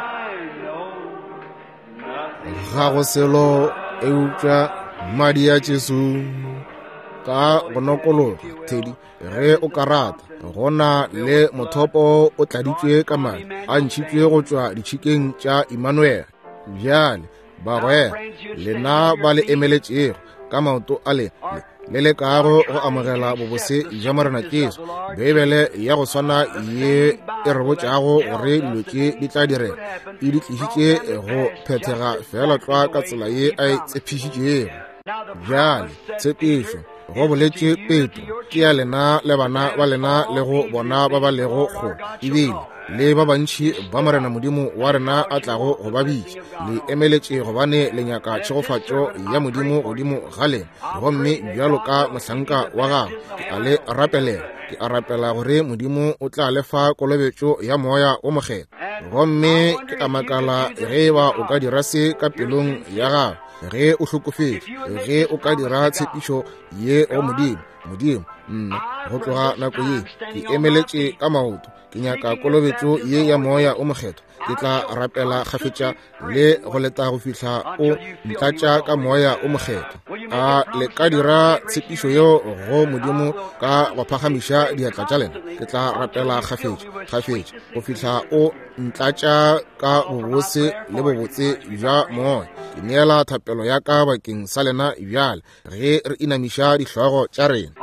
ga go selo e upša madi a jesu ka go nokologa thedi ge o ka rata gona le mothopo o tladitšwe ka madi a ntšhitšwe go tšwa ditšhikeng tša Emmanuel bjale bagwera lena ba le emeletšego ka maoto a le le le kago go amogela bobose jwa morena Jesu bebele ya go swana ye e re botšago gore dilo tše di tla direla e di tlišitše go phethega fela tlwa ka tsela ye a e tshepišitšego bjale tshepišo go boletše Petro ke ya lena le bana ba lena le go bona ba ba lego kgole ebile le ba bantši ba morena modimo wa rena a tlago go ba bitša le emeletše gobane le nyaka tšhegofatšo ya modimo godimo ga lena gomme bjalo ka mohlanka wa gago ke a le rapelela ke a rapela gore modimo o tla lefa kolobetšo ya moya o mokgetho gomme ke a makala ge ba o ka dira se ka pelong ya gago ge o hlokofetše ge o ka dira tshepišo ye o modimo modimo nna go tloga nako ye ke emeletše ka maoto ke nyaka kolobetšo ye ya moya o mokgetho ke tla rapela kgafetša le go leta go fihla o ntlatša ka moya o mokgetho. A le ka dira tshepišo yeo go Modimo ka go phagamiša diatla tša lena. Ke tla rapela kgafetša kgafetša go fihla o ntlatša ka bobose le bobotse bja moya. Ke neela thapelo ya ka bakeng sa lena bjale ge re inamiša dihlogo tša rena.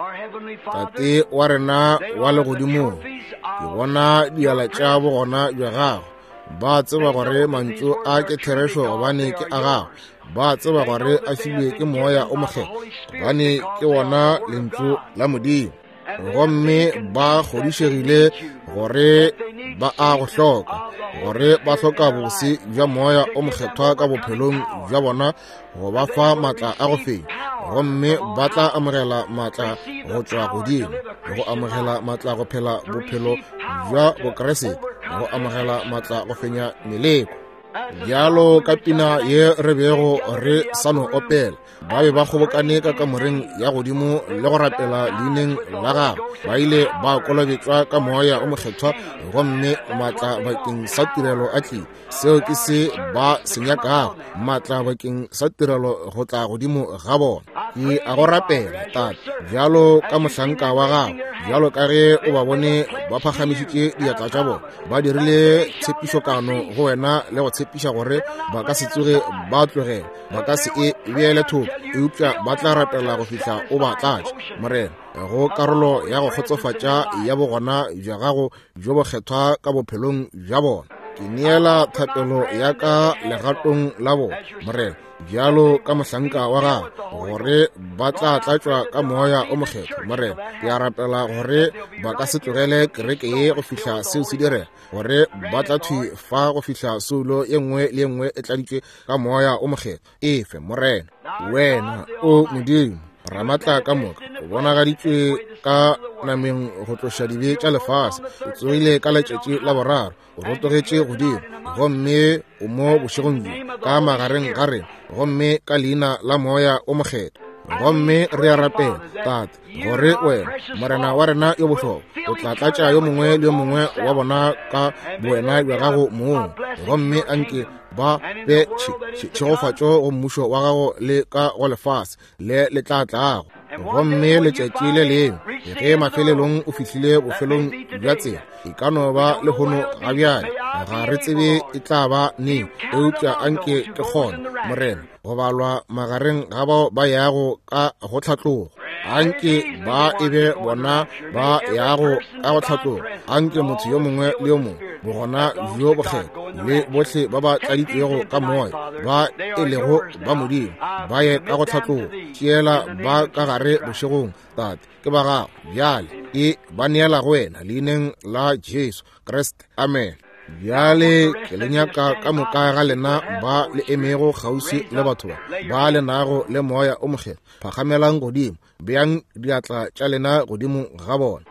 Tate wa rena wa legodimo, ke bona diala tša bogona bja gago. Ba tseba gore mantšu a ke therešo gobane ke a gago. Ba tseba gore a filwe ke moya o mokgetho gobane ke wona lentšu la Modimo. Gomme ba godišegile gore ba a go hloka, gore ba hloka bose bja moya o mokgethwa ka bophelong bja bona go ba fa maatla a go fenya. Gomme ba tla amogela maatla go tšwa godimo, go amogela maatla go phela bophelo bja bokeresete, go amogela maatla go fenya meleko. Bjalo ka pina ye re bego re sa no opela, ba be ba kgobokane ka kamoreng ya godimo le go rapela leineng la gago. Ba ile ba kolobetšwa ka moya o mokgethwa, gomme maatla bakeng sa tirelo a tli. Seo ke se ba se nyakago, maatla bakeng sa tirelo go tla godimo ga bona. Ke a go rapela Tate, bjalo ka mohlanka wa gago, bjalo ka ge o ba bone ba phagamišitše diatla tša bona, ba dirile tshepišo kano go wena le go tshepiša gore ba ka se tsoge ba tlogela, ba ka se e beele thoko, eupša ba tla rapela go fihla o ba tlatša. Morena, go karolo ya go kgotsofatša ya bogona bja gago jo bo kgethwa ka bophelong bja bona. Ke neela thapelo ya ka legatong la bona, Morena, bjalo ka mohlanka wa gago, gore ba tla tlatšwa ka moya o mokgetho. Morena, ke a rapela gore ba ka se tlogele kereke ye go fihla seo se direga, gore ba tla thwi fa go fihla soulo ye nngwe le ye nngwe e tladitšwe ka moya o mokgetho. Efe Morena, wena o Modimo, ramatla ka moka o bonagaditšwe ka nameng go tloša dibe tša lefase. O tsogile ka letšatši la boraro, o rotogetše godimo, gomme o mo bošegong bjo ka magareng ga rena, gomme ka leina la moya o mokgetho. Gomme re a rapela Tate gore wena, Morena wa rena yo bohlokwa, o tla tlatša yo mongwe le yo mongwe wa bona ka boena bja gago moo, gomme anke ba be tšhegofatšo go mmušo wa gago le ka go lefase le le tla tlago. Gomme letšatši le leo ge mafelelong o fihlile bofelong bja tsela, e ka no ba lehono ga bjale, ga re tsebe e tla ba neng, eupša anke ke kgona Morena go balwa magareng ga bao ba yago ka go tlhatlogo, anke ba e be bona ba yago ka go tlhatlogo, anke motho yo mongwe le yo mongwe bogona bjo bokgetho le bohle ba ba tladitšwego ka moya ba e lego ba Modimo ba ye ka go tlhatlogo, tšeela ba ka gare bošegong. Tate, ke ba gago bjale e ba neela go wena leineng la Jesu Kriste, amen. Bjale ke le nyaka ka moka ga lena ba le emego kgauswi le batho ba ba le nago le moya o mokgetho, phagamelang godimo, bjang diatla tša lena godimo ga bona.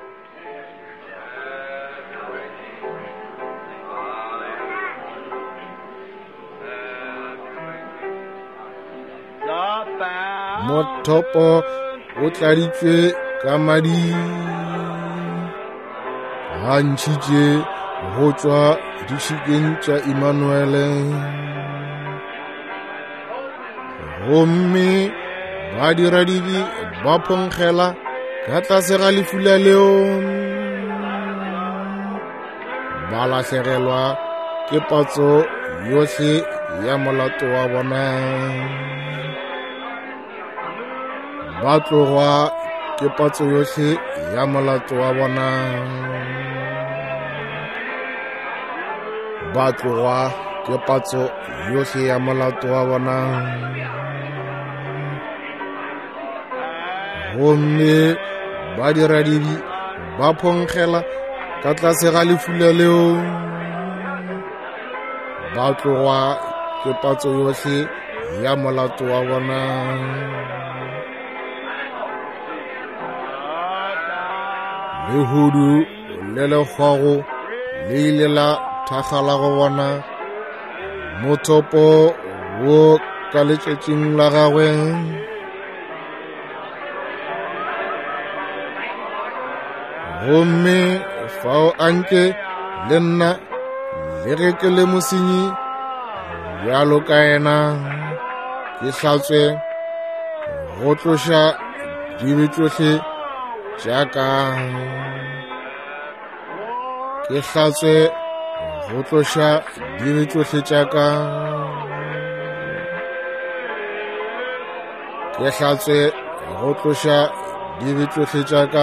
Mothopo o tladitšwe ka madi, a ntšhitše go tšwa dišikeng tša Emmanuele, gomme ba dira dibi ba phonkgela ka tlase ga lefula leo, ba lahlegelwa ke patso yohle ya molato wa bona, ba tlogwa ke patso yohle ya molato wa bona, ba tlogwa ke patso yohle ya molato wa bona, gomme ba dira dibi ba phonkgela ka tlase ga lefula leo, ba tlogwa ke patso yohle ya molato wa bona. Lehudu le lekgwago le ile la thakgala go bona mothopo wo ka letšatšing la gagwe, gomme fao anke le nna le ge ke le mosenyi bjalo ka ena ke hlatswe go tloša dibe tsohle tša ka ke hlatswe go tloša dibe tsohle tša ka ke hlatswe go tloša dibe tsohle tša ka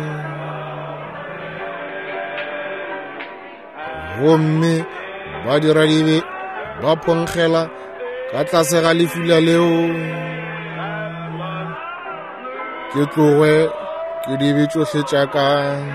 gomme ba dira dibe ba phonkgela ka tlase ga lefula leo ke tloge ke dibe tsohle tša ka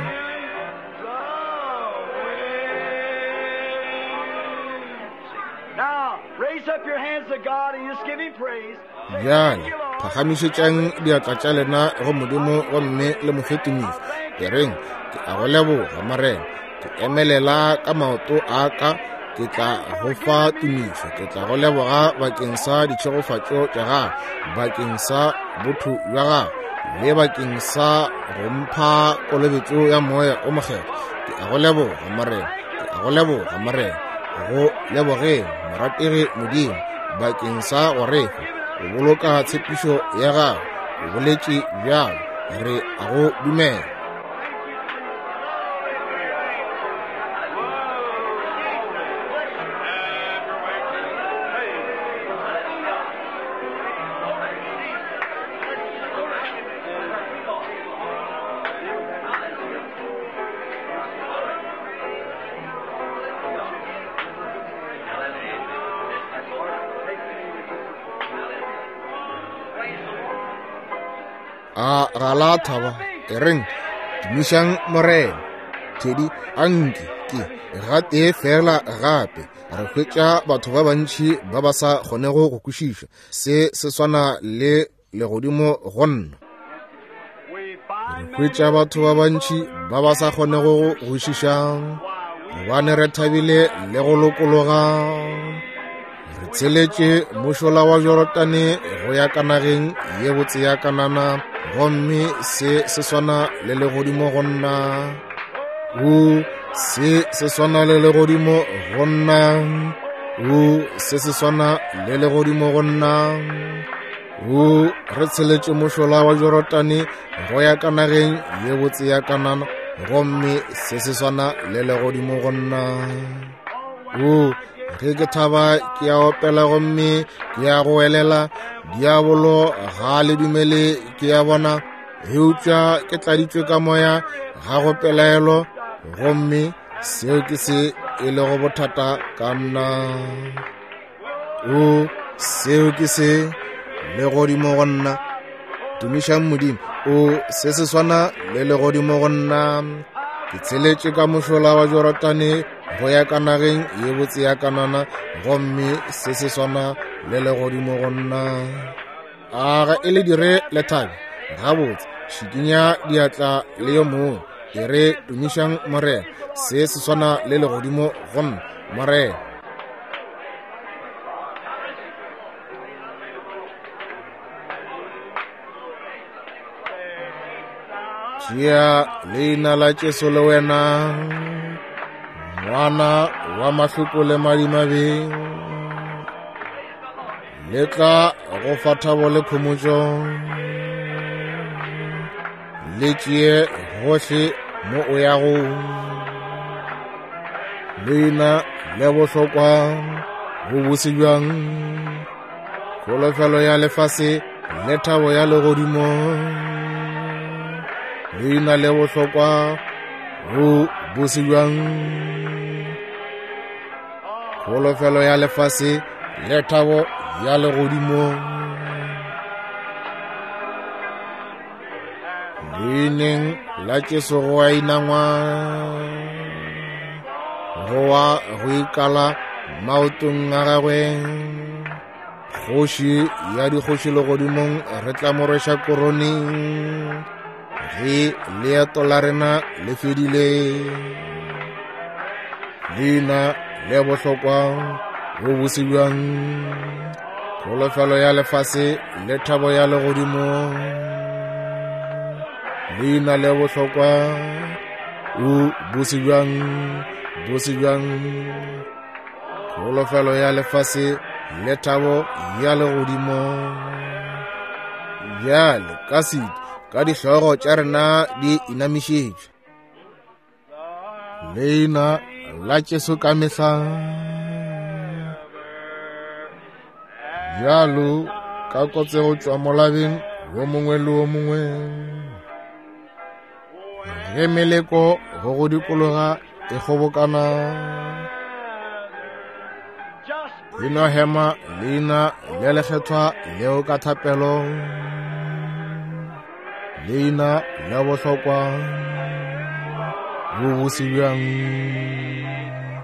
bjale phagamišetšang diatla tša lena go modimo gomme le mofetimiši ke reng ke a go leboga marena ke emelela ka maoto a ka ke tla go fa tumišo ke tla go leboga bakeng sa ditšhegofatšo tša ga bakeng sa botho bja ga le bakeng sa go mpha kolobetšo ya moya o mokgetho ke a go leboga marena ke a go leboga marena go lebogeng morategi modimo bakeng sa gore o boloka tshepišo ya gago o boletše bjalo re a go dumela a gala thaba ke reng tumišang morena thedi anke ke gate fela gape re hwetša batho ba bantši ba ba sa kgonego go kwešiša se se swana le legodimo go nna re hwetša batho ba bantši ba ba sa kgonego go kwešiša gobane re thabile le go lokologa re tseletše mošola wa Jorodane go ya ka nageng ye botse ya Kanana gomme se se swana le legodimo go nna o se se swana le legodimo go nna o se se swana le legodimo go nna o re tseletše mošola wa Jorodane go ya ka nageng ye botse ya Kanana gomme se se swana le legodimo go nna o ge ke thaba ke ya opela gomme ke ya go elela diabolo ga le dumele ke ya bona eupša ke tladitšwe ka moya ga go pelaelo gomme seo ke se e le go bothata ka nna o seo ke se le godimo go nna tumišang modimo o se se swana le le godimo go nna ke tseletše ka mošola wa Jorodane go ya ka nageng ye botse ya Kanana gomme se se swana le le godimo go nna a ga e le dire le thabe gabotse šikinya diatla le yo mongwe e re tumišang morena se se swana le le godimo go nna morena tšea leina la Jesu le wena ngwana wa mahloko le madimabe le tla go fa thabo le phomotšo le tšee gohle mo o yago leina le bohlokwa go bose bjang kgolofelo ya lefase le thabo ya legodimo leina le bohlokwa go bose bjang kgolofelo ya lefase le thabo ya legodimo leineng la Jesu go a inangwa go wa go ikala maotong a gagwe kgoši ya dikgoši legodimong re tla mo rwesa korone ge leeto la rena le fedile leina le bohlokwa go bose bjang kgolofelo ya lefase le thabo ya legodimo leina le bohlokwa go bose bjang bosi bjang kgolofelo ya lefase le thabo ya legodimo bjale ka sedi ka dihlogo tša rena di inamišetšwe leina la Jesu ka mehla bjalo ka kotse go tšwa molabeng wo mongwe le wo mongwe ge meleko go go dikologa e kgobokana eno hema leina le lekgethwa leo ka thapelo leina la bohlokwa bo bose bjang